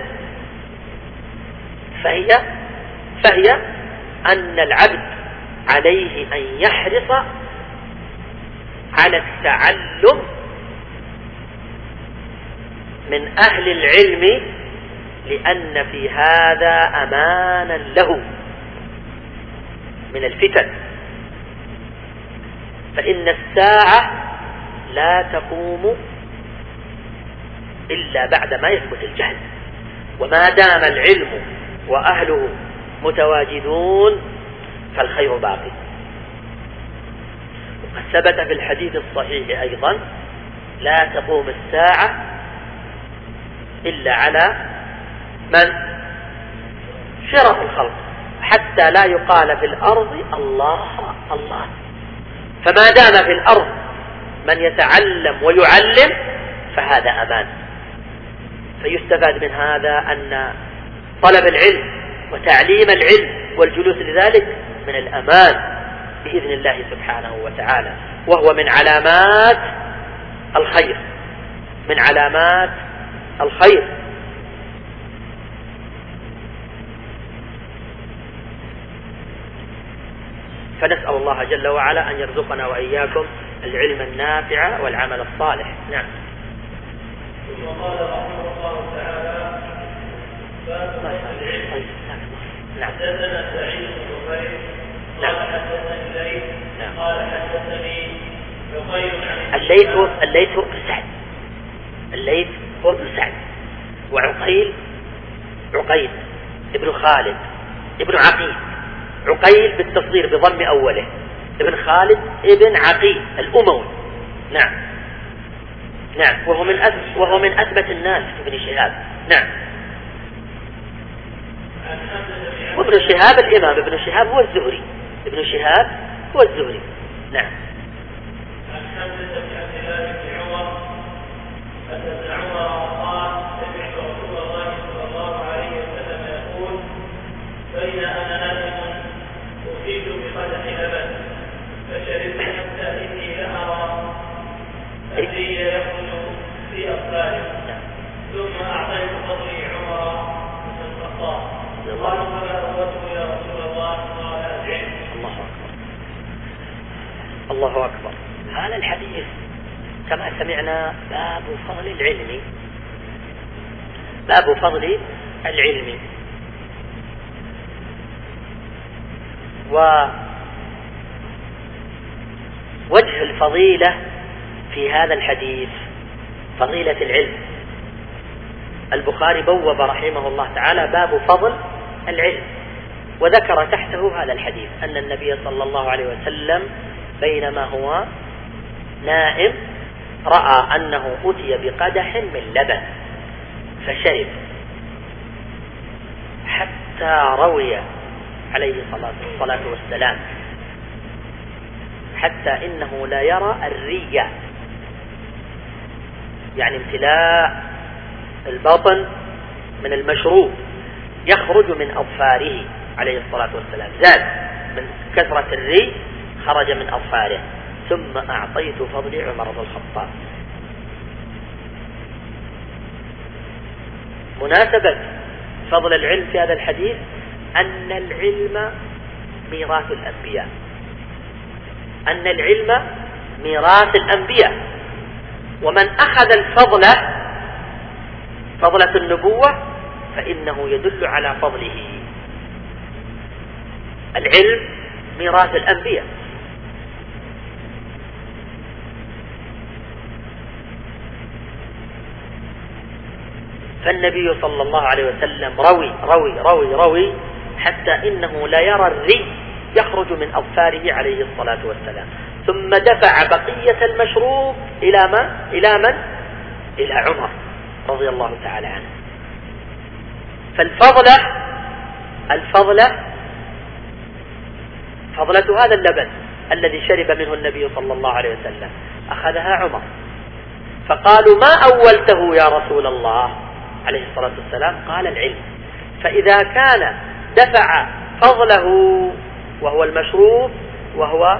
فهي فهي أن العبد عليه أن يحرص على التعلم من أهل العلم، لأن في هذا أمانا له من الفتن، فإن الساعة لا تقوم إلا بعد ما يثبت الجهل، وما دام العلم وأهله متواجدون فالخير باقي. وقد ثبت في الحديث الصحيح أيضا لا تقوم الساعة إلا على من شرف الخلق حتى لا يقال في الأرض الله الله. فما دام في الأرض من يتعلم ويعلم فهذا أمان. فيستفاد من هذا أن طلب العلم وتعليم العلم والجلوس لذلك من الأمان بإذن الله سبحانه وتعالى، وهو من علامات الخير من علامات الخير. فنسأل الله جل وعلا أن يرزقنا وإياكم العلم النافع والعمل الصالح. نعم. ثم قال رحمه الله تعالى: باب العلم. نعم. حدثنا سعيد بن جبير قال حدثني الليث قال حدثني بخير عن الليث الليث بن سعد الليث هو ابن سعد، وعقيل عقيل ابن خالد ابن عقيل، عقيل بالتصغير بضم أوله، ابن خالد ابن عقيل الأموي. نعم نعم وهو من أثبت وهو من أثبت الناس ابن شهاب. نعم. وابن شهاب الإمام ابن شهاب هو الزهري، ابن شهاب هو الزهري. نعم. عن حمزة بن عبد الله بن عمر أن عمر قال: سمعت رسول الله صلى الله عليه وسلم يقول: بين أنا نائم أصيب بقدح لبن فشربت حتى إني لأرى الذي يخرج في أصبعي، ثم أعطيت فضلي عمر بن الخطاب قال: فما أردت يا رسول الله؟ قال: العلم. الله أكبر الله أكبر. هذا الحديث كما سمعنا باب فضل العلم، باب فضل العلم. ووجه الفضيلة في هذا الحديث فضيلة العلم. البخاري بوب رحمه الله تعالى باب فضل العلم، وذكر تحته هذا الحديث أن النبي صلى الله عليه وسلم بينما هو نائم رأى أنه أتي بقدح من لبن فشرب حتى روي عليه الصلاة والسلام حتى إنه لا يرى الري، يعني امتلاء البطن من المشروب يخرج من أظفاره عليه الصلاة والسلام، زاد من كثرة الري خرج من أظفاره. ثم أعطيت فضلي عمر بن الخطاب. مناسبة فضل العلم في هذا الحديث أن العلم ميراث الأنبياء، أن العلم ميراث الأنبياء، ومن أخذ الفضل فضلة النبوة فإنه يدل على فضله. العلم ميراث الأنبياء. فالنبي صلى الله عليه وسلم روي روي روي روي حتى إنه لا يرى الري يخرج من أظفاره عليه الصلاة والسلام، ثم دفع بقية المشروب إلى من؟ إلى من؟ إلى عمر رضي الله تعالى عنه. فالفضلة الفضلة فضلة هذا اللبن الذي شرب منه النبي صلى الله عليه وسلم أخذها عمر، فقالوا: ما أولته يا رسول الله عليه الصلاة والسلام؟ قال: العلم. فإذا كان دفع فضله وهو المشروب وهو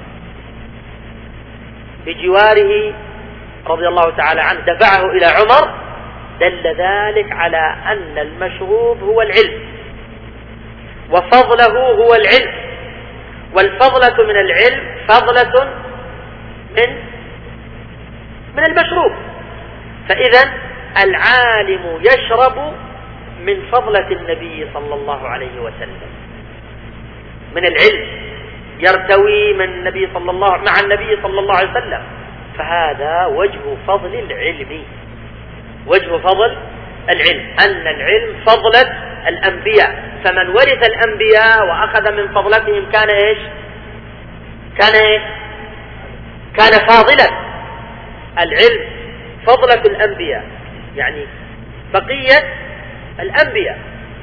بجواره رضي الله تعالى عنه دفعه إلى عمر، دل ذلك على أن المشروب هو العلم وفضله هو العلم، والفضلة من العلم فضلة من من المشروب. فإذا العالم يشرب من فضلة النبي صلى الله عليه وسلم، من العلم يرتوي من النبي صلى الله مع النبي صلى الله عليه وسلم. فهذا وجه فضل العلم، وجه فضل العلم أن العلم فضلة الأنبياء، فمن ورث الأنبياء وأخذ من فضلتهم كان إيش؟ كان إيش؟ كان فاضلا. العلم فضلة الأنبياء، يعني بقية الأنبياء.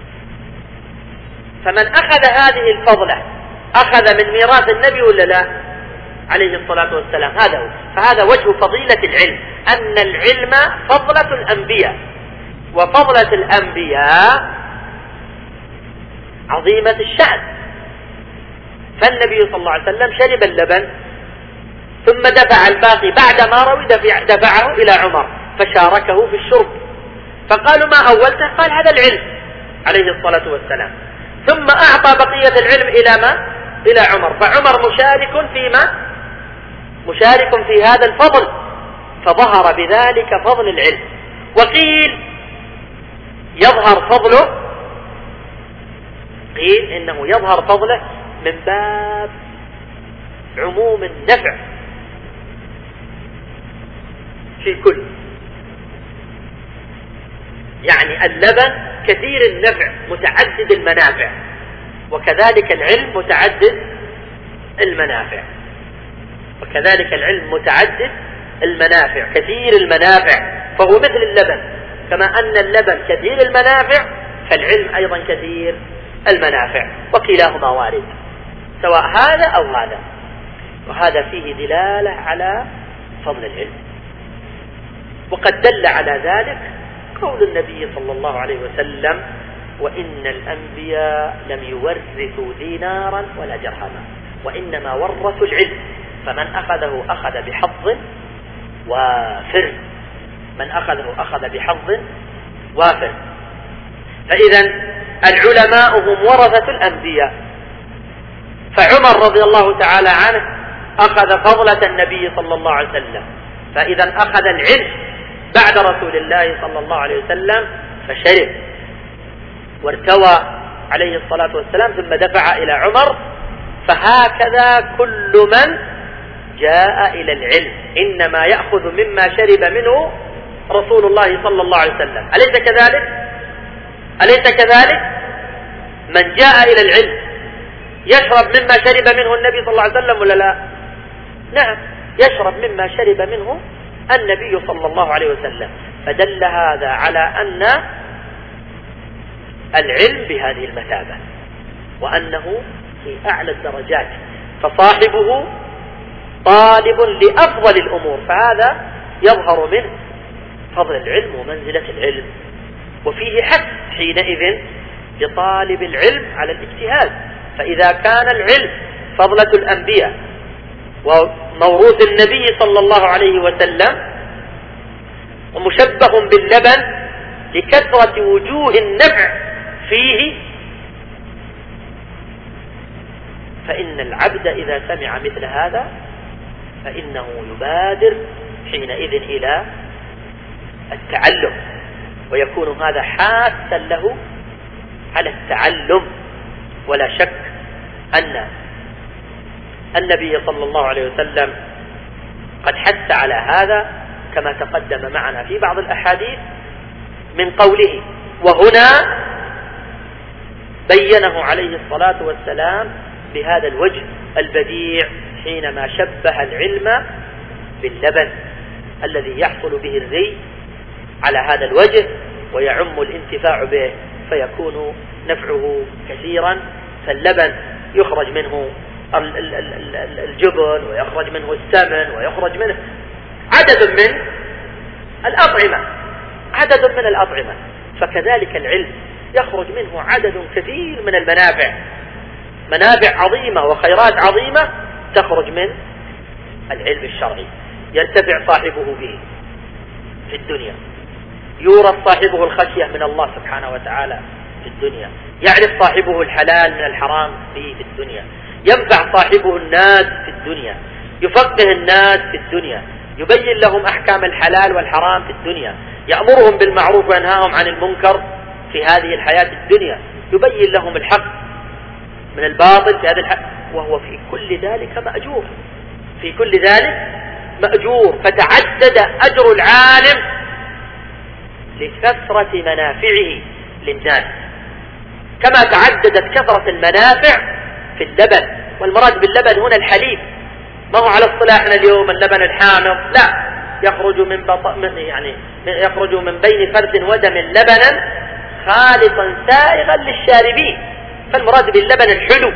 فمن أخذ هذه الفضلة أخذ من ميراث النبي ولا لا عليه الصلاة والسلام؟ هذا هو. فهذا وجه فضيلة العلم، أن العلم فضلة الأنبياء، وفضلة الأنبياء عظيمة الشأن. فالنبي صلى الله عليه وسلم شرب اللبن ثم دفع الباقي بعد ما روي دفعه إلى عمر فشاركه في الشرب، فقالوا ما أولته؟ قال هذا العلم عليه الصلاة والسلام. ثم أعطى بقية العلم إلى ما؟ إلى عمر. فعمر مشارك فيما مشارك في هذا الفضل، فظهر بذلك فضل العلم. وقيل يظهر فضله، قيل إنه يظهر فضله من باب عموم النفع في كل، يعني اللبن كثير النفع متعدد المنافع، وكذلك العلم متعدد المنافع، وكذلك العلم متعدد المنافع كثير المنافع، فهو مثل اللبن، كما أن اللبن كثير المنافع فالعلم أيضا كثير المنافع، وكلاهما وارد سواء هذا أو هذا. وهذا فيه دلالة على فضل العلم. وقد دل على ذلك قول النبي صلى الله عليه وسلم: وإن الأنبياء لم يورثوا دينارا ولا درهما وإنما ورثوا العلم، فمن أخذه أخذ بحظ وافر، من أخذه أخذ بحظ وافر. فإذا العلماء هم ورثة الأنبياء. فعمر رضي الله تعالى عنه أخذ فضلة النبي صلى الله عليه وسلم، فإذا أخذ العلم بعد رسول الله صلى الله عليه وسلم فشرب وارتوى عليه الصلاة والسلام، ثم دفع إلى عمر. فهكذا كل من جاء إلى العلم إنما يأخذ مما شرب منه رسول الله صلى الله عليه وسلم. أليس كذلك؟ أليس كذلك؟ من جاء إلى العلم يشرب مما شرب منه النبي صلى الله عليه وسلم ولا لا؟ نعم، يشرب مما شرب منه النبي صلى الله عليه وسلم. فدل هذا على أن العلم بهذه المثابة، وأنه في أعلى الدرجات، فصاحبه طالب لأفضل الأمور، فهذا يظهر منه فضل العلم ومنزلة العلم. وفيه حث حينئذ لطالب العلم على الاجتهاد. فإذا كان العلم فضلة الأنبياء وموروث النبي صلى الله عليه وسلم ومشبه باللبن لكثرة وجوه النفع فيه، فإن العبد إذا سمع مثل هذا فإنه يبادر حينئذ إلى التعلم، ويكون هذا حاسا له على التعلم. ولا شك أن النبي صلى الله عليه وسلم قد حث على هذا كما تقدم معنا في بعض الأحاديث من قوله: وهنا بينه عليه الصلاة والسلام بهذا الوجه البديع حينما شبه العلم باللبن الذي يحصل به الري على هذا الوجه ويعم الانتفاع به، فيكون نفعه كثيرا. فاللبن يخرج منه الجبن ويخرج منه السمن ويخرج منه عدد من الأطعمة عدد من الأطعمة فكذلك العلم يخرج منه عدد كثير من المنافع، منافع عظيمة وخيرات عظيمة تخرج من العلم الشرعي، ينتفع صاحبه به في الدنيا، يورث صاحبه الخشية من الله سبحانه وتعالى في الدنيا، يعرف صاحبه الحلال من الحرام فيه في الدنيا، ينفع صاحبه الناس في الدنيا، يفقه الناس في الدنيا، يبين لهم أحكام الحلال والحرام في الدنيا، يأمرهم بالمعروف وينهاهم عن المنكر في هذه الحياة الدنيا، يبين لهم الحق من الباطل في هذا الحق، وهو في كل ذلك مأجور في كل ذلك مأجور. فتعدد أجر العالم لكثرة منافعه للناس، كما تعددت كثرة المنافع في اللبن. والمراد باللبن هنا الحليب، ما هو على اصطلاحنا اليوم اللبن الحامض، لا، يخرج من بط... يعني يخرج من بين فرد ودم لبنا خالصا سائغا للشاربين، فالمراد باللبن الحلو.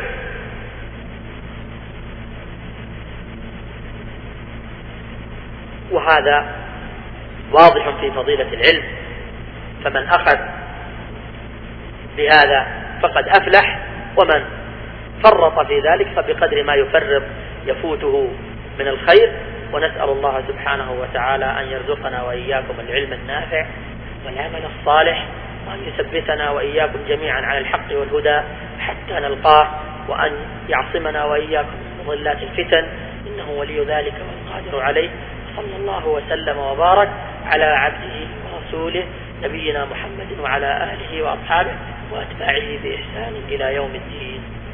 وهذا واضح في فضيلة العلم، فمن أخذ بهذا فقد أفلح، ومن فرط في ذلك فبقدر ما يفرط يفوته من الخير. ونسأل الله سبحانه وتعالى أن يرزقنا وإياكم العلم النافع والعمل الصالح، وأن يثبتنا وإياكم جميعا على الحق والهدى حتى نلقاه، وأن يعصمنا وإياكم من مضلات الفتن، إنه ولي ذلك والقادر عليه. صلى الله وسلم وبارك على عبده ورسوله نبينا محمد وعلى آله وأصحابه وأتباعه بإحسان إلى يوم الدين.